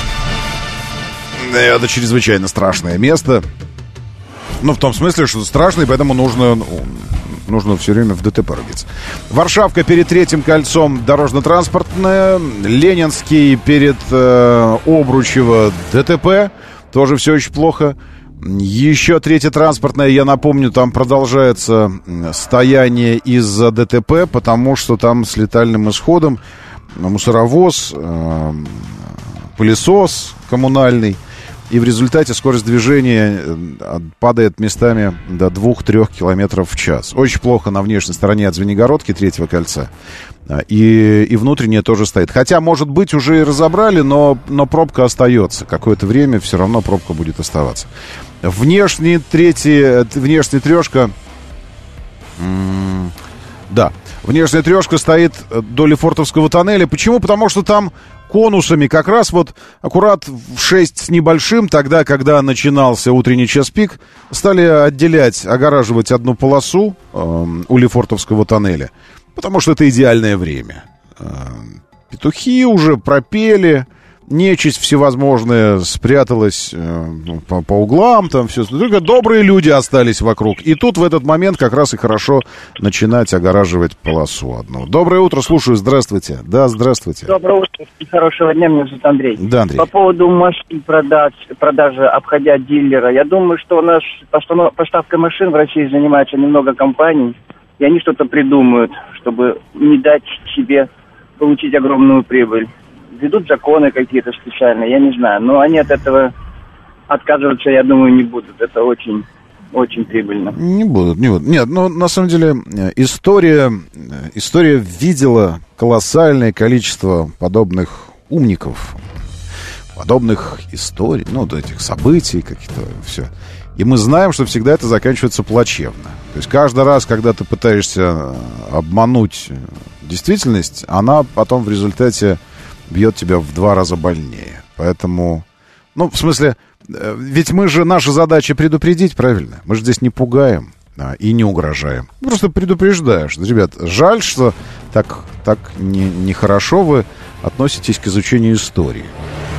Это чрезвычайно страшное место. Ну, в том смысле, что страшно, и поэтому нужно, нужно все время в ДТП рубиться. Варшавка перед Третьим кольцом дорожно-транспортная. Ленинский перед э, Обручево ДТП. Тоже все очень плохо. Еще Третья транспортная, я напомню, там продолжается стояние из-за ДТП, потому что там с летальным исходом мусоровоз, э, пылесос коммунальный. И в результате скорость движения падает местами до двух-трёх километров в час. Очень плохо на внешней стороне от Звенигородки, Третьего кольца. И, и внутренняя тоже стоит. Хотя, может быть, уже и разобрали, но, но пробка остается. Какое-то время все равно пробка будет оставаться. Внешний третий, внешняя трешка... М- да, внешняя трешка стоит до Лефортовского тоннеля. Почему? Потому что там конусами как раз вот аккурат в шесть с небольшим, тогда, когда начинался утренний час пик, стали отделять, огораживать одну полосу э, у Лефортовского тоннеля, потому что это идеальное время. Э, петухи уже пропели, нечисть всевозможная спряталась э, по, по углам, там все. Только добрые люди остались вокруг. И тут в этот момент как раз и хорошо начинать огораживать полосу одну. Доброе утро, слушаю, здравствуйте. Да, здравствуйте. Доброе утро, хорошего дня, меня зовут Андрей. Да, Андрей. По поводу машин продаж, продажи, обходя дилера, я думаю, что у нас поставкой машин в России занимается немного компаний, и они что-то придумают, чтобы не дать себе получить огромную прибыль. Ведут законы какие-то специальные, я не знаю. Но они от этого отказываться, я думаю, не будут. Это очень, очень прибыльно. Не будут, не будут. Нет, ну, на самом деле, история, история видела колоссальное количество подобных умников, подобных историй, ну, вот этих событий каких-то, все. И мы знаем, что всегда это заканчивается плачевно. То есть каждый раз, когда ты пытаешься обмануть действительность, она потом в результате бьет тебя в два раза больнее. Поэтому, ну, в смысле, ведь мы же, наша задача предупредить, правильно? Мы же здесь не пугаем а, и не угрожаем. Просто предупреждаешь. Ребят, жаль, что так, так не, нехорошо вы относитесь к изучению истории.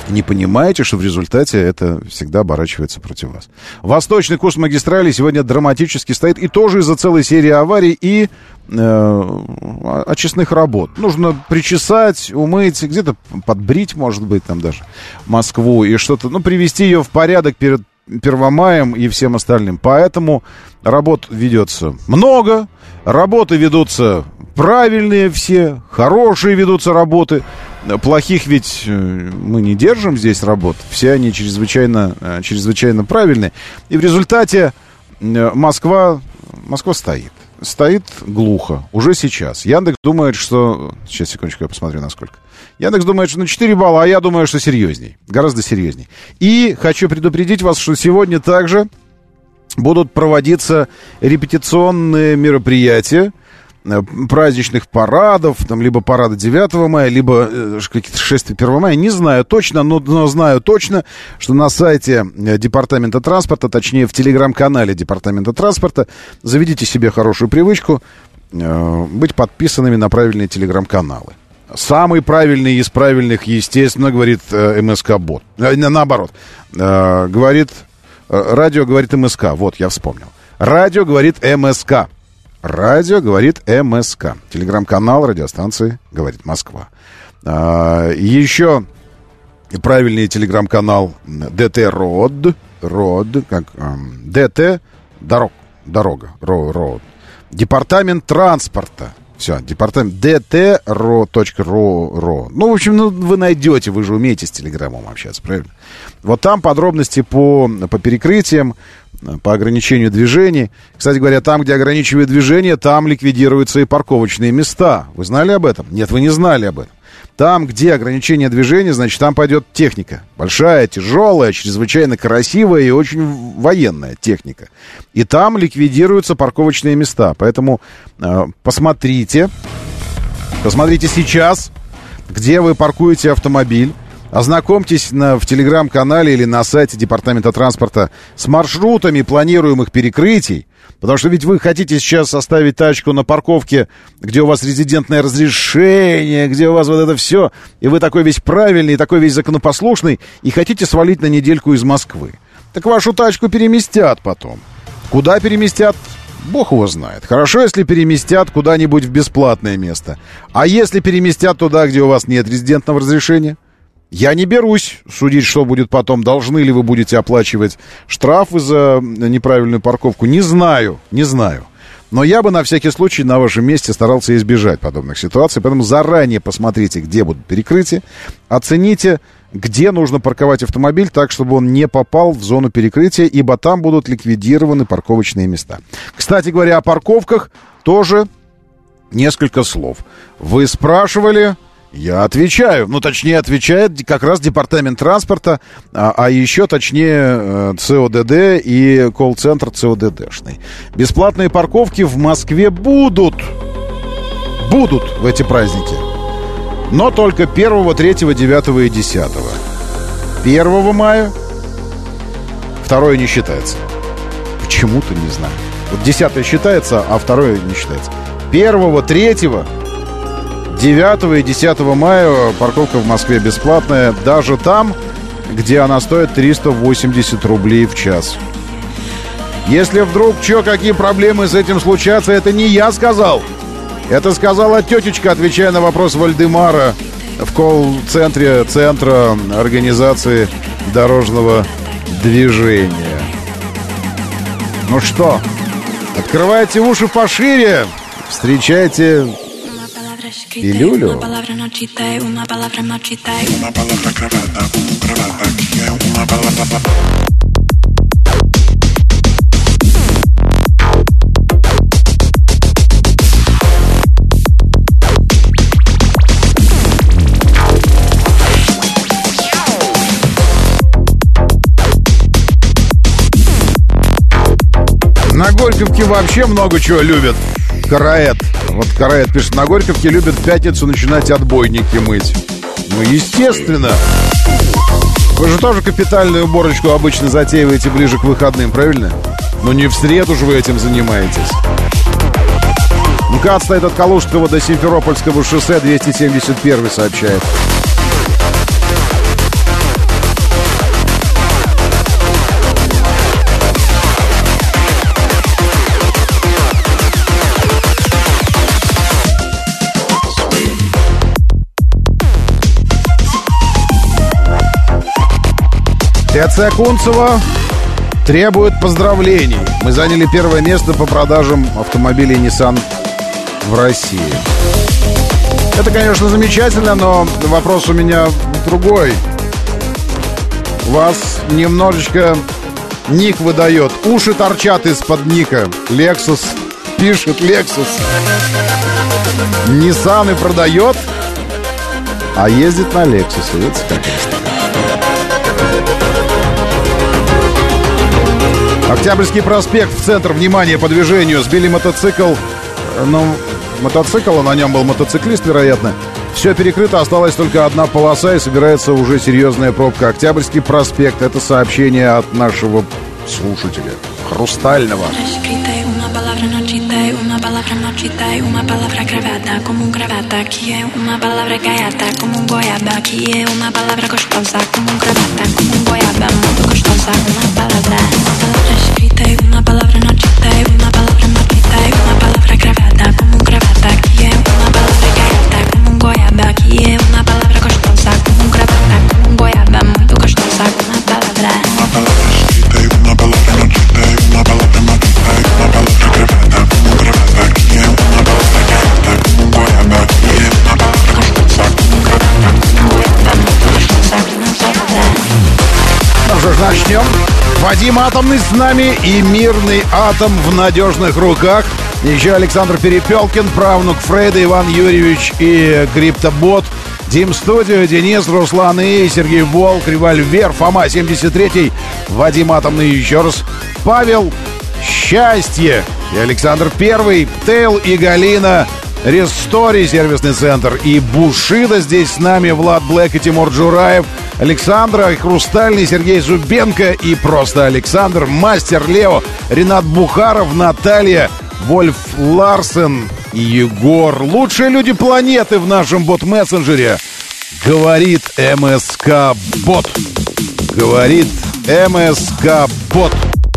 не понимаете, что в результате это всегда оборачивается против вас. Восточный курс магистрали сегодня драматически стоит, и тоже из-за целой серии аварий и э, очистных работ. Нужно причесать, умыть, где-то подбрить, может быть, там даже Москву, и что-то, ну, привести ее в порядок перед Первомаем и всем остальным. Поэтому работ ведется много, работы ведутся правильные все, хорошие ведутся работы. Плохих ведь мы не держим здесь работ. Все они чрезвычайно, чрезвычайно правильные. И в результате Москва, Москва стоит. Стоит глухо. Уже сейчас. Яндекс думает, что... Сейчас, секундочку, я посмотрю, насколько. Яндекс думает, что на четыре балла, а я думаю, что серьезней. Гораздо серьезней. И хочу предупредить вас, что сегодня также будут проводиться репетиционные мероприятия праздничных парадов, там, либо парада девятого мая, либо э, какие-то шествия первого мая, не знаю точно, но, но знаю точно, что на сайте Департамента транспорта, точнее в телеграм-канале Департамента транспорта, заведите себе хорошую привычку э, быть подписанными на правильные телеграм-каналы. Самый правильный из правильных, естественно, говорит э, МСК-бот. Э, наоборот, э, говорит, э, радио говорит МСК, вот, я вспомнил. Радио говорит МСК. Радио говорит МСК. Телеграм-канал радиостанции «Говорит Москва». А, еще правильный телеграм-канал ДТ-РОД. РОД, как эм, ДТ, дорог, дорога, ро, ро. Департамент транспорта. Все, департамент ДТ.РО. Ну, в общем, ну, вы найдете, вы же умеете с телеграммом общаться, правильно? Вот там подробности по, по перекрытиям, по ограничению движений. Кстати говоря, там, где ограничивают движение, там ликвидируются и парковочные места. Вы знали об этом? Нет, вы не знали об этом. Там, где ограничение движения, значит, там пойдет техника. Большая, тяжелая, чрезвычайно красивая и очень военная техника. И там ликвидируются парковочные места. Поэтому э, посмотрите, посмотрите сейчас, где вы паркуете автомобиль. Ознакомьтесь на, в телеграм-канале или на сайте Департамента транспорта с маршрутами планируемых перекрытий. Потому что ведь вы хотите сейчас оставить тачку на парковке, где у вас резидентное разрешение, где у вас вот это все, и вы такой весь правильный, такой весь законопослушный, и хотите свалить на недельку из Москвы. Так вашу тачку переместят потом. Куда переместят? Бог его знает. Хорошо, если переместят куда-нибудь в бесплатное место. А если переместят туда, где у вас нет резидентного разрешения? Я не берусь судить, что будет потом. Должны ли вы будете оплачивать штрафы за неправильную парковку? Не знаю, не знаю. Но я бы на всякий случай на вашем месте старался избежать подобных ситуаций. Поэтому заранее посмотрите, где будут перекрытия. Оцените, где нужно парковать автомобиль так, чтобы он не попал в зону перекрытия, ибо там будут ликвидированы парковочные места. Кстати говоря, о парковках тоже несколько слов. Вы спрашивали... Я отвечаю. Ну, точнее, отвечает как раз Департамент транспорта, а, а еще точнее ЦОДД и колл-центр ЦОДДшный. Бесплатные парковки в Москве будут. Будут в эти праздники. Но только первого, третьего, девятого и десятого. первого мая. Второе не считается. Почему-то не знаю. Вот десятое считается, а второе не считается. первого, третьего... девятого и десятого мая парковка в Москве бесплатная, даже там, где она стоит триста восемьдесят рублей в час. Если вдруг что, какие проблемы с этим случатся, это не я сказал. Это сказала тетечка, отвечая на вопрос Вальдемара в колл-центре Центра организации дорожного движения. Ну что, открывайте уши пошире, встречайте... Пилюлю. На Горьковке вообще много чего любят. Караэт. Вот Караэт пишет, на Горьковке любят в пятницу начинать отбойники мыть. Ну, естественно. Вы же тоже капитальную уборочку обычно затеиваете ближе к выходным, правильно? Но не в среду же вы этим занимаетесь. МКАД стоит от Калужского до Симферопольского шоссе, двести семьдесят один сообщает. ТЦ Кунцево требует поздравлений. Мы заняли первое место по продажам автомобилей Nissan в России. Это, конечно, замечательно, но вопрос у меня другой. У вас немножечко ник выдает. Уши торчат из-под ника. Lexus. Пишет Lexus. Nissan и продает, а ездит на Lexus. Видите, как это? Октябрьский проспект в центр внимания по движению. Сбили мотоцикл. Ну, мотоцикл, на нем был мотоциклист, вероятно. Все перекрыто, осталась только одна полоса и собирается уже серьезная пробка. Октябрьский проспект. Это сообщение от нашего слушателя Хрустального. Una palabra marchita y una palabra gravata como un gravata. Aquí es una palabra gaiata como un goiaba. Aquí es una palabra gostosa como un gravata, como un goiaba. Muito gostosa, una palabra. Una palabra escrita y una palabra marchita y una palabra marchita y una palabra gravata como un gravata. Aquí es una palabra gaiata como un goiaba. Aquí es una palabra gostosa como un gravata, como un goiaba. Muito gostosa, una palabra. Una palabra escrita y una palabra marchita y una palabra marchita y una palabra gravata como un gravata. Aquí es una palabra gaiata como un goiaba. Aquí es una palabra gostosa como un gravata, como un goiaba. Muito gostosa, una palabra. Ну что ж, начнем. Вадим Атомный с нами и мирный атом в надежных руках. Еще Александр Перепелкин, правнук Фрейда, Иван Юрьевич и Криптобот. Дим Студио, Денис, Руслан И, Сергей Волк, Револьвер, Фома семьдесят три, Вадим Атомный еще раз, Павел Счастье и Александр Первый, Тейл и Галина, Рестори, сервисный центр, и Бушида здесь с нами, Влад Блэк и Тимур Джураев, Александра и Хрустальный, Сергей Зубенко и просто Александр, Мастер Лео, Ренат Бухаров, Наталья, Вольф Ларсен и Егор. Лучшие люди планеты в нашем бот-мессенджере. Говорит МСК-бот. Говорит МСК-бот.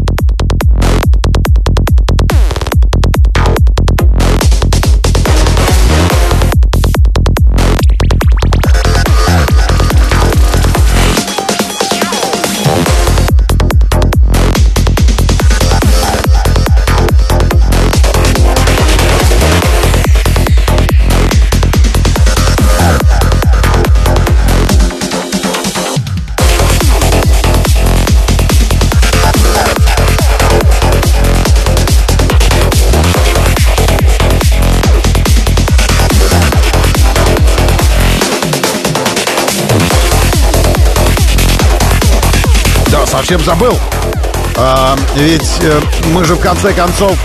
Совсем забыл. А, ведь э, мы же в конце концов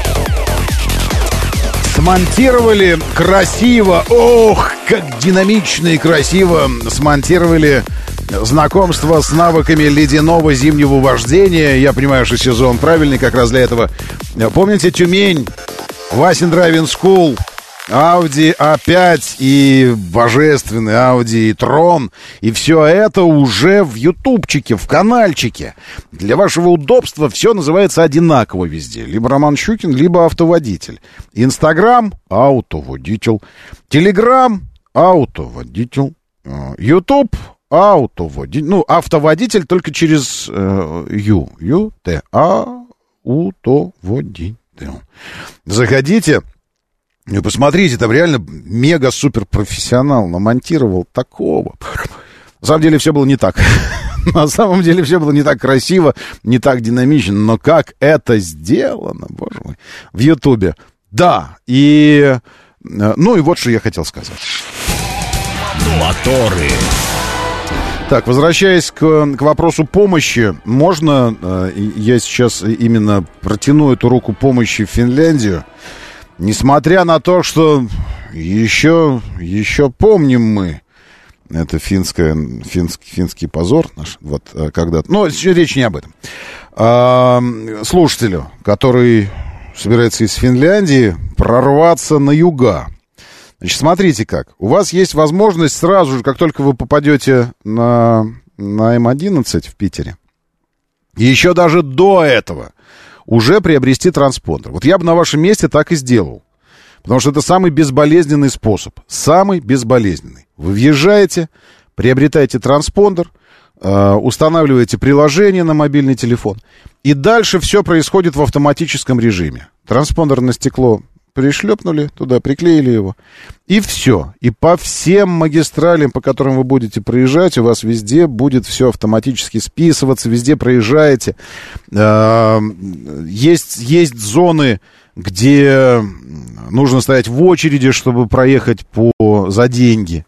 смонтировали красиво. Ох, как динамично и красиво смонтировали знакомство с навыками ледяного зимнего вождения. Я понимаю, что сезон правильный как раз для этого. Помните Тюмень, Васин Драйвинг Скул, Audi а пять и божественный Audi e-tron. И все это уже в ютубчике, в канальчике. Для вашего удобства все называется одинаково везде. Либо Роман Щукин, либо автоводитель. Инстаграм — автоводитель. Телеграм — автоводитель. Ютуб — автоводитель. Ну, автоводитель только через э, Ю. Ю, Т, А, автоводитель. Заходите. И посмотрите, там реально мега-супер-профессионал намонтировал такого. На самом деле все было не так. На самом деле все было не так красиво, не так динамично. Но как это сделано, боже мой, в Ютубе. Да, и... Ну и вот что я хотел сказать. Моторы. Так, возвращаясь к, к вопросу помощи, можно, я сейчас именно протяну эту руку помощи в Финляндию. Несмотря на то, что еще, еще помним мы, это финское, финский, финский позор наш, вот когда-то, но речь не об этом. А, слушателю, который собирается из Финляндии прорваться на юга. Значит, смотрите как. У вас есть возможность сразу же, как только вы попадете на, на эм одиннадцать в Питере, и еще даже до этого уже приобрести транспондер. Вот я бы на вашем месте так и сделал. Потому что это самый безболезненный способ. Самый безболезненный. Вы въезжаете, приобретаете транспондер, устанавливаете приложение на мобильный телефон, и дальше все происходит в автоматическом режиме. Транспондер на стекло пришлепнули, туда приклеили его, и все. И по всем магистралям, по которым вы будете проезжать, у вас везде будет все автоматически списываться, везде проезжаете. Есть, есть зоны, где нужно стоять в очереди, чтобы проехать по, за деньги.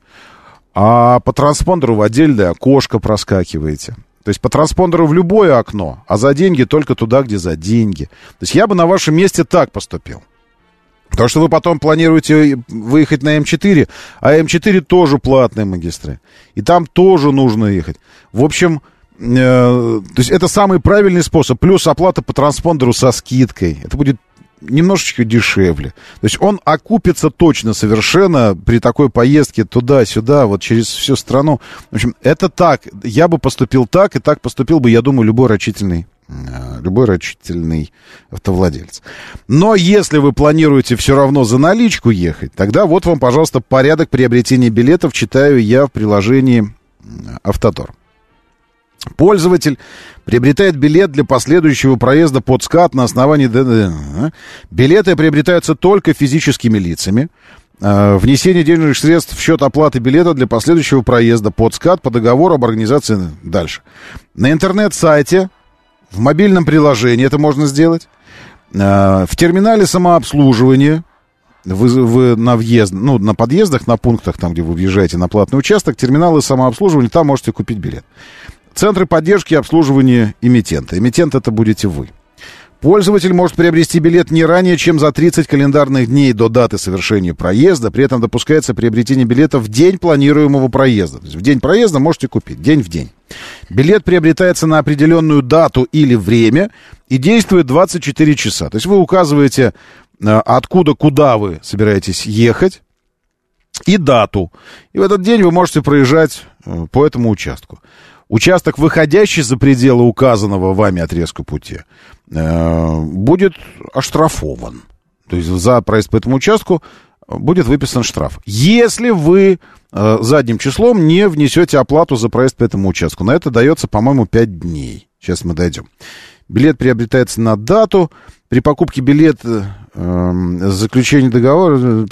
А по транспондеру в отдельное окошко проскакиваете. То есть по транспондеру в любое окно, а за деньги только туда, где за деньги. То есть я бы на вашем месте так поступил. Потому что вы потом планируете выехать на эм четыре, а эм четыре тоже платные магистрали. И там тоже нужно ехать. В общем, э, то есть это самый правильный способ. Плюс оплата по транспондеру со скидкой. Это будет немножечко дешевле. То есть он окупится точно совершенно при такой поездке туда-сюда, вот через всю страну. В общем, это так. Я бы поступил так, и так поступил бы, я думаю, любой рачительный, любой рачительный автовладелец. Но если вы планируете все равно за наличку ехать, тогда вот вам, пожалуйста, порядок приобретения билетов, читаю я в приложении «Автодор». Пользователь приобретает билет для последующего проезда под СКАТ на основании ДД. Билеты приобретаются только физическими лицами. Внесение денежных средств в счет оплаты билета для последующего проезда под СКАТ по договору об организации. Дальше. На интернет-сайте, в мобильном приложении это можно сделать. В терминале самообслуживания. Вы, вы на въезд, ну, на подъездах, на пунктах, там, где вы въезжаете на платный участок, терминалы самообслуживания, там можете купить билет. Центры поддержки и обслуживания эмитента. Эмитент это будете вы. Пользователь может приобрести билет не ранее, чем за тридцать календарных дней до даты совершения проезда. При этом допускается приобретение билета в день планируемого проезда. То есть в день проезда можете купить, день в день. Билет приобретается на определенную дату или время и действует двадцать четыре часа. То есть вы указываете, откуда, куда вы собираетесь ехать, и дату. И в этот день вы можете проезжать по этому участку. Участок, выходящий за пределы указанного вами отрезка пути, э, будет оштрафован. То есть за проезд по этому участку будет выписан штраф. Если вы э, задним числом не внесете оплату за проезд по этому участку. На это дается, по-моему, пять дней. Сейчас мы дойдем. Билет приобретается на дату. При покупке билета, э, заключение договора,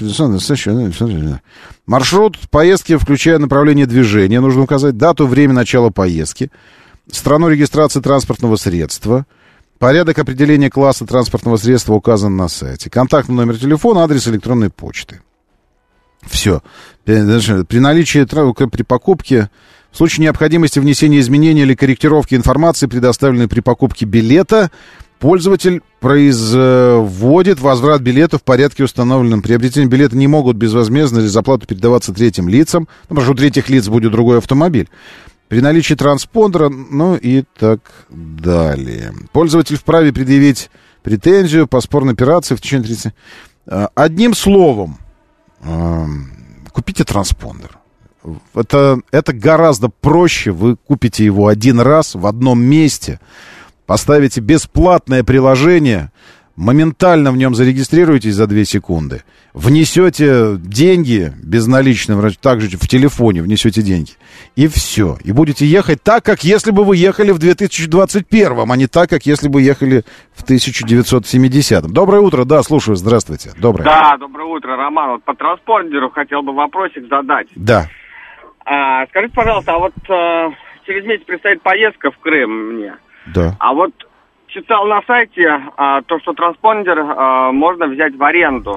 маршрут поездки, включая направление движения, нужно указать дату, время начала поездки, страну регистрации транспортного средства, порядок определения класса транспортного средства указан на сайте, контактный номер телефона, адрес электронной почты. Все. При наличии, при покупке, в случае необходимости внесения изменений или корректировки информации, предоставленной при покупке билета, пользователь производит возврат билета в порядке, установленном. Приобретение билета не могут безвозмездно или за оплату передаваться третьим лицам. Ну, потому что у третьих лиц будет другой автомобиль. При наличии транспондера, ну и так далее. Пользователь вправе предъявить претензию по спорной операции в течение тридцати... Одним словом, купите транспондер. Это, это гораздо проще. Вы купите его один раз в одном месте. Поставите бесплатное приложение, моментально в нем зарегистрируетесь за две секунды, внесете деньги безналичным, также в телефоне внесете деньги, и все. И будете ехать так, как если бы вы ехали в две тысячи двадцать первом, а не так, как если бы ехали в тысяча девятьсот семидесятом. Доброе утро, да, слушаю, здравствуйте. Доброе. Да, доброе утро, Роман. Вот по транспондеру хотел бы вопросик задать. Да. А, скажите, пожалуйста, а вот а, через месяц предстоит поездка в Крым мне. Да. А вот читал на сайте а, то, что транспондер а, можно взять в аренду.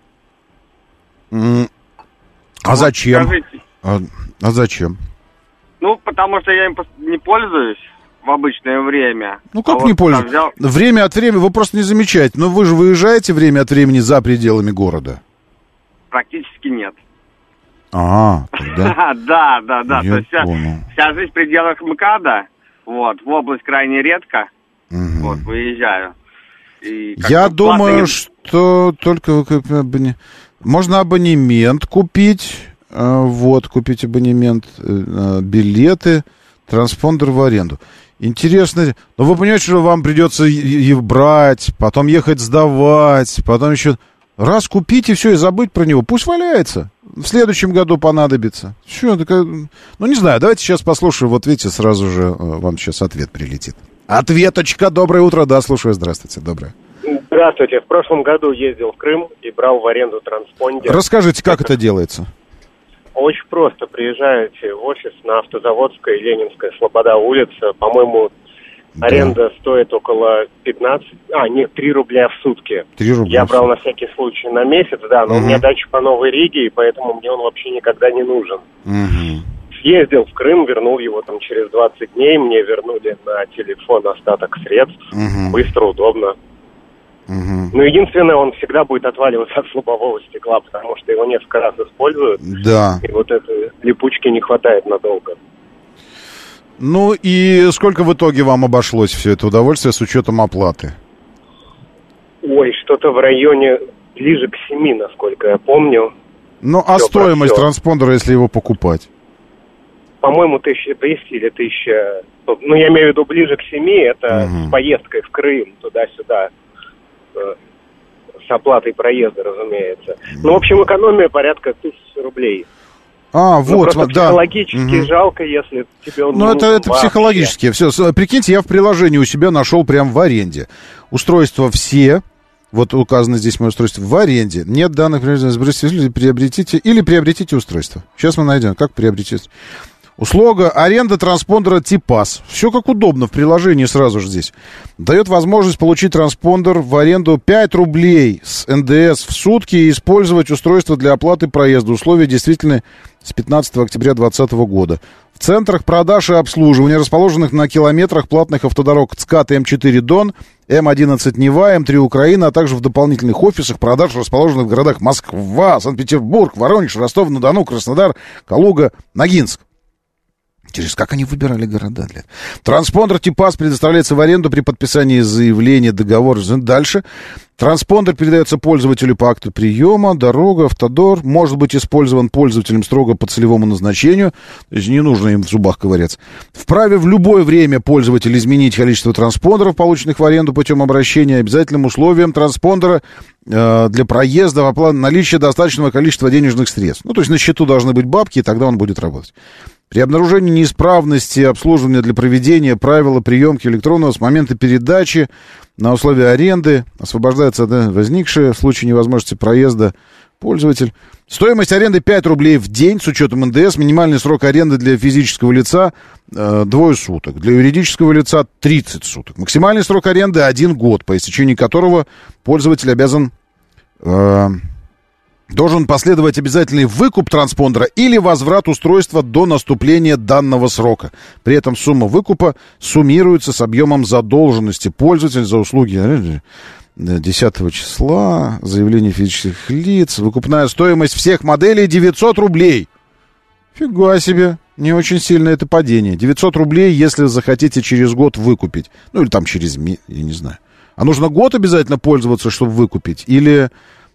Mm. А вот зачем? Скажите. А, а зачем? Ну, потому что я им не пользуюсь в обычное время. Ну, как а не вот пользуетесь? Взял... Время от времени вы просто не замечаете. Но вы же выезжаете время от времени за пределами города? Практически нет. А, тогда... Да, да, да. Я То есть вся, понял. вся жизнь в пределах МКАДа. Вот, в область крайне редко. Угу. Вот, выезжаю. И Я думаю, платный... что только абоне... можно абонемент купить. Вот, купить абонемент, билеты, транспондер в аренду. Интересно. Но вы понимаете, что вам придется и брать, потом ехать сдавать, потом еще... Раз купить и все, и забыть про него. Пусть валяется. в следующем году понадобится. Все, такая... Ну, не знаю, давайте сейчас послушаем. Вот видите, сразу же вам сейчас ответ прилетит. Ответочка, доброе утро. Да, слушаю, здравствуйте, доброе. Здравствуйте. В прошлом году ездил в Крым и брал в аренду транспондер. Расскажите, как это делается? Очень просто. Приезжаете в офис на Автозаводская, Ленинская, Слобода улица. По-моему, да. Аренда стоит около пятнадцать, а, нет, три рубля в сутки. три рубля. Я брал на всякий случай на месяц, да, но угу. у меня дача по Новой Риге, и поэтому мне он вообще никогда не нужен. Угу. Съездил в Крым, вернул его там через двадцать дней, мне вернули на телефон остаток средств. Угу. Быстро, удобно. Угу. Ну, единственное, он всегда будет отваливаться от слабового стекла, потому что его несколько раз используют. Да. И вот этой липучки не хватает надолго. Ну и сколько в итоге вам обошлось все это удовольствие с учетом оплаты? Ой, что-то в районе ближе к семи, насколько я помню. Ну, а все стоимость транспондера, если его покупать? По-моему, тысяча двести или тысяча... Ну, я имею в виду ближе к семи, это угу. с поездкой в Крым, туда-сюда. С оплатой проезда, разумеется. Ну, в общем, экономия порядка тысячи рублей. А, ну, вот, просто да. психологически угу. жалко, если тебе он Ну, это, это психологически. Все, прикиньте, я в приложении у себя нашел прям в аренде. Устройства все, вот указано здесь мое устройство, в аренде. Нет данных, приобретите, или приобретите устройство. Сейчас мы найдем, как приобретить. Услуга аренда транспондера Типас. Все как удобно в приложении сразу же здесь. Дает возможность получить транспондер в аренду пять рублей с эн дэ эс в сутки и использовать устройство для оплаты проезда. Условия действительны с пятнадцатого октября двадцатого года. В центрах продаж и обслуживания, расположенных на километрах платных автодорог ЦКАД эм четыре Дон, эм одиннадцать Нева, эм три Украина, а также в дополнительных офисах продаж, расположенных в городах Москва, Санкт-Петербург, Воронеж, Ростов-на-Дону, Краснодар, Калуга, Ногинск. Через как они выбирали города для этого? Транспондер Типас предоставляется в аренду при подписании заявления, договора. Дальше. Транспондер передается пользователю по акту приема. Дорога, автодор. Может быть использован пользователем строго по целевому назначению. То есть не нужно им в зубах ковыряться. Вправе в любое время пользователь изменить количество транспондеров, полученных в аренду путем обращения. Обязательным условием транспондера э, для проезда в оплату наличие достаточного количества денежных средств. Ну, то есть на счету должны быть бабки, и тогда он будет работать. При обнаружении неисправности обслуживания для проведения правила приемки электронного с момента передачи на условия аренды освобождается да, возникшее в случае невозможности проезда пользователь. Стоимость аренды пять рублей в день с учетом эн дэ эс. Минимальный срок аренды для физического лица э, двое суток. Для юридического лица тридцать суток. Максимальный срок аренды один год, по истечении которого пользователь обязан... Э, Должен последовать обязательный выкуп транспондера или возврат устройства до наступления данного срока. При этом сумма выкупа суммируется с объемом задолженности пользователя за услуги десятого числа, заявление физических лиц, выкупная стоимость всех моделей девятьсот рублей. Фига себе, не очень сильно это падение. девятьсот рублей, если захотите через год выкупить. Ну или там через, я не знаю. А нужно год обязательно пользоваться, чтобы выкупить? Или...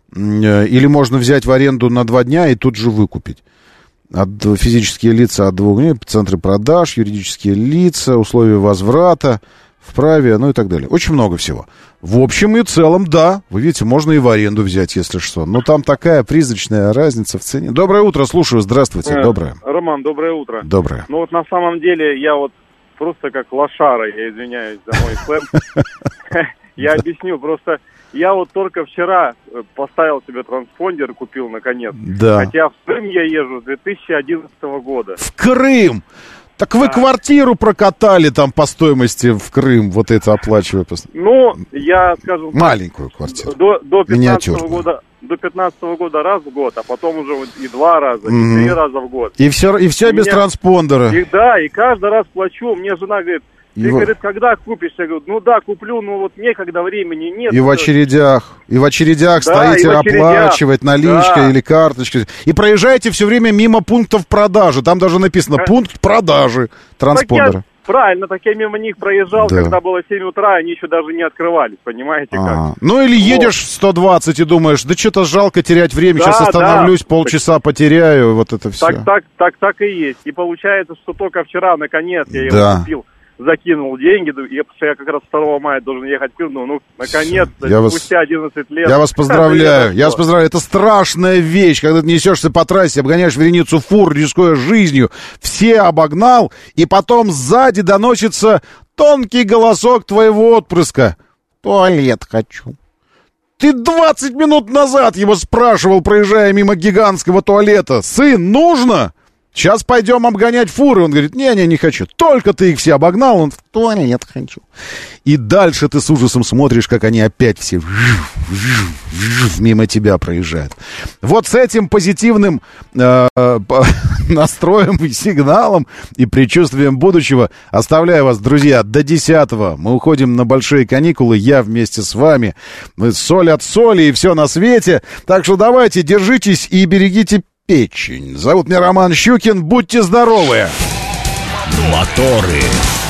Или можно взять в аренду на два дня и тут же выкупить. От, физические лица от двух дней, центры продаж, юридические лица, условия возврата, вправе, ну и так далее. Очень много всего. В общем и целом, да, вы видите, можно и в аренду взять, если что. Но там такая призрачная разница в цене. Доброе утро, слушаю, здравствуйте, э, доброе. Роман, доброе утро. Доброе. Ну вот на самом деле я вот просто как лошара, я извиняюсь за мой сленг. Я объясню, просто... Я вот только вчера поставил себе транспондер, купил наконец. Да. Хотя в Крым я езжу с две тысячи одиннадцатого года. В Крым? Так вы да. квартиру прокатали там по стоимости в Крым, вот это оплачивая. Ну, я, скажем... Маленькую квартиру. До, до пятнадцатого года, до пятнадцатого года раз в год, а потом уже и два раза, mm-hmm. и три раза в год. И все, и все и без меня, транспондера. И, да, и каждый раз плачу. Мне жена говорит... Ты, и говорит, когда купишь? Я говорю, ну да, куплю, но вот некогда, времени нет. И в очередях, и в очередях да, стоите в очередях. Оплачивать наличкой да. или карточкой. И проезжаете все время мимо пунктов продажи. Там даже написано а... пункт продажи транспондера. Так я, правильно, так я мимо них проезжал, да. когда было семь утра, они еще даже не открывались, понимаете А-а-а. как? Ну или вот. Едешь сто двадцать и думаешь, да что-то жалко терять время, да, сейчас остановлюсь, да. полчаса так, потеряю, вот это все. Так, так, так, так и есть. И получается, что только вчера, наконец, я да. его купил. закинул деньги, я, я как раз второго мая должен ехать в Крым, ну, наконец-то, я спустя вас, одиннадцать лет. Я вас поздравляю, я вас поздравляю, это страшная вещь, когда ты несешься по трассе, обгоняешь вереницу фур, рискуя жизнью, все обогнал, и потом сзади доносится тонкий голосок твоего отпрыска. Туалет хочу. Ты двадцать минут назад его спрашивал, проезжая мимо гигантского туалета. Сын, нужно? Сейчас пойдем обгонять фуры. Он говорит, не-не, не хочу. Только ты их все обогнал, он в туалет хочу. И дальше ты с ужасом смотришь, как они опять все мимо тебя проезжают. Вот с этим позитивным э, настроем и сигналом и предчувствием будущего оставляю вас, друзья, до десятого. Мы уходим на большие каникулы, я вместе с вами. Мы соль от соли и все на свете. Так что давайте, держитесь и берегите печень. Зовут меня Роман Щукин. Будьте здоровы! Моторы.